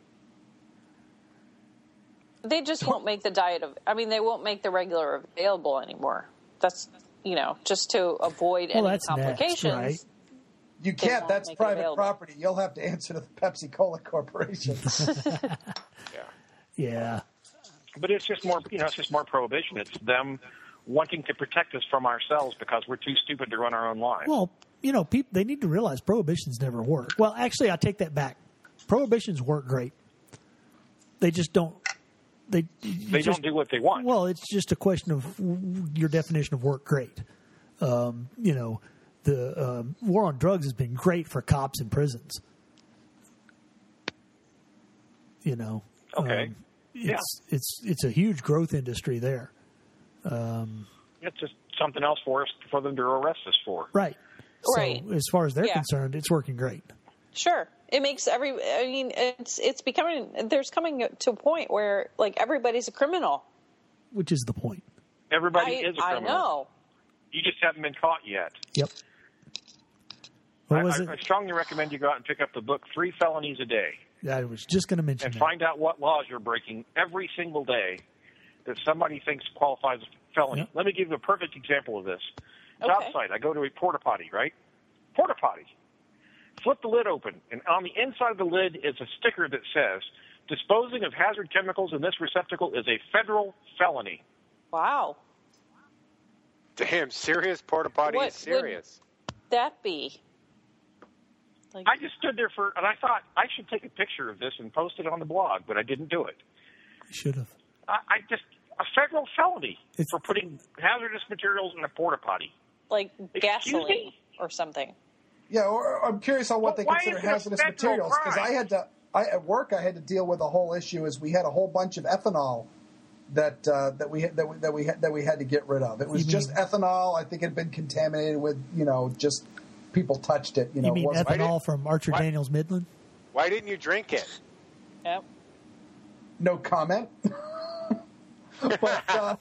They just won't make the diet of. I mean, they won't make the regular available anymore. That's you know just to avoid Well, any that's next, complications. right? You They can't. won't That's make it private available. property. You'll have to answer to the Pepsi Cola Corporation. Yeah. Yeah. But it's just more, you know, it's just more prohibition. It's them wanting to protect us from ourselves because we're too stupid to run our own lives. Well, you know, people they need to realize prohibitions never work. Well, actually, I take that back. Prohibitions work great. They just don't. They they just, don't do what they want. Well, it's just a question of your definition of work great. Um, you know, the um, war on drugs has been great for cops in prisons. You know, Okay. um, it's it's it's a huge growth industry there. Um, It's just something else for us, for them to arrest us for. right. So Right. as far as they're Yeah. concerned, it's working great. Sure, it makes every. I mean, it's it's becoming. There's coming to a point where like everybody's a criminal. Which is the point. Everybody I, is a I criminal. know. You just haven't been caught yet. Yep. What I, was I, it? I strongly recommend you go out and pick up the book Three Felonies a Day I was just going to mention and that. find out what laws you're breaking every single day that somebody thinks qualifies as a felony. Yep. Let me give you a perfect example of this. Job Okay. site, I go to a porta potty, right? Porta potty. Flip the lid open, and on the inside of the lid is a sticker that says, disposing of hazard chemicals in this receptacle is a federal felony. Wow, Damn, serious porta potty What is serious. that be? Like, I just stood there for, and I thought I should take a picture of this and post it on the blog, but I didn't do it. Should have. I, I just, a federal felony It's- for putting hazardous materials in a porta potty. like Excuse gasoline me? or something. Yeah, or I'm curious on what But they why consider is it a hazardous federal materials, because crime? I had to I at work I had to deal with a whole issue. Is we had a whole bunch of ethanol that uh, that we that we that we had, that we had to get rid of. It was You just mean- ethanol. I think it had been contaminated with you know just people touched it. You know, You mean it wasn't- ethanol from Archer Why- Daniels Midland? Why didn't you drink it? Yep. no comment. but uh,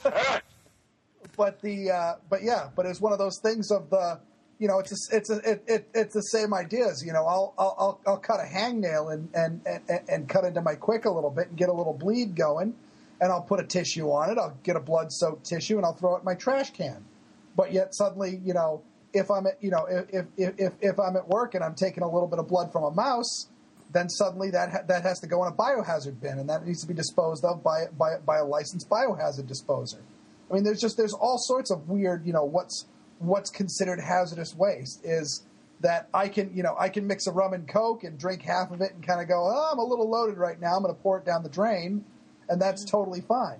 but the uh, but yeah, but it's one of those things of the you know it's a, it's a, it, it, it's the same ideas. You know, I'll I'll I'll, I'll cut a hangnail and, and and and cut into my quick a little bit and get a little bleed going, and I'll put a tissue on it. I'll get a blood soaked tissue and I'll throw it in my trash can. But yet suddenly, you know, if I'm at you know if if if if I'm at work and I'm taking a little bit of blood from a mouse, then suddenly that ha- that has to go in a biohazard bin, and that needs to be disposed of by by by a licensed biohazard disposer. I mean, there's just there's all sorts of weird, you know, what's what's considered hazardous waste is that I can you know I can mix a rum and coke and drink half of it and kind of go, oh, I'm a little loaded right now, I'm going to pour it down the drain, and that's totally fine.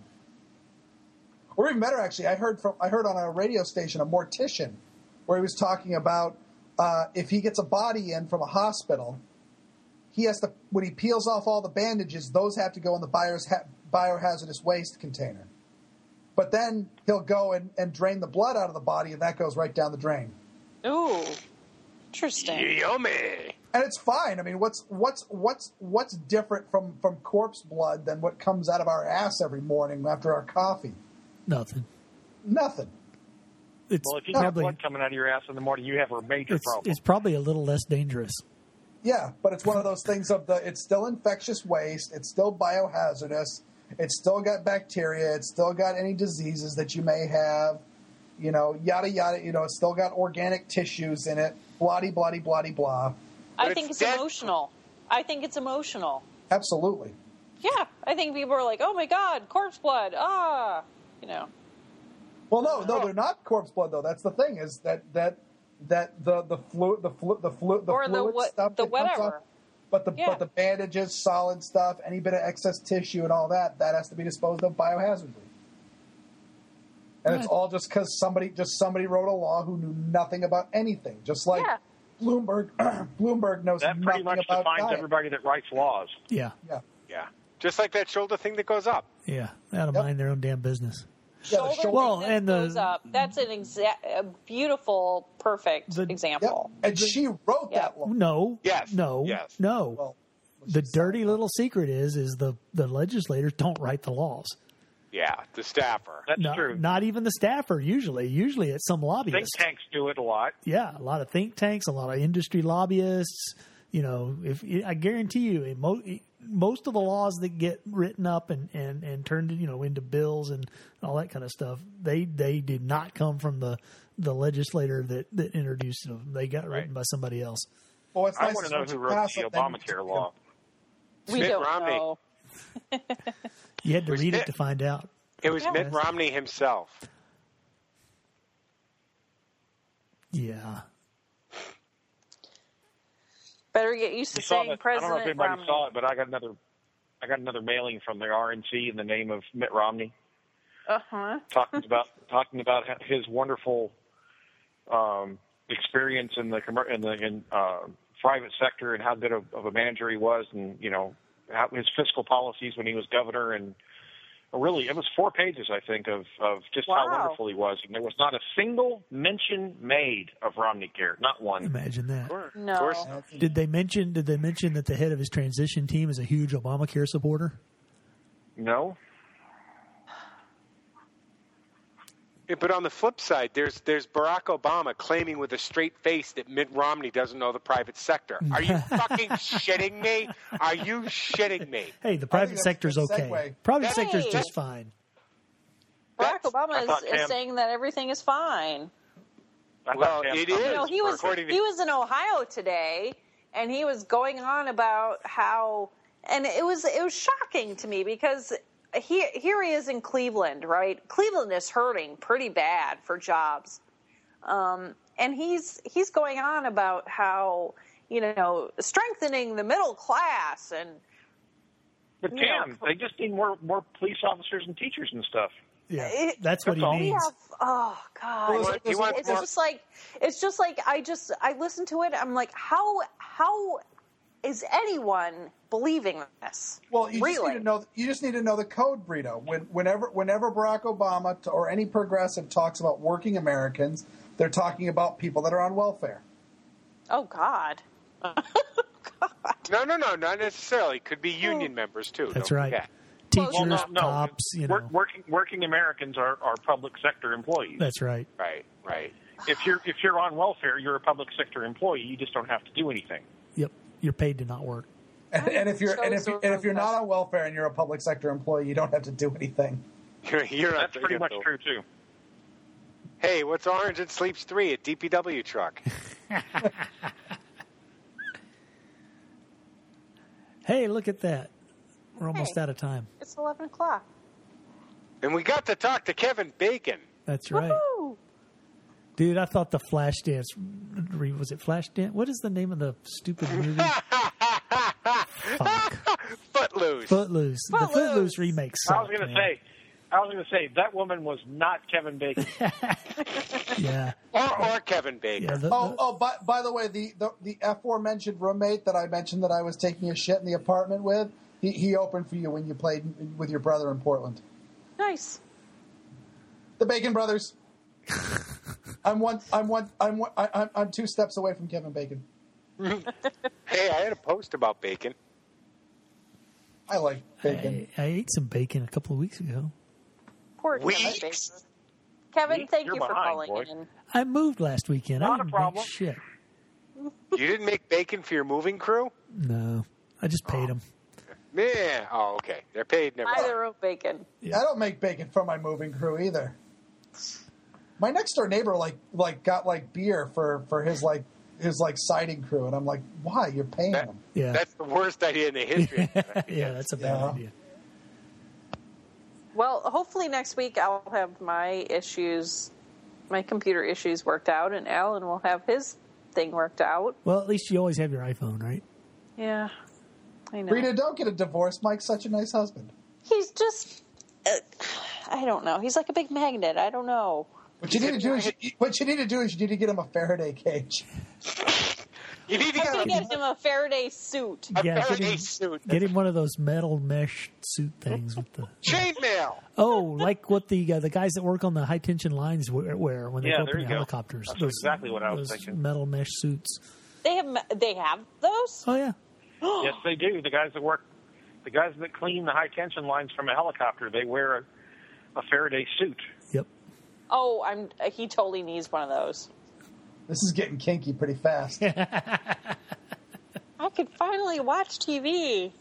Or even better, actually, I heard from I heard on a radio station a mortician where he was talking about uh, if he gets a body in from a hospital. He has to, when he peels off all the bandages, those have to go in the biohaz- biohazardous waste container. But then he'll go and, and drain the blood out of the body, and that goes right down the drain. Ooh, interesting. Yummy. And it's fine. I mean, what's what's what's what's different from, from corpse blood than what comes out of our ass every morning after our coffee? Nothing. Nothing. It's Well, if you probably have blood coming out of your ass in the morning, you have a major it's, problem. it's probably a little less dangerous. Yeah, but it's one of those things of the, it's still infectious waste, it's still biohazardous, it's still got bacteria, it's still got any diseases that you may have, you know, yada, yada, you know, it's still got organic tissues in it, blah-de, blah-de, blah-de, blah. I But think it's it's dead. emotional. I think it's emotional. Absolutely. Yeah, I think people are like, "Oh my God, corpse blood!" Ah, you know. Well, no, no, they're not corpse blood, though. That's the thing, is that, that, that the, the fluid, the fluid, the fluid, the Or the fluid what- stuff the that comes whatever. off, but the, Yeah. but the bandages, solid stuff, any bit of excess tissue and all that, that has to be disposed of biohazardly. And it's all just because somebody just somebody wrote a law who knew nothing about anything. Just like Yeah. Bloomberg, Bloomberg knows That pretty nothing much about defines diet. everybody that writes laws. Yeah, Yeah, Yeah. Just like that shoulder thing that goes up. yeah. Out of Yep. mind their own damn business. yeah. The Shoulder shoulder, Well, that and the- goes up. That's an exa- a beautiful, perfect The- yep. example. And she wrote Yeah. that law. No. Yes. No. Yes. No. Well, the dirty little secret is is the the legislators don't write the laws. Yeah, the staffer. That's No, true. not even the staffer. Usually, usually it's some Think lobbyist. tanks do it a lot. Yeah, a lot of think tanks, a lot of industry lobbyists. You know, if I guarantee you, mo- most of the laws that get written up and, and, and turned, you know, into bills and all that kind of stuff, they they did not come from the, the legislator that, that introduced them. They got Right. written by somebody else. well, it's I nice want is to know once who you wrote pass the it, then you Obamacare can- law. We Mitt don't Romney. know. You had to Was read it- it to find out. It was Yeah. Mitt Romney himself. Yeah. Better get used to You saw saying that. I don't President know if anybody Romney. saw it, but I got another. I got another mailing from the R N C in the name of Mitt Romney, Uh huh. talking about talking about his wonderful um, experience in the commer- in the in, uh, private sector and how good of, of a manager he was, and you know how his fiscal policies when he was governor, and really it was four pages I think of of just how Wow. wonderful he was, and there was not a single mention made of Romneycare, not one. Imagine that. No. Of course. Did they mention? Did they mention that the head of his transition team is a huge Obamacare supporter? No. Yeah, but on the flip side, there's there's Barack Obama claiming with a straight face that Mitt Romney doesn't know the private sector. Are you fucking shitting me? Are you shitting me? Hey, the I private think that's a sector's good okay. segue. Private Hey. sector's just fine. Barack That's- Obama I thought is, is Cam- saying that everything is fine. I Well, thought Pam it Tomlin- is. You know, he was According to- he was in Ohio today, and he was going on about how, and it was it was shocking to me because he here he is in Cleveland, right? Cleveland is hurting pretty bad for jobs, um, and he's he's going on about how you know strengthening the middle class and But Yeah. Cam, they just need more more police officers and teachers and stuff. Yeah, It- that's what that's all. he we means. have oh god He wants- he wants it's more- just like it's just like I just I listen to it I'm like how how is anyone believing this? Well, you really? just need to know. You just need to know the code, Brito. When, whenever, whenever Barack Obama t- or any progressive talks about working Americans, they're talking about people that are on welfare. Oh God. God. No, no, no, not necessarily. Could be union members too. That's don't right. forget. Teachers, Well, no, no. cops, you know. Work, working working Americans are, are public sector employees. That's right. Right, right. If you're if you're on welfare, you're a public sector employee. You just don't have to do anything. Yep. You're paid to not work. And, and if you're and if, So and if you're not on welfare and you're a public sector employee, you don't have to do anything. You're, you're not, That's pretty you much know. true too. Hey, what's Orange and Sleeps three? A D P W truck. Hey, look at that. We're almost Hey. out of time. It's eleven o'clock. And we got to talk to Kevin Bacon. That's right. Woohoo! Dude, I thought the Flashdance, was it Flashdance? What is the name of the stupid movie? Fuck. Footloose. Footloose. The Footloose. Footloose remake sucked, I was going to man. say, I was going to say that woman was not Kevin Bacon. Yeah. Or, or Kevin Bacon. Yeah. The, Oh, the- oh! By, by the way, the, the the aforementioned roommate that I mentioned that I was taking a shit in the apartment with, he he opened for you when you played with your brother in Portland. Nice. The Bacon Brothers. I'm one. I'm one. I'm one. I, I'm I'm two steps away from Kevin Bacon. Hey, I had a post about bacon. I like bacon. I, I ate some bacon a couple of weeks ago. Poor Kevin Weeks? Bacon. Kevin, Weeks? thank You're you for behind, calling boy. in. I moved last weekend. I Not a didn't problem. make shit. You didn't make bacon for your moving crew? No. I just paid them. Yeah. Oh, okay. They're paid. Never mind. Either of bacon. Yeah. I don't make bacon for my moving crew either. My next door neighbor like like got like beer for, for his like his like siding crew, and I'm like, why? You're paying That- them. Yeah. That's the worst idea in the history. Yeah, that's a bad Yeah. idea. Well, hopefully next week I'll have my issues, my computer issues worked out, and Alan will have his thing worked out. Well, at least you always have your iPhone, right? Yeah, I know. Rita, don't get a divorce. Mike's such a nice husband. He's just, uh, I don't know. He's like a big magnet. I don't know. What you need to do is you, what you need to do is you need to get him a Faraday cage. You need to I get can a, get him a Faraday suit. a Yeah, get Faraday him- suit. Get him one of those metal mesh suit things with the. Chainmail. Oh, like what the uh, the guys that work on the high tension lines wear, wear when they Yeah, go up there in you the go. helicopters. That's those, exactly what I was those thinking. metal mesh suits. They have they have those. Oh yeah, Yes, they do. The guys that work, the guys that clean the high tension lines from a helicopter, they wear a, a Faraday suit. yep. Oh, I'm. He totally needs one of those. This is getting kinky pretty fast. I could finally watch T V.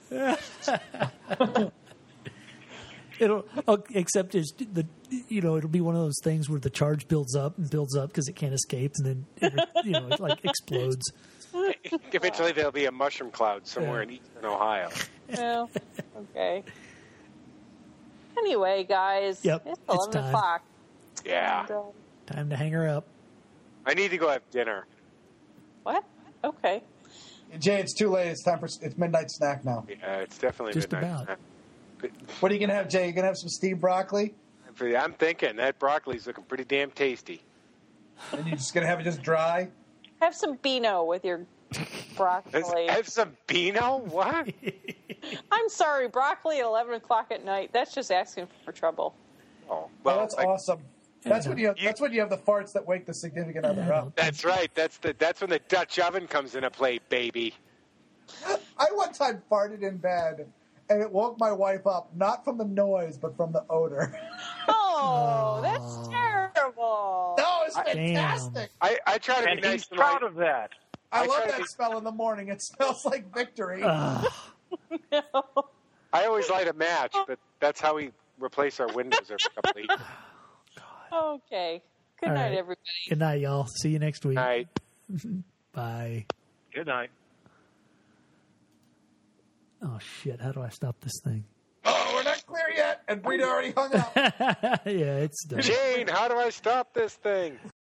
It'll oh, except it's the you know it'll be one of those things where the charge builds up and builds up because it can't escape and then it, you know it like explodes. Eventually, there'll be a mushroom cloud somewhere in eastern Ohio. Well, okay. Anyway, guys, Yep, it's it's eleven time. o'clock. Yeah. And, uh, Time to hang her up. I need to go have dinner. what? Okay. Jay, it's too late. It's time for it's midnight snack now. Yeah, it's definitely Just midnight. about. What are you gonna have, Jay? You gonna have some steamed broccoli, I'm thinking that broccoli's looking pretty damn tasty. and you're just gonna have it just dry. Have some Beano with your broccoli. Have some Beano? What? I'm sorry, broccoli at eleven o'clock at night. That's just asking for trouble. Oh, Well, well, that's I- awesome. That's Yeah. when you have, that's when you have the farts that wake the significant other up. that's right. That's the that's when the Dutch oven comes into play, baby. I one time farted in bed, and it woke my wife up, not from the noise, but from the odor. Oh, that's terrible. No, it's Damn. fantastic. I, I try to And be nice he's to proud my, of that. I, I love try to that be- smell in the morning. It smells like victory. Ugh. I always light a match, but that's how we replace our windows every couple of years. Okay. Good All night, right. everybody. Good night, y'all. See you next week. All right. Bye. Good night. Oh shit! How do I stop this thing? Oh, we're not clear yet, and Brita already hung up. Yeah, it's done. Jane, how do I stop this thing?